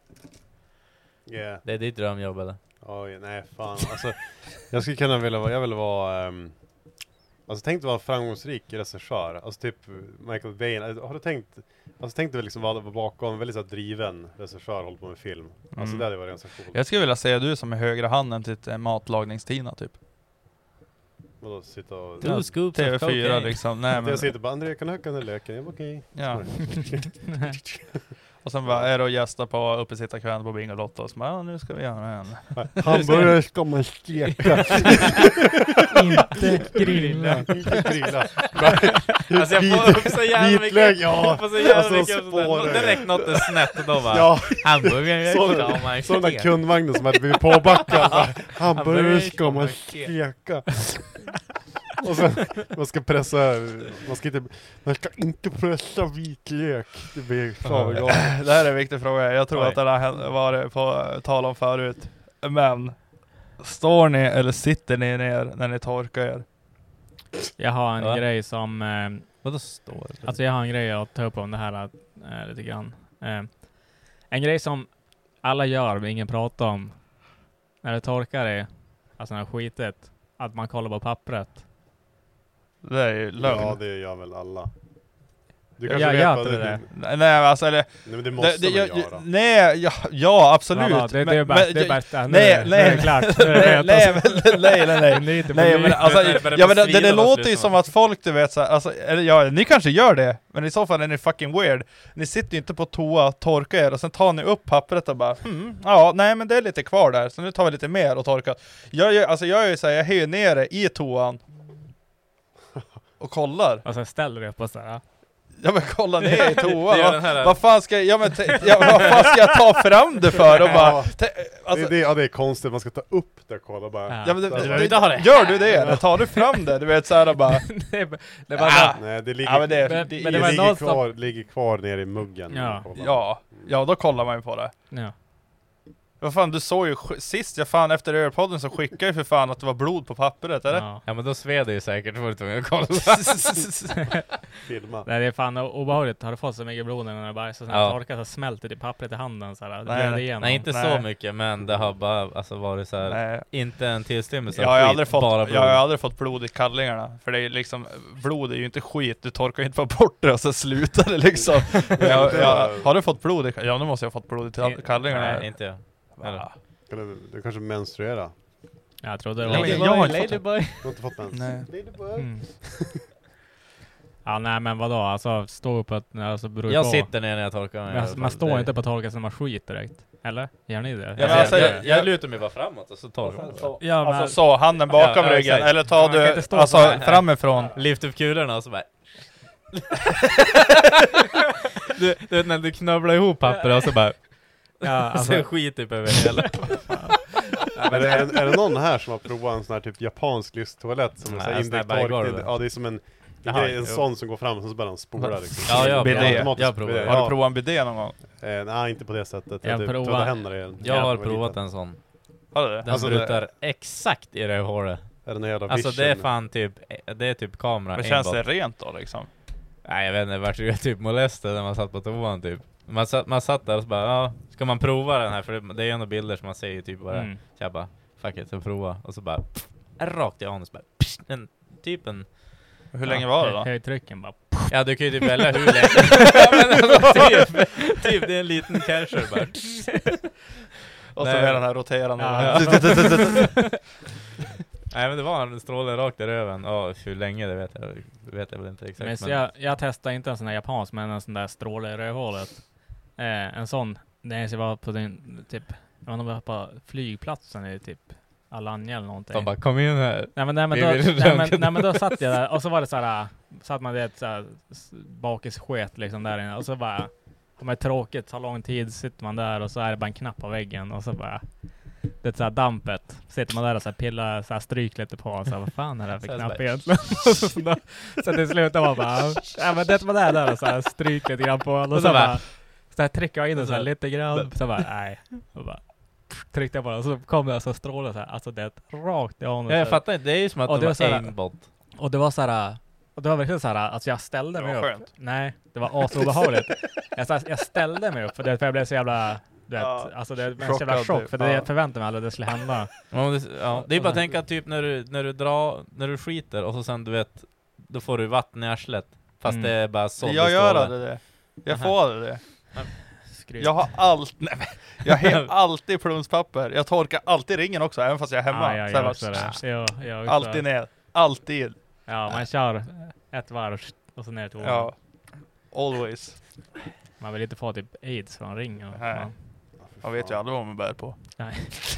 Yeah. Det är ditt drömjobb eller? Oj, nej fan. Alltså, jag skulle kunna vilja vara, jag vill vara, um, alltså tänk dig vara framgångsrik regissör. Alltså typ Michael Bay. Alltså, har du tänkt, alltså tänk dig liksom vara vara bakom en väldigt så här driven regissör, håller på med film. Alltså Mm. det hade varit ganska coolt. Jag skulle vilja säga du som är högra handen till ett, eh, matlagningstina typ. Vadå, sitta och... Two scoops T V of fyra cocaine. liksom. Nej, men, Jag sitter bara, André, kan du hacka den där löken? Jag bara, okej. ja. Och sen bara är det och gästa på uppesittarkvällen på Bingolotto och så bara, ja, nu ska vi göra en. Hamburgare ska man steka. Inte grilla. Inte grilla. Alltså jag får upp så jävla Vitlök, mycket. ja. Jag får så jävla Alltså, mycket upp sådär. spårar. Direkt något är snett och då bara Ja, hamburgare så ska man så den där steka. kundvagnen som hade blivit påbackad. Bara, Hamburgare ska man man steka. Och sen, man ska pressa, man ska inte, man ska inte pressa vitlök. Det blir klargång. Det här är en viktig fråga. Jag tror Oj. att det har hänt- varit på tal om förut. Men står ni eller sitter ni ner när ni torkar er? Jag har en Va? grej som, eh, Vadå står det? alltså jag har en grej att ta upp om det här eh, lite grann. Eh, en grej som alla gör men ingen pratar om när det torkar är, alltså när det är skitet, att man kollar på pappret. Det är ju lögn. Ja, det gör väl alla. Du Ja, kanske jag vet gör vad inte det det. är. Nej, nej alltså eller, Nej, men det måste det, det, man jag, göra. nej, ja, ja absolut. Ja, det, det är Men- bara, men- det är bara, nu, nej, är det- nej, nu är det klart. Nu är det nej, rätt, nej, alltså. men- nej, nej, nej. Det är inte på Nej men liv. alltså, Det börjar ja, men det, svida det på låter slutet, ju som va? att folk du vet så här, alltså, eller ja, ni kanske gör det, men i så fall är ni fucking weird. Ni sitter ju inte på toa, torkar er och sen tar ni upp pappret och bara hmm, ja, nej men det är lite kvar där, så nu tar vi lite mer och torkar. Jag gör, alltså jag är ju såhär, jag höjer ner det i toan och kollar. Och sen ställer du upp och sådär. Ja men kolla ner i toan. Det är Va, den här- vad fan ska jag, ja, men te, ja, vad fan ska jag ta fram det för? Och bara, te, alltså, det, det, ja, det är konstigt, man ska ta upp det och kolla bara. Ja. ja, men det, Så- det, Du det, behöver inte ha det. gör du det? Eller tar du fram det? Du vet såhär bara... det, är- det är bara Ah. Nej, det ligger, Ja men det, Men- det, men det det var ligger, någon som- kvar, ligger kvar nere i muggen. Ja. Kolla. ja, ja, då kollar man ju på det. ja. Vad fan, du såg ju sk- sist jag fan efter Ölpodden så skickade jag för fan att det var blod på pappret, eller? Ja. Ja men då sved det ju säkert, då var du tvungen att kolla. Filma. Nej, det är fan o- obehagligt. Har du fått så mycket blod när du bajsar så Ja. ja. torkar så smälter det pappret i handen så här. Det Nej, blöder igenom. Nej inte Nej. så mycket, men det har bara alltså, varit så här. Nej. Inte en tillstymmelse Jag har, skit, aldrig fått, bara jag blod. har aldrig fått blod i kallingarna. För det är liksom, blod är ju inte skit. Du torkar ju inte bara bort det och så slutar det liksom. jag, jag, har du fått blod i kallingarna? Ja, nu måste jag ha fått blod i tall- kallingarna. Nej, inte jag. Eller? Ah. Eller, du kanske menstruerar. Jag trodde det Nej, var... men jag har inte fått- Ladyboy. Du har inte fått mens? Nej. Ladyboy. Mm. Ja, nej men vadå? Alltså stå upp att... Alltså, beror Jag på. sitter ner när jag torkar mig. i alla Men, fall. man står Det- inte på torka så man skit direkt. Eller? Gör ni det? Ja, Alltså, men alltså, jag, jag- jag, jag lutar mig bara framåt och så torkar jag mig. Ja, men... Alltså så, handen bakom Ja, ja, ryggen. exakt. Eller tar Man kan du inte stå alltså så här. framifrån. Lyft upp kulorna och så bara... du, du vet när du knövlar ihop papper och så bara... ja, Alltså, alltså, sen skiter typ över hela. Men är, det, är det någon här som har provat en sån här typ japansk lysttoalett som är Nej, så här en sån här indirekt tork? berggolv. Ja, det är som en, en, Jaha, grej, en jo. sån som går fram och så bara den spolar liksom. Ja, jag- Bidé. Automatisk jag provar. bidé. Har Ja. du provat en bidé någon gång? Eh, nej, inte på det sättet. Jag typ provar- tvätta händerna i den. Jag Ja, har var provat liten. en sån. Har du det? Den Alltså, sprutar det- exakt i rövhålet. Är det någon jävla Alltså vision? det är fan typ, det är typ kamera Men känns det aimbot. rent då liksom? Nej jag vet inte, vart jag typ molestad när man satt på toan typ. Man satt, man satt där och så bara, ja, ska man prova den här? För det, det är ändå bilder som man ser typ bara. Mm. Så jag bara, fuck it, så prova. Och så bara, pff, rakt i anus bara, pff, en, typ en... Hur länge var det då? Höjdtrycken bara... Ja du kan ju typ välja hur länge. Ja, men alltså, typ, typ, det är en liten casher bara. Och så Nej. är den här roterande. Ja. Nej men det var en stråle rakt i röven. Ja, hur länge det vet jag, det vet jag väl inte exakt. Men så Men, jag, jag testade inte en sån där japansk, men en sån där stråle i rövhålet. Eh, en sån, det var på den, typ, jag var nog på flygplatsen i typ Alanya eller någonting. de bara, kom in här. Nej men, nej, men Vi då, vill nej, men, röntga. nej men då satt jag där och så var det så här, satt man det så här s- bakisket liksom där inne och så bara, om det är tråkigt, tar lång tid, sitter man där och så är det bara en knapp på väggen och så bara, det är så här dampet, sitter man där och så här pillar, så här stryk lite på och så här, vad fan är det här för Så här knapp bara- egentligen? så, då, så till slut var man bara, ja men det var där där och så här stryk lite grann på och, Och så, så bara- bara, så här tryckte jag in och så här så- lite grann, så bara, nej, och bara tryckte jag på det och så kom det alltså strålar så här, alltså det är ett rakt i anus. Ja, jag fattar inte, det är ju som att Och de det var var så här- aimbot. Och det var så här, och det var verkligen så här, alltså jag ställde Det mig var upp. skönt. Nej, det var asobehagligt. jag, så här, jag ställde mig upp för, det, för jag blev så jävla, du vet, Ja, alltså det var en chockad jävla chock typ, för det, ja. jag förväntade mig aldrig att det skulle hända. Ja, det, ja, det är bara att tänka typ när du, när du drar, när du skiter och så sen du vet, då får du vatten i arslet. Fast Mm. det är bara så. Jag gör aldrig det. Jag Aha. får aldrig det. Skryt. Jag har allt, nej, men, jag har alltid plumspapper. Jag torkar alltid ringen också, även fast jag är hemma. Ja, jag Så jag gör bara, också det. Jag, jag också. alltid ner. Alltid. Ja, man kör ett varv och så ner till Ja. ja. Always. Man vill inte få typ aids från ringen. Nej. Ja. Man vet ju aldrig vad man bär på. Nej.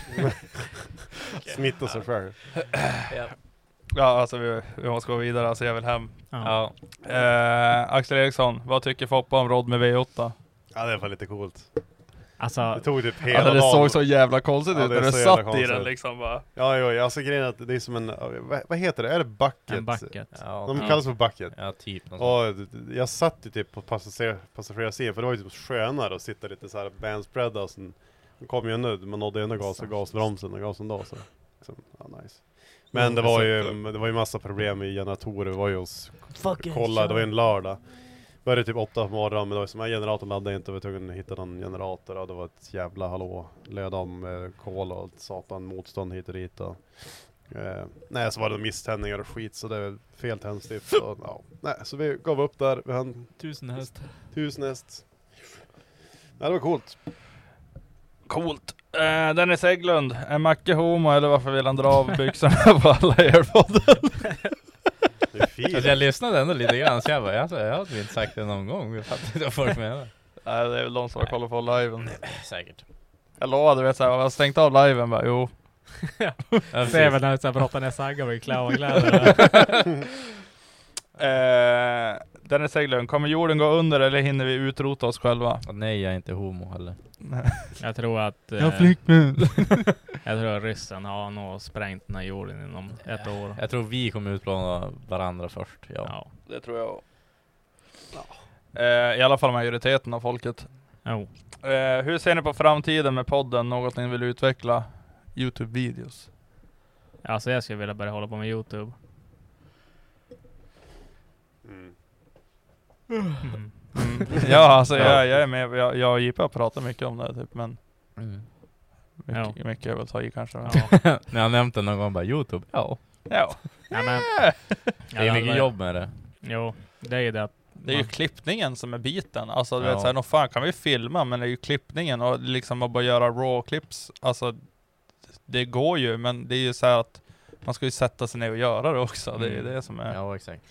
Smitta sig själv. Ja. Ja, alltså vi, vi måste gå vidare, alltså jag vill hem. Ja. Ja. Eh, Axel Eriksson, vad tycker Foppa om Rod med V åtta? Ja, det var lite coolt. Alltså, Det tog typ hela Alltså det dagen. såg så jävla konstigt Ja, ut det är när du så jävla satt i konstigt. den liksom bara. Ja, jo, alltså grejen är att det är som en, vad, vad heter det? Är det bucket? en bucket. Ja, De ja. kallas för bucket. Ja, typ. något sånt. Och d- jag satt ju typ på passager, passagerarsidan, för det var ju typ skönare att sitta lite så här bandspreada och sen kom ju nu, man nådde ändå gas och gasbromsen och gasen då så. Liksom, ja, nice. Men det var ju, det var ju massa problem med generatorer, det var ju hos kolla, det var ju en lördag. Började typ åtta på morgonen, men det var som en generator laddade inte och vi var tvungna att hitta någon generator och det var ett jävla hallå. Löd om eh, kol och satan motstånd hit och dit och, eh, nej, så var det misständningar och skit så det är fel tändstift och, ja. Nej, så vi gav upp där, vi hann Tusen häst. tusen häst. Nej, det var coolt. Coolt. Eh, Dennis Hägglund, är Macke homo eller varför vill han dra av byxorna på alla Airpodden? Det är fint. Alltså jag lyssnade ändå lite grann så jag bara, alltså, jag hade inte sagt det någon gång. Jag fattar inte vad folk menar. Nej, det är väl de som har kollat på liven. Säkert. Jag lovade, du vet såhär, jag har stängt av liven bara, jo. Ja, Ser väl när du brottar ner saggar och i clownkläder. Eh, Dennis Hägglund, kommer jorden gå under eller hinner vi utrota oss själva? Och nej, jag är inte homo heller. Jag tror att... Jag flickmän. Jag tror att ryssen har nog sprängt den här jorden inom ett år. Jag tror vi kommer utplåna varandra först. Ja, Ja. Det tror jag. Eh, I alla fall majoriteten av folket. Jo. Eh, hur ser ni på framtiden med podden? Något ni vill utveckla? YouTube-videos. Alltså jag skulle vilja börja hålla på med YouTube. Mm. Mm. Mm. Ja, alltså jag, jag är med. Jag, jag och J P har pratat mycket om det typ, men Mm. mycket, Ja. mycket jag vill ta i kanske. Ja. När jag nämnt det någon gång bara YouTube. Ja. Ja. Ja, men, Det är mycket jobb med det. Jo, det är ju det att Det är ju klippningen som är biten. Alltså du Ja. vet såhär, nog fan kan vi filma, men det är ju klippningen och liksom att bara göra raw clips. Alltså det går ju, men det är ju så här att man ska ju sätta sig ner och göra det också. Det är ju Mm. det som är. Ja, exakt.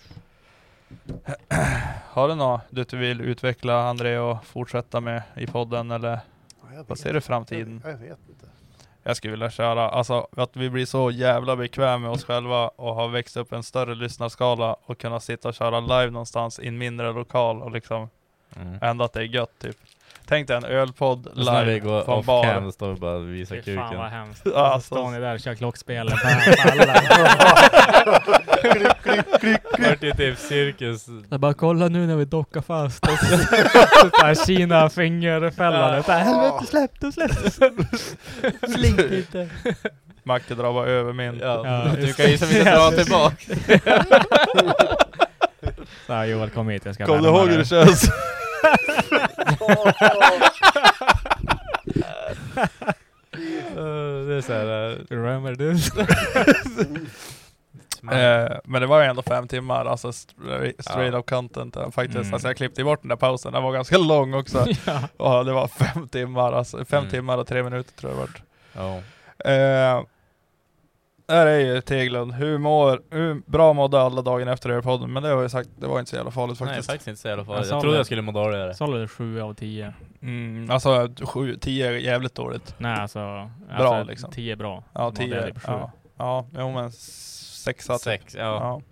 Har du något du vill utveckla, André, och fortsätta med i podden, eller Ja, jag vad vet. ser du i framtiden? Jag, jag vet inte. Jag skulle vilja köra, alltså att vi blir så jävla bekväma med oss själva och har växt upp en större lyssnarskala och kunna sitta och köra live någonstans i en mindre lokal och liksom Mm. ändå att det är gött typ. Tänk dig en ölpodd Och så när vi live går från off bar. cam står vi bara och visar fy fan vad kuken. hemskt. Ja, Ja, alltså. står ni där och kör klockspelet på alla. Vart är typ cirkus. Jag bara kolla nu när vi dockar fast. Och så, så här Kina fingerfällande. Så här, helvete släpp det, släpp det. Slink lite. Macke drar bara över min. Ja, Ja, du kan ju som inte dra tillbaka. Så här, Joel kom hit, jag ska Kom du värma ihåg hur dig. det känns? Uh, det är så här. Uh, Remember this? Eh, men det var ju ändå fem timmar, alltså stra- straight Ja. up content eh, faktiskt. Mm. Alltså jag klippte bort den där pausen, den var ganska lång också. Ja. Och det var fem timmar, alltså fem Mm. timmar och tre minuter tror jag det vart. ja. Eh, där är ju Teglund. Hur mår, hur bra mådde alla dagen efter er podden? Men det har jag sagt, det var inte så jävla farligt Nej, faktiskt. faktiskt inte så jävla Jag farligt. sa Jag trodde det. jag skulle må dåligare. Så håller det sju av tio. Mm, alltså sju, tio är jävligt dåligt. Nej, alltså, Bra, alltså liksom. tio är bra. Ja, Mådde jag tio. typ sju. Ja, ja, jo men sexa. typ. Sex, ja. Ja.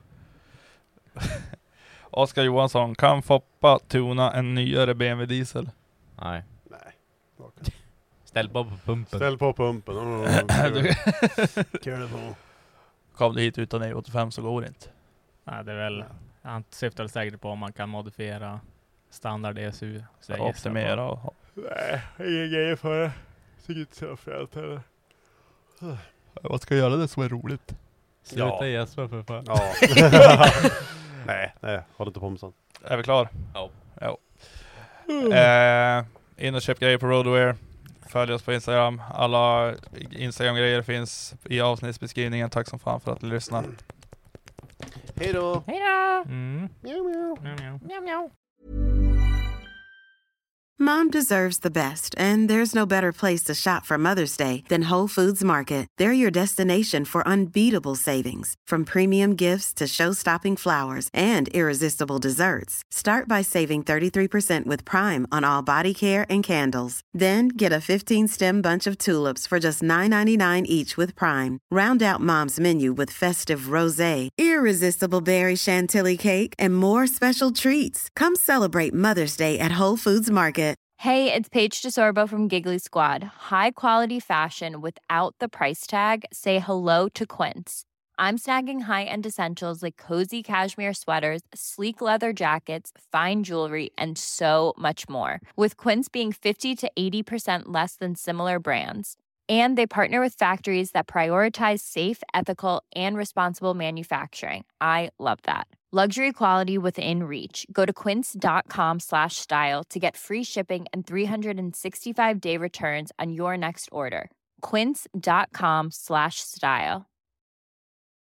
Oskar Johansson, kan Foppa tuna en nyare B M W diesel? Nej. Nej. Okej. Ställ bara på pumpen. Ställ på pumpen. Oh, Du- kul på. Kom du hit utan E åttiofem så går det inte. Nej, det är väl, han syftar säkert på om man kan modifiera standard E S U. Så jag gissar på- Optimera och... Nej, ingen grejer för det. Tycker inte så frält heller. Vad ska jag göra det som är roligt? Sluta Ja. gäspa för fan. Ja. nej, nej, håll inte på med sånt. Är vi klar? Ja. Ja. Eh, in och köp grejer på Roadwear. Följ oss på Instagram. Alla Instagram-grejer finns i avsnittsbeskrivningen. Tack som fan för att ni lyssnar. Hej då! Mm. Mjau, mjau. Mjau, mjau. Mom deserves the best, and there's no better place to shop for Mother's Day than Whole Foods Market. They're your destination for unbeatable savings, from premium gifts to show-stopping flowers and irresistible desserts. Start by saving thirty-three percent with Prime on all body care and candles. Then get a fifteen-stem bunch of tulips for just nine ninety-nine each with Prime. Round out Mom's menu with festive rosé, irresistible berry chantilly cake, and more special treats. Come celebrate Mother's Day at Whole Foods Market. Hey, it's Paige DeSorbo from Giggly Squad. High quality fashion without the price tag. Say hello to Quince. I'm snagging high-end essentials like cozy cashmere sweaters, sleek leather jackets, fine jewelry, and so much more. With Quince being fifty to eighty percent less than similar brands. And they partner with factories that prioritize safe, ethical, and responsible manufacturing. I love that. Luxury quality within reach. Go to quince.com slash style to get free shipping and three sixty-five day returns on your next order. Quince.com slash style.